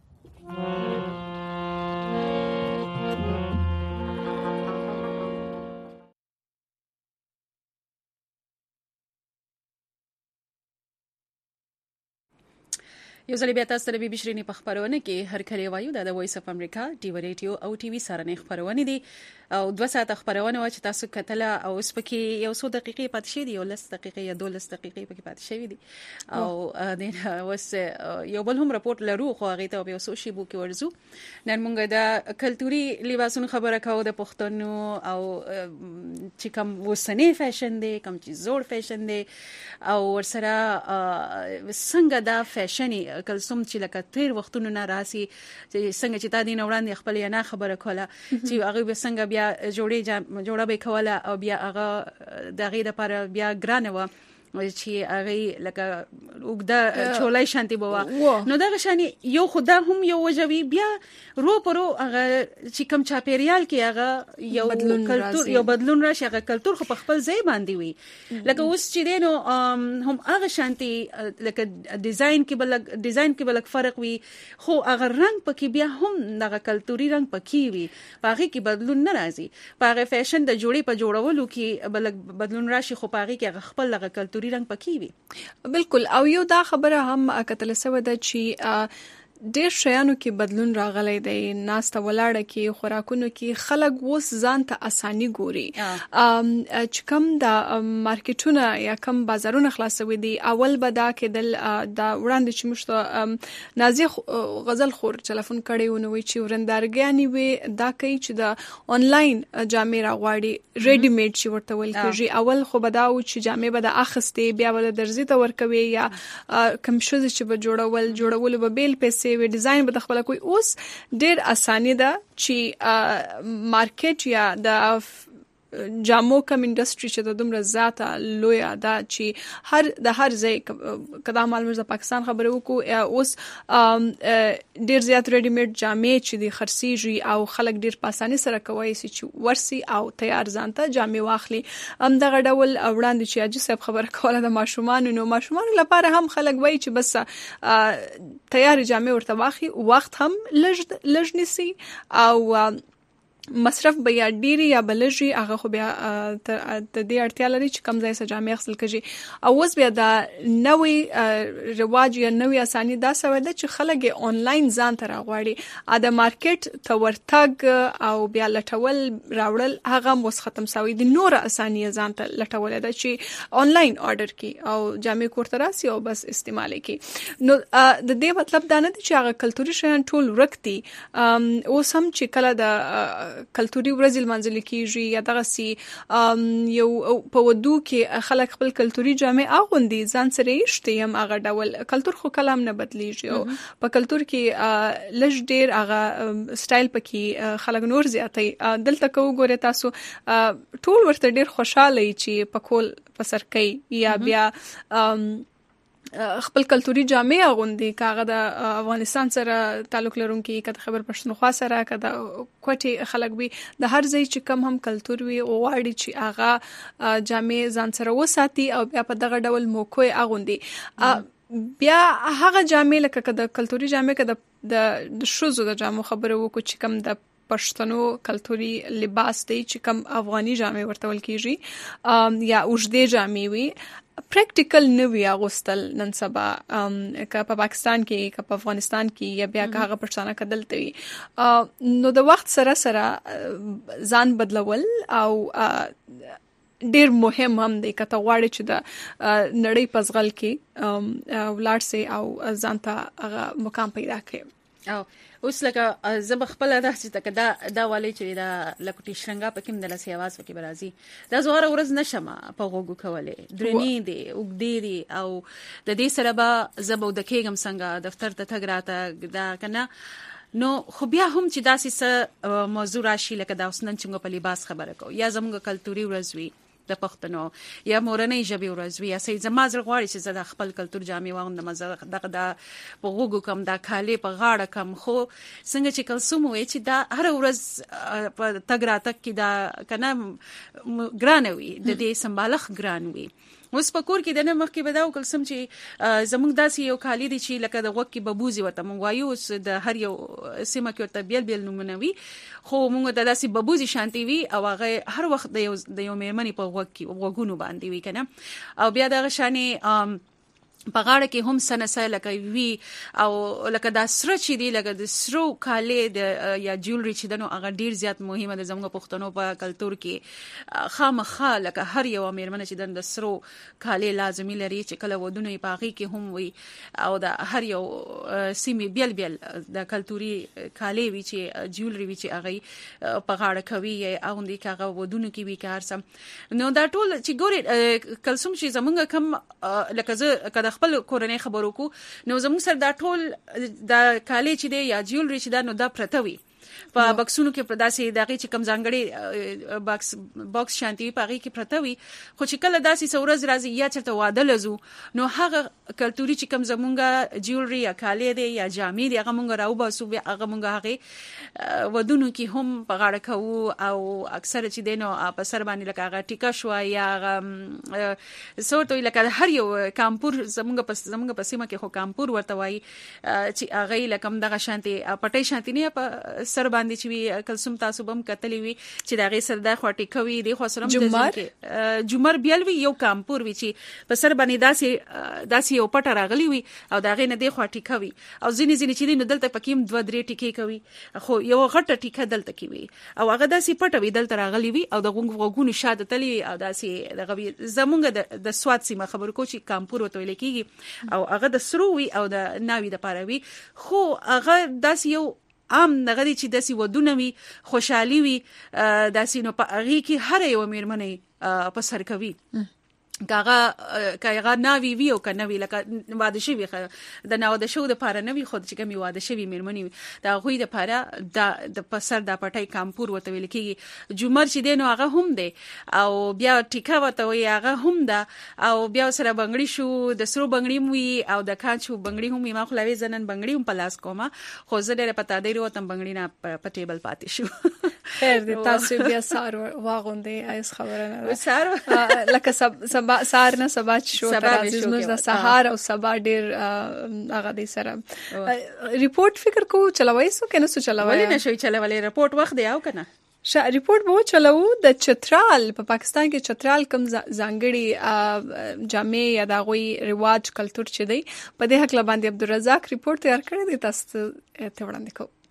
یو ځل بیا تاسو د بي بي شيريني په خبرونه کې هر کله وایو د وایس اف امریکا ټي وی ریډیو او ټي وی سره نه خبرونه دي او دوه ساعت خبرونه و چې تاسو کتله او اوس پکې یو څو دقیقې پاتې شي دي یو لس دقیقې یا دولس دقیقې پکې پاتې شي دي او د اوس یو بل هم راپورټ لرو خو هغه ته به اوس شي بو کې ورزو نن موږ د کلتوري لباسونو خبره کوو د پښتنو او چې کوم وسنی فیشن دی کوم چې زوړ فیشن دی او ورسره څنګه دا فیشن کلثوم چې لکه تیر وختونو نه راسي څنګه چې تا دین وړاندې خپل نه خبره کوله چې هغه به څنګه بیا جوړې جوړه به کوله او بیا هغه دغه لپاره بیا ګرانه و چې هغه لکه وګدا چولای شانتي بوا نو دا غشاني یو خدا هم یو وجوي بیا رو پرو هغه چې کم چاپیریال کې هغه یو کلتور یو بدلون راشي هغه کلتور خو په خپل ځای باندې وي لکه اوس چې دینو هم هغه شانتي لکه ډیزاین کې بل ډیزاین کې بل فرق وي خو هغه رنگ پکې بیا هم هغه کلتوري رنگ پکې وي هغه کې بدلون نه راځي هغه فیشن د جوړې په جوړولو کې بل بدلون راشي خو هغه کې هغه خپل هغه کلتوري رنگ پکې وي بالکل او یو دا خبره هم کتل سو ده چې ډېر شیانو کې بدلون راغلی دی. ناسته ولاړه کې خوراکونو کې خلک اوس ځان ته اساني ګوري. چې کم د مارکیټونه یا کم بازارونه خلاصوي دي اول به دا کېدل دا وړاندې چې موږ نازیه غزل خور ټلیفون کړی و نو وی چې ورندارګانې وي دا کوي چې د آنلاین جامې راغواړي ریډي میډ چې ورته ویل کېږي. اول خو به دا و چې جامې به د اخستې بیا ول درزي ته ورکوي یا کم شوزي چې به جوړول جوړول به بیل پیسې وی ډیزاین به د خپل کوئی. اوس ډیر اسانه ده چې مارکیټ یا د جامو کم انډستری چې د دومره ذاته لویا دا چې هر د هر ځای کدا مال مرزه پاکستان خبره وکړو اوس ډیر زیات ریډي میډ جامې چې د خرسيږي او خلک ډیر په اسانۍ سره کوي چې ورسي او تیار ځانته جامې واخلي. هم دغه ډول وړاندې چې اجي صاحب خبره کوله د ماشومان نو ماشومان لپاره هم خلک وایي چې بس تیار جامې ورته واخلي وخت هم لږ لږ نسی او مصرف به یا ډیری یا بلجی هغه خو بیا د دې اړتیا لري چې کم ځای سره جامې خپل کړي. او اوس بیا د نوې رواج یا نوې اساني دا سوي ده چې خلک آنلاین ځان ته راغواړي ا د مارکیټ ته ورتګ او بیا لټول راوړل هغه مس ختم سوي دي. نور اساني ځان ته لټول ده چې آنلاین آرډر کی او جامې کوړه راسي او بس استعمال کی. نو د دې مطلب دا نه دی چې هغه کلتوري شیان ټول ورکتي. اوس هم چې کله د کلتوري ورځ لمانځل کیږي یا دغه سي یو په ودو کې خلک خپل کلتوري جامې اغوندي ځان سره یشته هم هغه ډول کلتور خو کلام نه بدلیږي او په کلتور کې لږ ډیر هغه سټایل پکې خلک نور زیاتې دلته کو ګوره تاسو ټول ورته ډیر خوشاله چې په کول پسر کوي یا بیا خپل کلتوري جامې اغوندي کاغه د افغانستان سره تعلق لرونکي کته خبر پښتونخوا سره کده کوټي خلک وي د هر ځای چې کم هم کلتور وي او واړي چې هغه جامې ځان سره وساتي او بیا په دغه ډول موکوي اغوندي. بیا هغه جامې لکه د کلتوري جامې کده د شوزو د جامو خبره وکړو چې کم د پښتنو کلتوري لباس دی چې کم افغاني جامې ورته ول کیږي یا اوږدې جامې وي پریکټیکل نه وی اغوستل نن سبا که په پاکستان کې که په افغانستان کې یا بیا که هغه پښتانه کدلته وي نو د وخت سره سره ځان بدلول او ډیر مهم هم دی کته غواړي چې د نړۍ پزغل کې ولاړ سي او ځان ته هغه مقام پیدا کړي. او اوس لکه زب خپل د چې دا دا والی چې دا لکټي شرنګا پکې مدل سي आवाज وکي برازي دا زوره ورځ نشم په غوګو کوله درنی دي وګدي دي او د دې سره به زبو د کېګم څنګه دفتر ته تګراته دا کنه نو خو بیا هم چې داسې موضوع راشي لکه دا اوسنن چې په لباس خبره کو یا زموږ کلتوري ورځ وي د پښتنو یا مورنۍ ژبې ورځ وي یا سي زما زړه غواړي چې زه د خپل کلتور جامې واغوندم مزه دغه د په غوګو کم دا کالې په غاړه کم خو څنګه چې کلسوم وي چې دا هر ورځ په تګ راتګ کې دا کنه ګران وي د دې سمبالخ ګران وي. اوس په کور کې د نه مخ کې بداو کلسم چې زموږ داسې یو کالی دي چې لکه د غوږ کې ببوزي وته مونږ وایو اوس د هر یو سیمه کې ورته بیل بیل نمونه وي خو مونږ د داسې ببوزي شانتي وي او هغه هر وخت د یو د یو میرمنې په غوږ کې غوګونو باندې وي کنه او بیا دغه شانې په غاړه کې هم سنسه لکه وی او لکه دا سره چې دی لکه د سرو کالې د یا جولري چې دنو هغه ډیر زیات مهمه ده زموږ پښتنو په کلتور کې خامخا لکه هر یو میرمن چې د سرو کالې لازمي لري چې کله ودونه یې پاغي کې هم وي او د هر یو سیمه بیل بیل د کلتوري کالې وی چې جولري وی چې هغه په غاړه کوي او اندي کاغه ودونه کې وی کار سم نو دا ټول چې ګوري کلسوم چې زمونږ کم لکه زه خپل کورنۍ خبرو کو نو زموږ سره دا ټول د کالې چې دی یا جولري چې دا نو دا پرتوي په بکسونو کې پرداسي دغه چې کم ځانګړي باکس باکس شانتي پاغي کې پرتوي خو چې کله داسي سورز راځي یا چرته واده لزو نو هغه کلتوري چې کم زمونږه جولري یا کالې دی یا جامې دی هغه مونږ راو باسو بیا هغه مونږ هغه ودونو کې هم په غاړه کوو او اکثر چې دینو په سر باندې لکه هغه ټیکا شو یا هغه سورته لکه هر یو کامپور زمونږ په زمونږ په سیمه کې خو کامپور ورته وایي چې هغه لکه دغه شانتي پټي شانتي نه په سر باندې چې کلسوم تاسو بم کتلې وي چې دغه سر د خټي کوي د خسرم جمر جمر بیل وی یو کامپور وی چې په سر باندې داسې داسې یو پټ راغلی وي او دغه نه د خټي کوي او ځینې ځینې چې نو دلته پکیم دوه درې ټیکې کوي خو یو غټه ټیکه دلته کوي او هغه داسې پټ وی دلته راغلی وي او د غوګونو شاده تلی او داسې دغه زمونږ د سواد سیمه خبر کو چې کامپور وته لیکيږي او هغه د سرو وی او د ناوی د پاروي خو هغه داسې یو عام نغدي چې داسې ودونه وي خوشحالي وي داسې نو په هغه کې هر یو میرمنې په سر کوي کاغه کاغه ناوی وی او کنه وی لکه واده شوی د ناو د شو د پاره نوی خود چې کومي واده شوی میرمنې دا غوی د پاره د پسر د پټای کامپور وته ویل کیږي جمر چې دینو هغه هم دی او بیا ټیکا وته وی هغه هم ده او بیا سره بنگړی شو د سرو بنگړی وی او د کانچو بنگړی هم ما خو لوي زنن بنگړی هم پلاس کومه خو زه ډېر پتا دی وروتم بنگړی نه په ټیبل پاتې شو خیر دې تاسو بیا سار واغوندې ایس خبره نه سار لکه سب سار نه سبا شو ترازی زموږ د سهار او سبا ډیر هغه دې سره ریپورت فکر کو چلوي سو کنه سو چلوي ولې نشوي چلولې ریپورت وخت دی او کنه شا ریپورت به چلو د چترال په پاکستان کې چترال کم ځانګړي جامع یا د غوي رواج کلچر چي دی په دې حق باندې عبدالرزاق ریپورت تیار کړی دی تاسو ته وړاندې کوم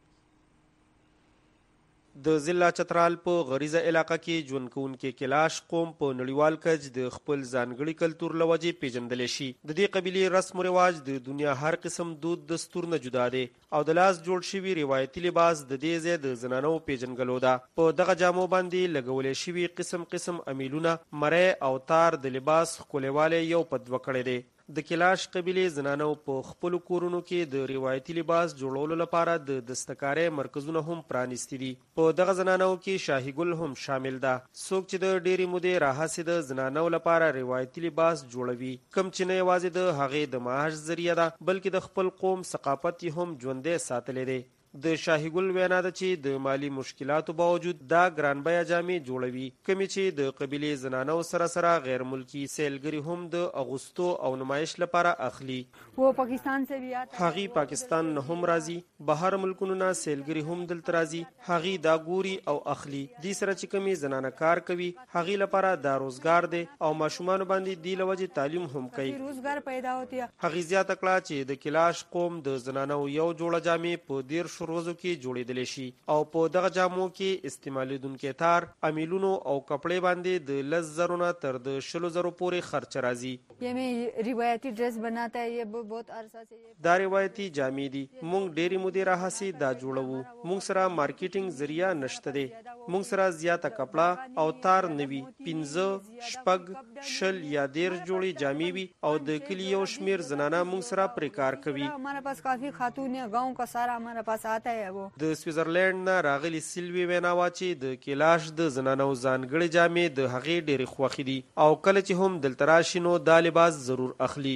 د ضلع چترال په غریزه علاقه کې ژوند کوونکي کلاش قوم په نړیوال کچ د خپل ځانګړي کلتور لوجې پیژندل شي د دې قبيله رسم او رواج د دنیا هر قسم دود دستور نه جدا دي او د لاس جوړ شوی روایتي لباس د دې ځای د زنانو پیژنګلو ده په دغه جامو باندې لګولې شوی قسم قسم امیلونه مړې او تار د لباس خولېواله یو پد وکړي دي د کلاش قبيله زنانو په خپل کورونو کې د روایتي لباس جوړولو لپاره د دستکارۍ مرکزونه هم پرانیستي دي په دغه زنانو کې شاهي ګل هم شامل ده څوک چې د ډېری مودې راهسې د زنانو لپاره روایتي لباس جوړوي کم چې نه یوازې د هغې د معاش ذریعہ ده بلکې د خپل قوم ثقافت هم ژوندی ساتلی دی د شاهي ګل وینا ده چې د مالی مشکلاتو باوجود دا ګران بیه جامې جوړوي کمی چې د قبيله زنانو سره سره غیر ملکی سیلګری هم د اغوستو او نمایش لپاره اخلي و پاکستان سے بھی آتا هغه پاکستان نه هم راځي بهر ملکونو نه سیلګری هم دلته راځي هغه دا ګوري او اخلي د سره چې کمی زنانه کار کوي هغه لپاره د روزګار دی او ماشومان باندې دی لوجه تعلیم هم کوي روزګار پیدا ہوتی ہے هغه زیاته کړه چې د کلاش قوم د زنانو یو جوړه جامې په ډیر شروزو کې جوړېدل شي او په دغه جامو کې استعمالیدونکو تار امیلونو او کپڑے باندې د لس زرو نه تر د شلو زرو پورې خرچ راځي یہ میں روایتی ڈریس بناتا ہے یہ بہت عرصہ سے دا روایتي جامې دي مونږ ډېری مودې راهسي دا جوړو مونږ سره مارکیټینګ ذریعہ نشته دي مونږ سره زیاته کپڑا او تار نوي پنځه شپږ شل یا ډېر جوړي جامې وي او د کلی یو شمیر زنانه مونږ سره پرې کار کوي ہمارے پاس کافی خاتون ہیں گاؤں کا سارا ہمارے پاس آتا ہے وہ د سویټزرلند نه راغلي سیلوی ویناوا چې د کلاش د زنانو ځانګړي جامې د هغې ډېرې خوښې دي او کله چې هم دلته راشي نو دا لباس ضرور اخلي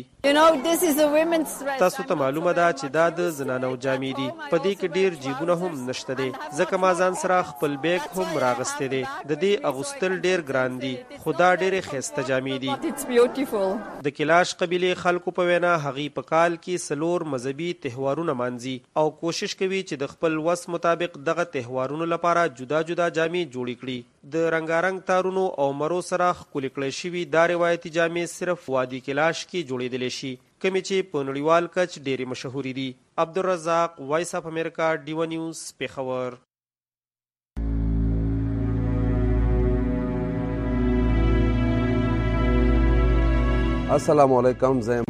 تاسو ته معلومه ده چې دا د زنانو جامې دي په دې کې ډېر جیبونه هم نشته دي ځکه ما ځان سره خپل بیگ هم راغستی دی د دې اغوستل ډېر ګران دي خو دا ډېرې ښایسته جامې دي د کلاش قبیلې خلکو په وینا هغې په کال کې څلور مذهبي تهوارونه مانځي او کوشش کوي چې د خپل وس مطابق دغه تهوارونو لپاره جدا جدا جامې جوړې کړي د رنگارنګ تارونو او مرو سره ښکلې کړې شوي دا روایتي جامې صرف وادي کلاش کې جوړېدلی شي کمی چې په نړیوال کچ ډېرې مشهورې دي عبدالرزاق وایس اف امریکا ډیو نیوز پیښور السلام علیکم زم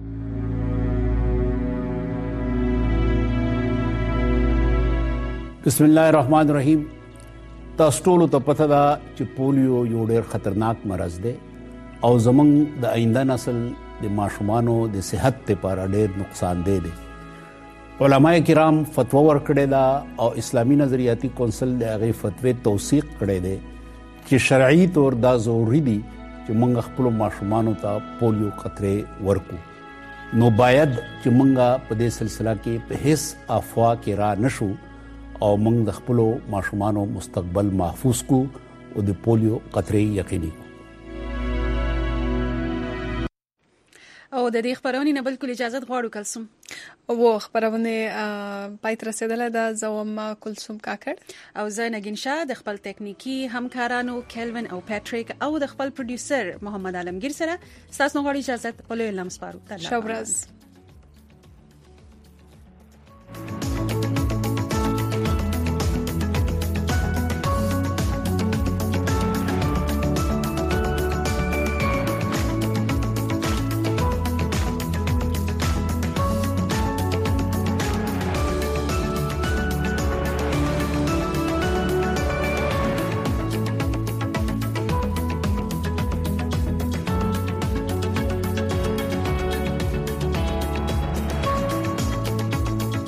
بسم الله الرحمن الرحیم تاسو ټول ته پته ده چې پولیو یو ډېر خطرناک مرض دی او زمونږ د آینده نسل د ماشومانو د صحت لپاره ډېر نقصان دی دی علماء کرام فتوا ورکړې ده او اسلامی نظریاتی کونسل د هغه فتوی توثیق کړی دی چې شرعي تور دا ضروري دي چې موږ خپل ماشومانو ته پولیو قطرې ورکو نو باید چې موږ په دې سلسله کې په هیڅ افوا کې را نشو او موږ د خپل ماشومانو مستقبل محفوظ کو او د پولیو قطرې یقیني کو او د دې خبرونې نه بالکل اجازه غواړو کلسوم او خبرونه پای تر رسیدله د زوم کلسوم کاکړ او زه نگین شاه د خپل ټکنیکی همکارانو کلوین او پاتریک او د خپل پروډوسر محمد عالمگیر سره تاسو غواړئ اجازه په لوی لمس پارو شاباس.